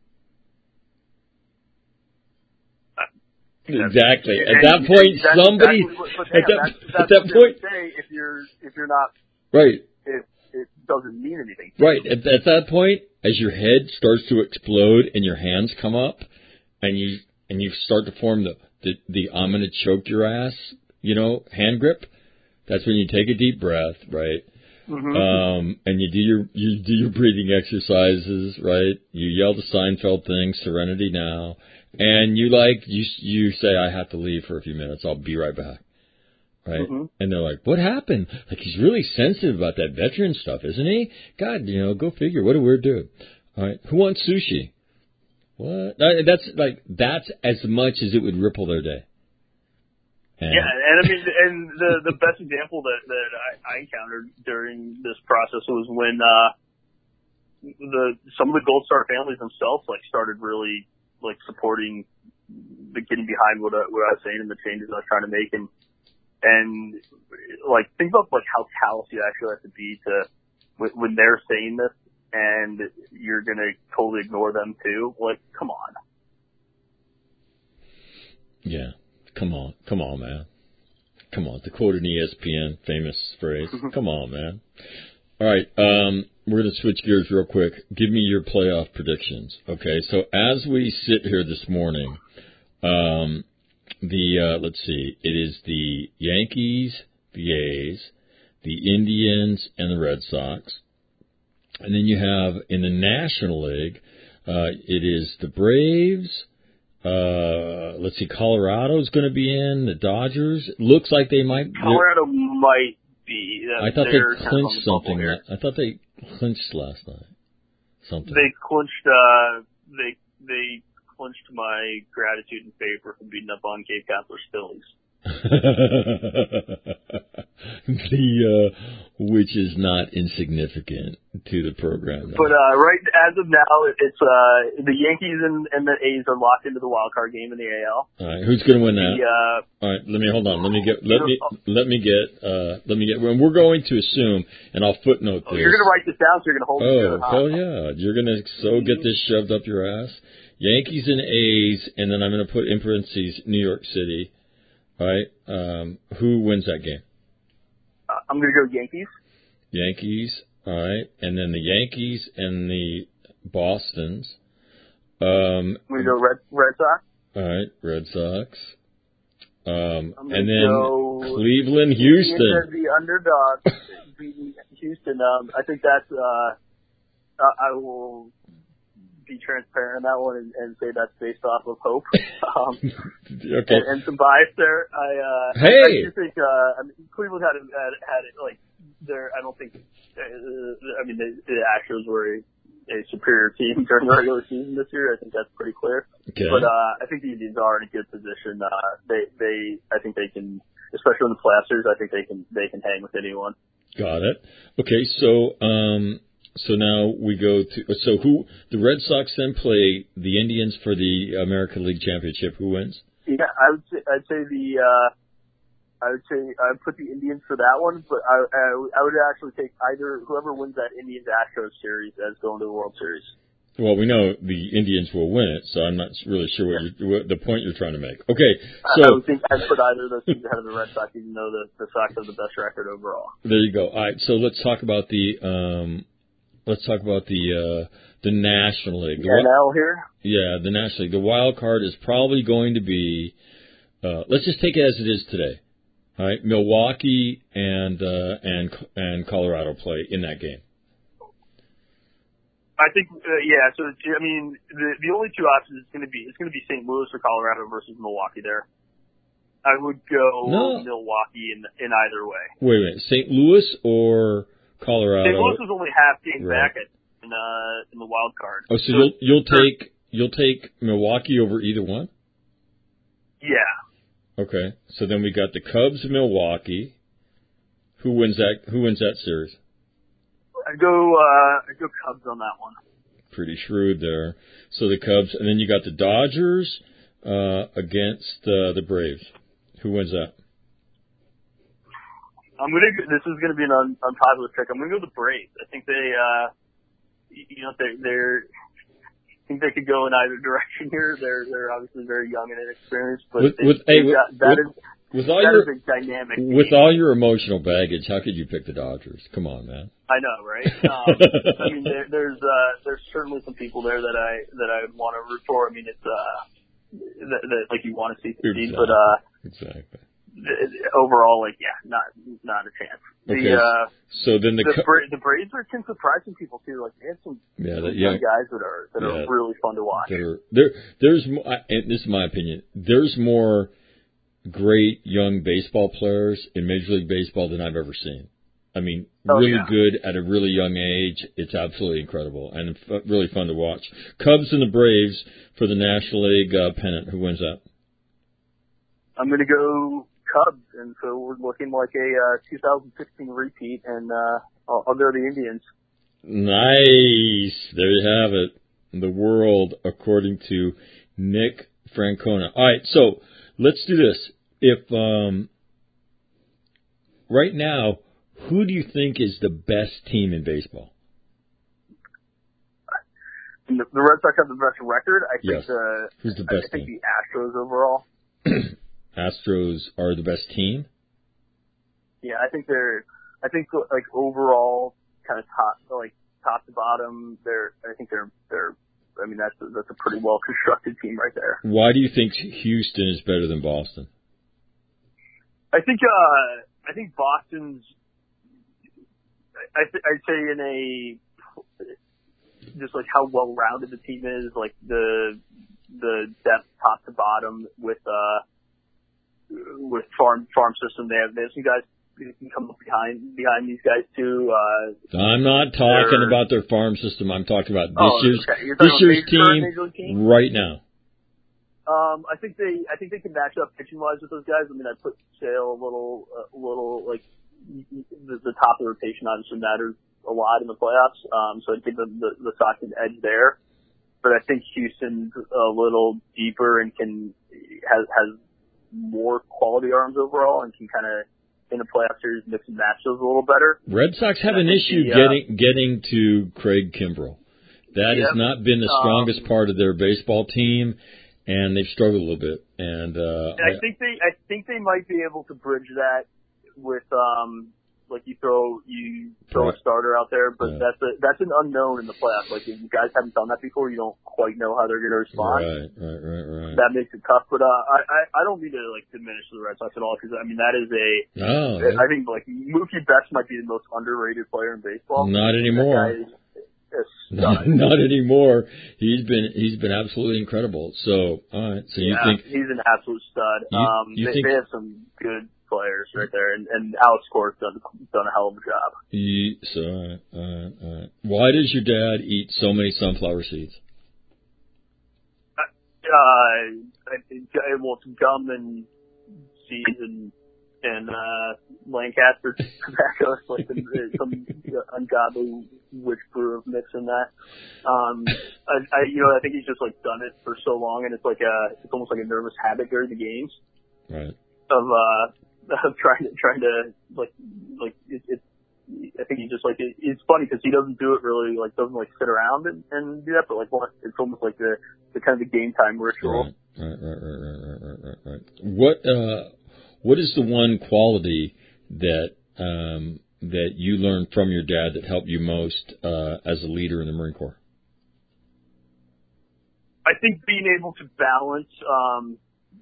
Exactly. At And that point, that's somebody. Exactly what, but at damn, that, that's, that's at that what point, say if you're if you're not right. If it doesn't mean anything. Right. At, at that point, as your head starts to explode and your hands come up, and you and you start to form the the, the I'm gonna choke your ass, you know, hand grip. That's when you take a deep breath, right? Mm-hmm. Um, and you do your you do your breathing exercises, right? You yell the Seinfeld thing, "Serenity now," and you like you you say, "I have to leave for a few minutes. I'll be right back." Right? Mm-hmm. And they're like, "What happened? Like, he's really sensitive about that veteran stuff, isn't he? God, you know, go figure. What a weird dude." All right, who wants sushi? What? That's like that's as much as it would ripple their day. And yeah, and I mean, and the the best example that that I, I encountered during this process was when uh, the some of the Gold Star families themselves like started really like supporting, the getting behind what I, what I was saying and the changes I was trying to make, and and like think about like how callous you actually have to be to when, when they're saying this, and you're gonna totally ignore them too. Like, come on. Yeah. Come on, come on, man. Come on, to quote an E S P N famous phrase. Come on, man. All right, um, we're going to switch gears real quick. Give me your playoff predictions. Okay, so as we sit here this morning, um, the uh, let's see, it is the Yankees, the A's, the Indians, and the Red Sox. And then you have in the National League, uh, it is the Braves. Uh, let's see, Colorado's going to be in, the Dodgers. It looks like they might. Colorado might be. Uh, I thought they clinched something. I thought they clinched last night. Something. They clinched, uh, they, they clinched my gratitude and favor for beating up on Cape Cod Phillies. the, uh, which is not insignificant to the program. But, uh, right, as of now, it's, uh, the Yankees and, and the A's are locked into the wild card game in the A L. All right, who's going to win that? The, uh, All right, let me, hold on, let me get, let me, let me get, uh, let me get, we're going to assume, and I'll footnote this. Oh, you're going to write this down, so you're going to hold oh, it to Oh, yeah, you're going to so get this shoved up your ass. Yankees and A's, and then I'm going to put in parentheses New York City. All right, um, who wins that game? Uh, I'm going to go Yankees. Yankees, all right, and then the Yankees and the Bostons. Um, I'm going to go Red Red Sox. All right, Red Sox. Um, I'm and then go Cleveland, Houston. The underdog beating Houston. Um, I think that's. Uh, I will be transparent on that one and, and say that's based off of hope. Um, okay. And, and some bias there. I, uh, hey. I, I do think, uh, I mean, Cleveland had, had, had it, like, there, I don't think, uh, I mean, the, the Astros were a a superior team during the regular season this year. I think that's pretty clear. Okay. But uh, I think the Indians are in a good position. Uh, they, they, I think they can, especially in the playoff series. I think they can, they can hang with anyone. Got it. Okay, so um, so now we go to so who the Red Sox then play the Indians for the American League Championship. Who wins? Yeah, I would say I'd say the uh, I would say I'd put the Indians for that one, but I, I I would actually take either whoever wins that Indians Astros series as going to the World Series. Well, we know the Indians will win it, so I'm not really sure what, you, what the point you're trying to make. Okay, so I would think I'd put either of those teams ahead of the Red Sox, even though the, the Sox have the best record overall. There you go. All right, so let's talk about the um, let's talk about the uh, the National League. The N L here. Yeah, the National League. The wild card is probably going to be. Uh, let's just take it as it is today. All right, Milwaukee and uh, and and Colorado play in that game. I think, uh, yeah. So I mean, the the only two options is going to be it's going to be Saint Louis or Colorado versus Milwaukee. There, I would go no. Milwaukee in in either way. Wait a minute, Saint Louis or Colorado? Saint Louis was only half game right. back at, in uh in the wild card. Oh, so, so you'll you'll take you'll take Milwaukee over either one? Yeah. Okay, so then we got the Cubs, Milwaukee. Who wins that? Who wins that series? I go, uh, I go Cubs on that one. Pretty shrewd there. So the Cubs, and then you got the Dodgers uh, against uh, the Braves. Who wins that? I'm gonna. This is gonna be an un, unpopular pick. I'm gonna go the Braves. I think they, uh, you know, they, they're. I think they could go in either direction here. They're they're obviously very young and inexperienced, but with, they, with, hey, got, with, that with, is with all that your is a dynamic. with team. all your emotional baggage, how could you pick the Dodgers? Come on, man. I know, right? Um, I mean, there, there's uh, there's certainly some people there that I that I would want to root for. I mean, it's uh, that, that like you want to see succeed, exactly. but uh, exactly. Overall, like yeah, not not a chance. The, okay. Uh, so then the the, co- Bra- the Braves are can surprise some people too. Like they have some, yeah, some that, young yeah. guys that are that yeah. are really fun to watch. That are, there, there's more, and this is my opinion. There's more great young baseball players in Major League Baseball than I've ever seen. I mean, oh, really yeah. good at a really young age. It's absolutely incredible and f- really fun to watch. Cubs and the Braves for the National League uh, pennant. Who wins that? I'm going to go Cubs, and so we're looking like a uh, two thousand sixteen repeat, and uh, I'll, I'll go the Indians. Nice. There you have it. The world according to Nick Francona. All right, so let's do this. If um, right now, who do you think is the best team in baseball? The, the Red Sox have the best record. I think yes. the Who's the best I think team? the Astros overall. Astros are the best team? Yeah, I think they're. I think like overall, kind of top, like top to bottom. They're. I think they're. They're. I mean, that's a, that's a pretty well constructed team right there. Why do you think Houston is better than Boston? I think. Uh, I think Boston's. I th- I'd say in a just like how well rounded the team is, like the the depth top to bottom with uh with farm farm system. They have they have some guys who can come up behind behind these guys too. Uh, I'm not talking about their farm system. I'm talking about this oh, year's okay. You're this talking year's about team, team right now. Um, I think they I think they can match up pitching wise with those guys. I mean, I put Sale a little a little like the, the top of the rotation obviously matters a lot in the playoffs. Um, so I think the the, the Sox can edge there. But I think Houston's a little deeper and can has has more quality arms overall and can kind of in the playoff series mix and match those a little better. Red Sox have an issue the, uh, getting getting to Craig Kimbrell. That yeah, has not been the strongest um, part of their baseball team, and they've struggled a little bit. And, uh, and I, I think they I think they might be able to bridge that with um like you throw you throw a starter out there, but yeah. that's a that's an unknown in the playoffs. Like if you guys haven't done that before, you don't quite know how they're going to respond. Right, right, right, right. That makes it tough. But uh, I, I I don't mean to like diminish the Red Sox at all because I mean that is a no, I think like Mookie Betts might be the most underrated player in baseball. Not anymore. That guy is a Not, not anymore. He's been he's been absolutely incredible. So all right, so you yeah, think he's an absolute stud. You, um, you they, think, they have some good players right there, and, and Alex Core's done done a hell of a job. You, so, all right, all right, all right. Why does your dad eat so many sunflower seeds? Uh, I, well, it's gum and seeds and and uh, Lancaster tobacco. It's like some ungodly witch brew of mixing that. Um, I, I, you know, I think he's just like done it for so long, and it's like a, it's almost like a nervous habit during the games. Right. Of uh, of trying to trying to like like it. it I think he just like it, it's funny because he doesn't do it really like doesn't like sit around and, and do that, but like what it's almost like the the kind of the game time ritual. Right, right, right, right, right, right, right, right. What uh, what is the one quality that um that you learned from your dad that helped you most uh, as a leader in the Marine Corps? I think being able to balance um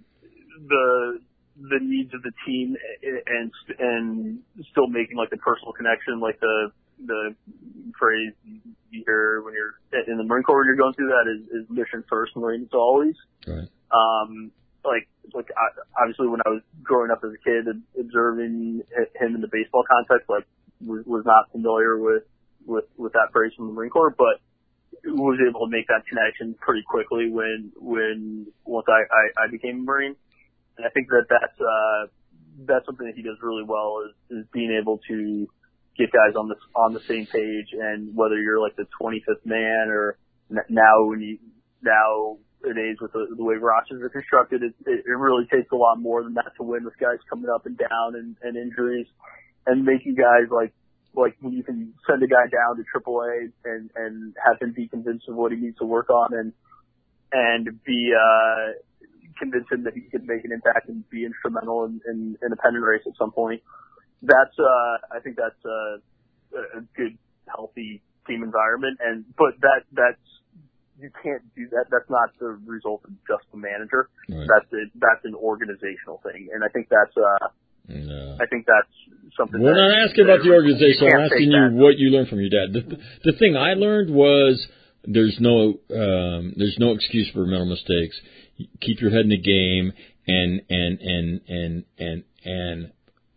the the needs of the team and and still making like the personal connection, like the the phrase you hear when you're in the Marine Corps when you're going through that is, is mission first, Marines always. Right. Um, like like I, obviously when I was growing up as a kid, observing him in the baseball context, like was, was not familiar with with with that phrase from the Marine Corps, but was able to make that connection pretty quickly when when once I I, I became a Marine. And I think that that's, uh, that's something that he does really well is, is being able to get guys on the, on the same page. And whether you're like the twenty-fifth man or now when you, nowadays with the, the way rosters are constructed, it, it, it really takes a lot more than that to win with guys coming up and down and, and injuries and making guys like, like when you can send a guy down to triple A and, and have him be convinced of what he needs to work on and, and be, uh, convince him that he could make an impact and be instrumental in, in, in a pennant race at some point. That's, uh, I think that's, uh, a good, healthy team environment. And, but that, that's, you can't do that. That's not the result of just the manager. Right. That's it. That's an organizational thing. And I think that's, uh, no. I think that's something. We're that, not asking about the organization. I'm asking you that. what you learned from your dad. The, the thing I learned was there's no, um, there's no excuse for mental mistakes. Keep your head in the game and, and, and, and, and, and,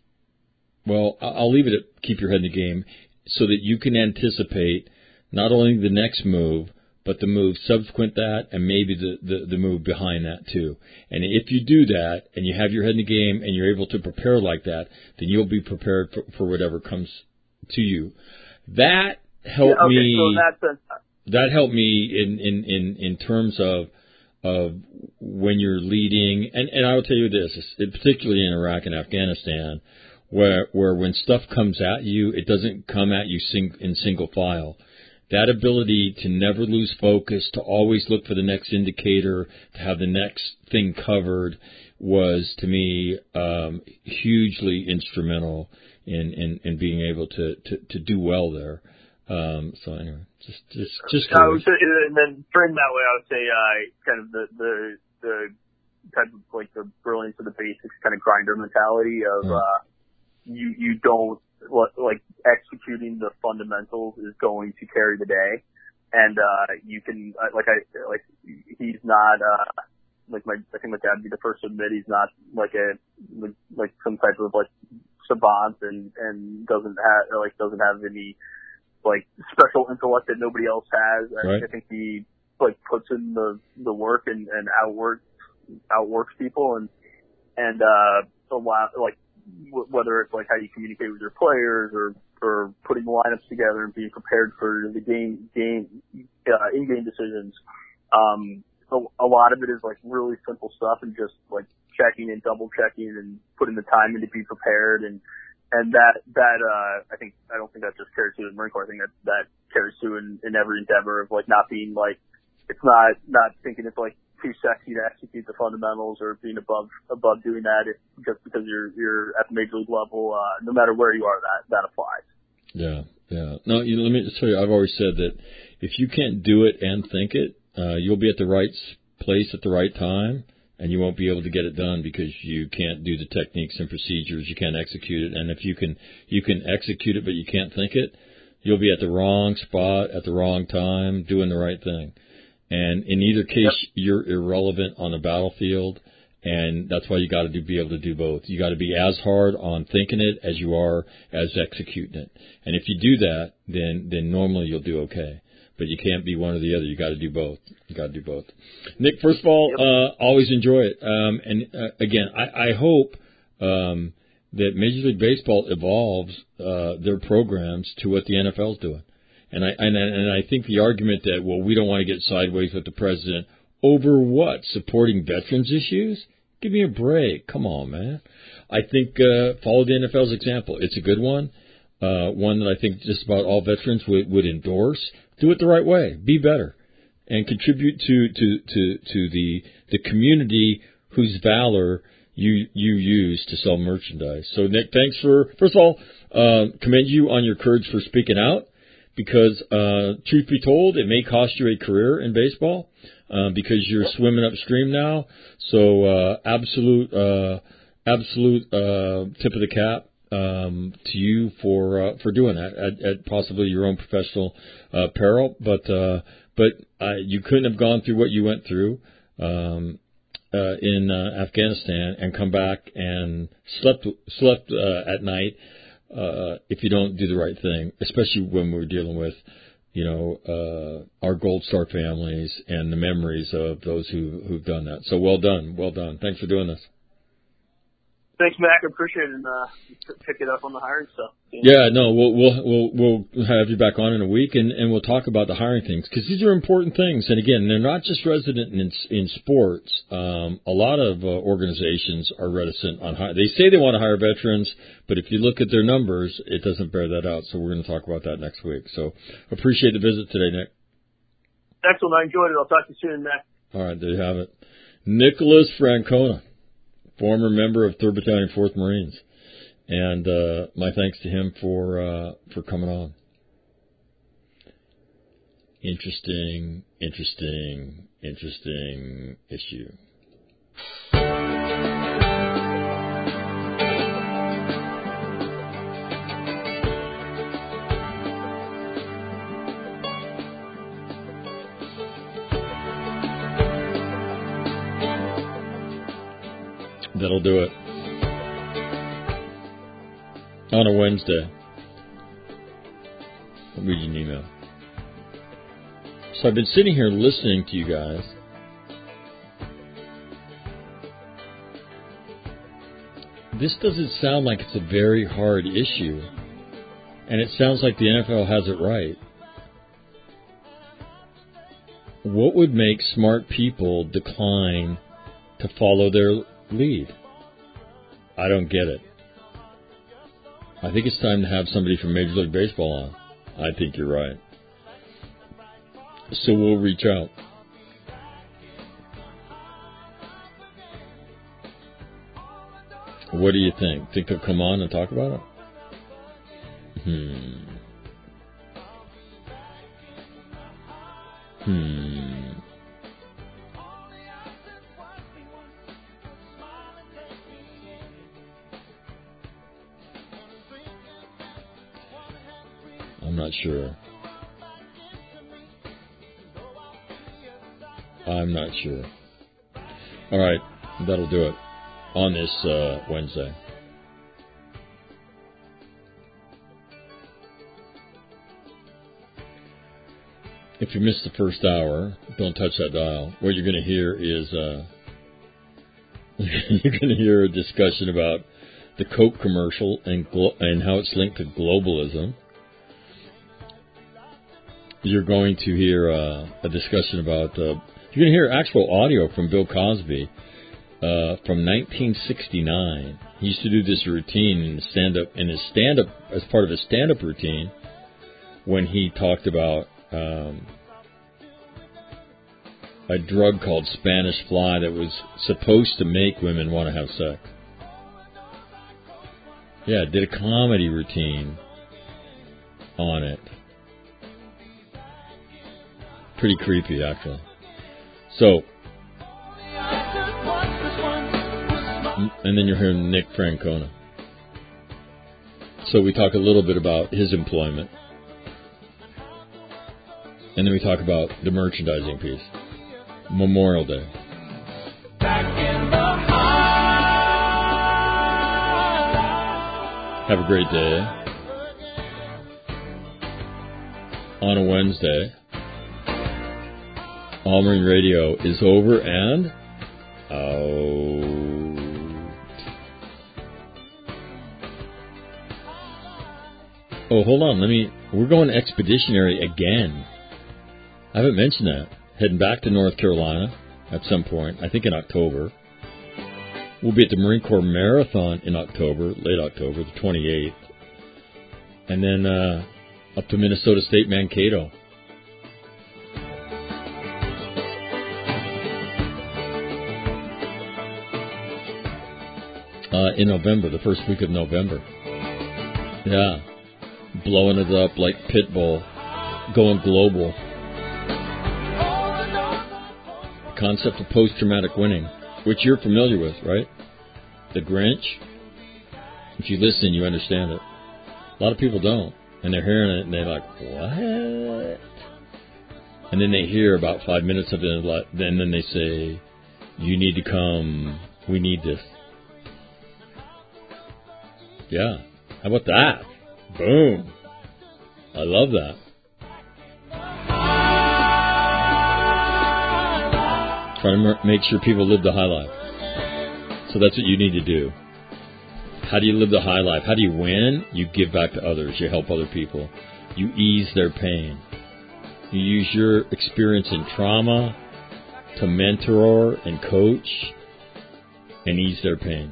well, I'll leave it at keep your head in the game so that you can anticipate not only the next move, but the move subsequent that and maybe the, the, the move behind that too. And if you do that and you have your head in the game and you're able to prepare like that, then you'll be prepared for, for whatever comes to you. That helped yeah, okay, me, so in that sense, that helped me in, in, in, in terms of, of when you're leading, and, and I will tell you this, particularly in Iraq and Afghanistan, where where when stuff comes at you, it doesn't come at you sing, in single file. That ability to never lose focus, to always look for the next indicator, to have the next thing covered, was to me um, hugely instrumental in, in, in being able to, to, to do well there. Um, so anyway, just, just, just. I would say, and then framed that way, I would say, uh, kind of the, the, the type of like the brilliance of the basics kind of grinder mentality of, mm. uh, you, you don't, like executing the fundamentals is going to carry the day. And, uh, you can, like I, like he's not, uh, like my, I think my dad would be the first to admit he's not like a, like, like some type of like savant and, and doesn't have, or like doesn't have any, like special intellect that nobody else has. Right. I, I think he like puts in the the work and, and outworks outworks people and and uh a lot like w- whether it's like how you communicate with your players or or putting lineups together and being prepared for the game game uh, in game decisions. Um, a, a lot of it is like really simple stuff and just like checking and double checking and putting the time in to be prepared and. And that, that, uh, I think, I don't think that just carries through in the Marine Corps. I think that, that carries through in, in every endeavor of like not being like, it's not, not thinking it's like too sexy to execute the fundamentals or being above, above doing that if, just because you're, you're at the major league level, uh, no matter where you are, that, that applies. Yeah. Yeah. No, you know, let me just tell you, I've always said that if you can't do it and think it, uh, you'll be at the right place at the right time. And you won't be able to get it done because you can't do the techniques and procedures. You can't execute it. And if you can, you can execute it, but you can't think it, you'll be at the wrong spot at the wrong time doing the right thing. And in either case, yep. you're irrelevant on the battlefield. And that's why you got to do, be able to do both. You got to be as hard on thinking it as you are as executing it. And if you do that, then then normally you'll do okay. But you can't be one or the other. You got to do both. You got to do both. Nick, first of all, Yep. uh, always enjoy it. Um, and uh, again, I, I hope um, that Major League Baseball evolves uh, their programs to what the N F L is doing. And I and, and I think the argument that, well, we don't want to get sideways with the president over what? Supporting veterans issues? Give me a break. Come on, man. I think uh, follow the N F L's example. It's a good one, uh, one that I think just about all veterans would, would endorse. Do it the right way. Be better. And contribute to, to, to, to the the community whose valor you you use to sell merchandise. So, Nick, thanks for, first of all, uh, commend you on your courage for speaking out, because, uh, truth be told, it may cost you a career in baseball, uh, because you're swimming upstream now. So, uh, absolute, uh, absolute, uh, tip of the cap, um, to you for, uh, for doing that at, at possibly your own professional, uh, peril. But, uh, but, uh, you couldn't have gone through what you went through, um, uh, in, uh, Afghanistan and come back and slept, slept, uh, at night. Uh, if you don't do the right thing, especially when we're dealing with, you know, uh, our Gold Star families and the memories of those who, who've done that. So well done. Well done. Thanks for doing this. Thanks, Mac. I appreciate it, and uh, pick it up on the hiring stuff. Yeah, no, we'll we'll we'll we'll have you back on in a week, and, and we'll talk about the hiring things, because these are important things. And again, they're not just resident in in sports. Um, a lot of uh, organizations are reticent on hire. They say they want to hire veterans, but if you look at their numbers, it doesn't bear that out. So we're going to talk about that next week. So appreciate the visit today, Nick. Excellent. I enjoyed it. I'll talk to you soon, Mac. All right, there you have it. Nicholas Francona, former member of third Battalion, fourth Marines. And uh, my thanks to him for uh, for coming on. Interesting, interesting, interesting issue. That'll do it. On a Wednesday. I'll read you an email. So I've been sitting here listening to you guys. This doesn't sound like it's a very hard issue. And it sounds like the N F L has it right. What would make smart people decline to follow their lead? I don't get it. I think it's time to have somebody from Major League Baseball on. I think you're right. So we'll reach out. What do you think? Think they'll come on and talk about it? Hmm. Hmm. I'm not sure. I'm not sure. All right, that'll do it on this uh, Wednesday. If you missed the first hour, don't touch that dial. What you're going to hear is uh, you're going to hear a discussion about the Coke commercial and glo- and how it's linked to globalism. You're going to hear uh, a discussion about, uh, you're going to hear actual audio from Bill Cosby uh, from nineteen sixty-nine. He used to do this routine in his stand-up, in his stand-up, as part of his stand-up routine, when he talked about um, a drug called Spanish fly that was supposed to make women want to have sex. Yeah, did a comedy routine on it. Pretty creepy, actually. So, and then you're hearing Nick Francona. So we talk a little bit about his employment. And then we talk about the merchandising piece. Memorial Day. Back in the Have a great day. On a Wednesday, All Marine Radio is over and out. Oh, hold on. Let me. We're going expeditionary again. I haven't mentioned that. Heading back to North Carolina at some point. I think in October. We'll be at the Marine Corps Marathon in October, late October, the twenty-eighth. And then uh, up to Minnesota State Mankato. Uh, in November, the first week of November. Yeah. Blowing it up like Pitbull. Going global. The concept of post-traumatic winning, which you're familiar with, right? The Grinch. If you listen, you understand it. A lot of people don't. And they're hearing it, and they're like, what? And then they hear about five minutes of it, and then they say, you need to come. We need this. Yeah. How about that? Boom. I love that. Try to make sure people live the high life. So that's what you need to do. How do you live the high life? How do you win? You give back to others. You help other people. You ease their pain. You use your experience in trauma to mentor and coach and ease their pain.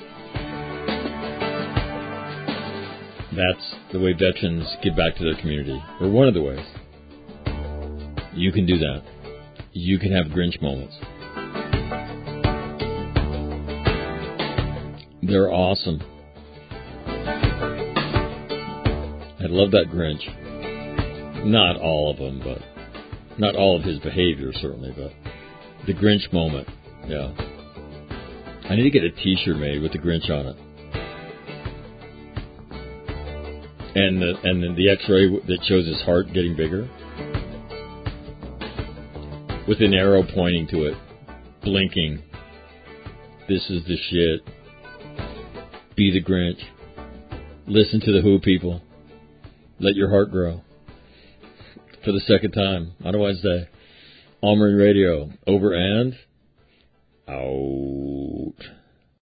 That's the way veterans give back to their community, or one of the ways. You can do that. You can have Grinch moments. They're awesome. I love that Grinch. Not all of them, but not all of his behavior, certainly, but the Grinch moment, yeah. I need to get a T-shirt made with the Grinch on it. And the, and the, the X-ray that shows his heart getting bigger. With an arrow pointing to it. Blinking. This is the shit. Be the Grinch. Listen to the Who people. Let your heart grow. For the second time. On a Wednesday. All Marine Radio. Over and out.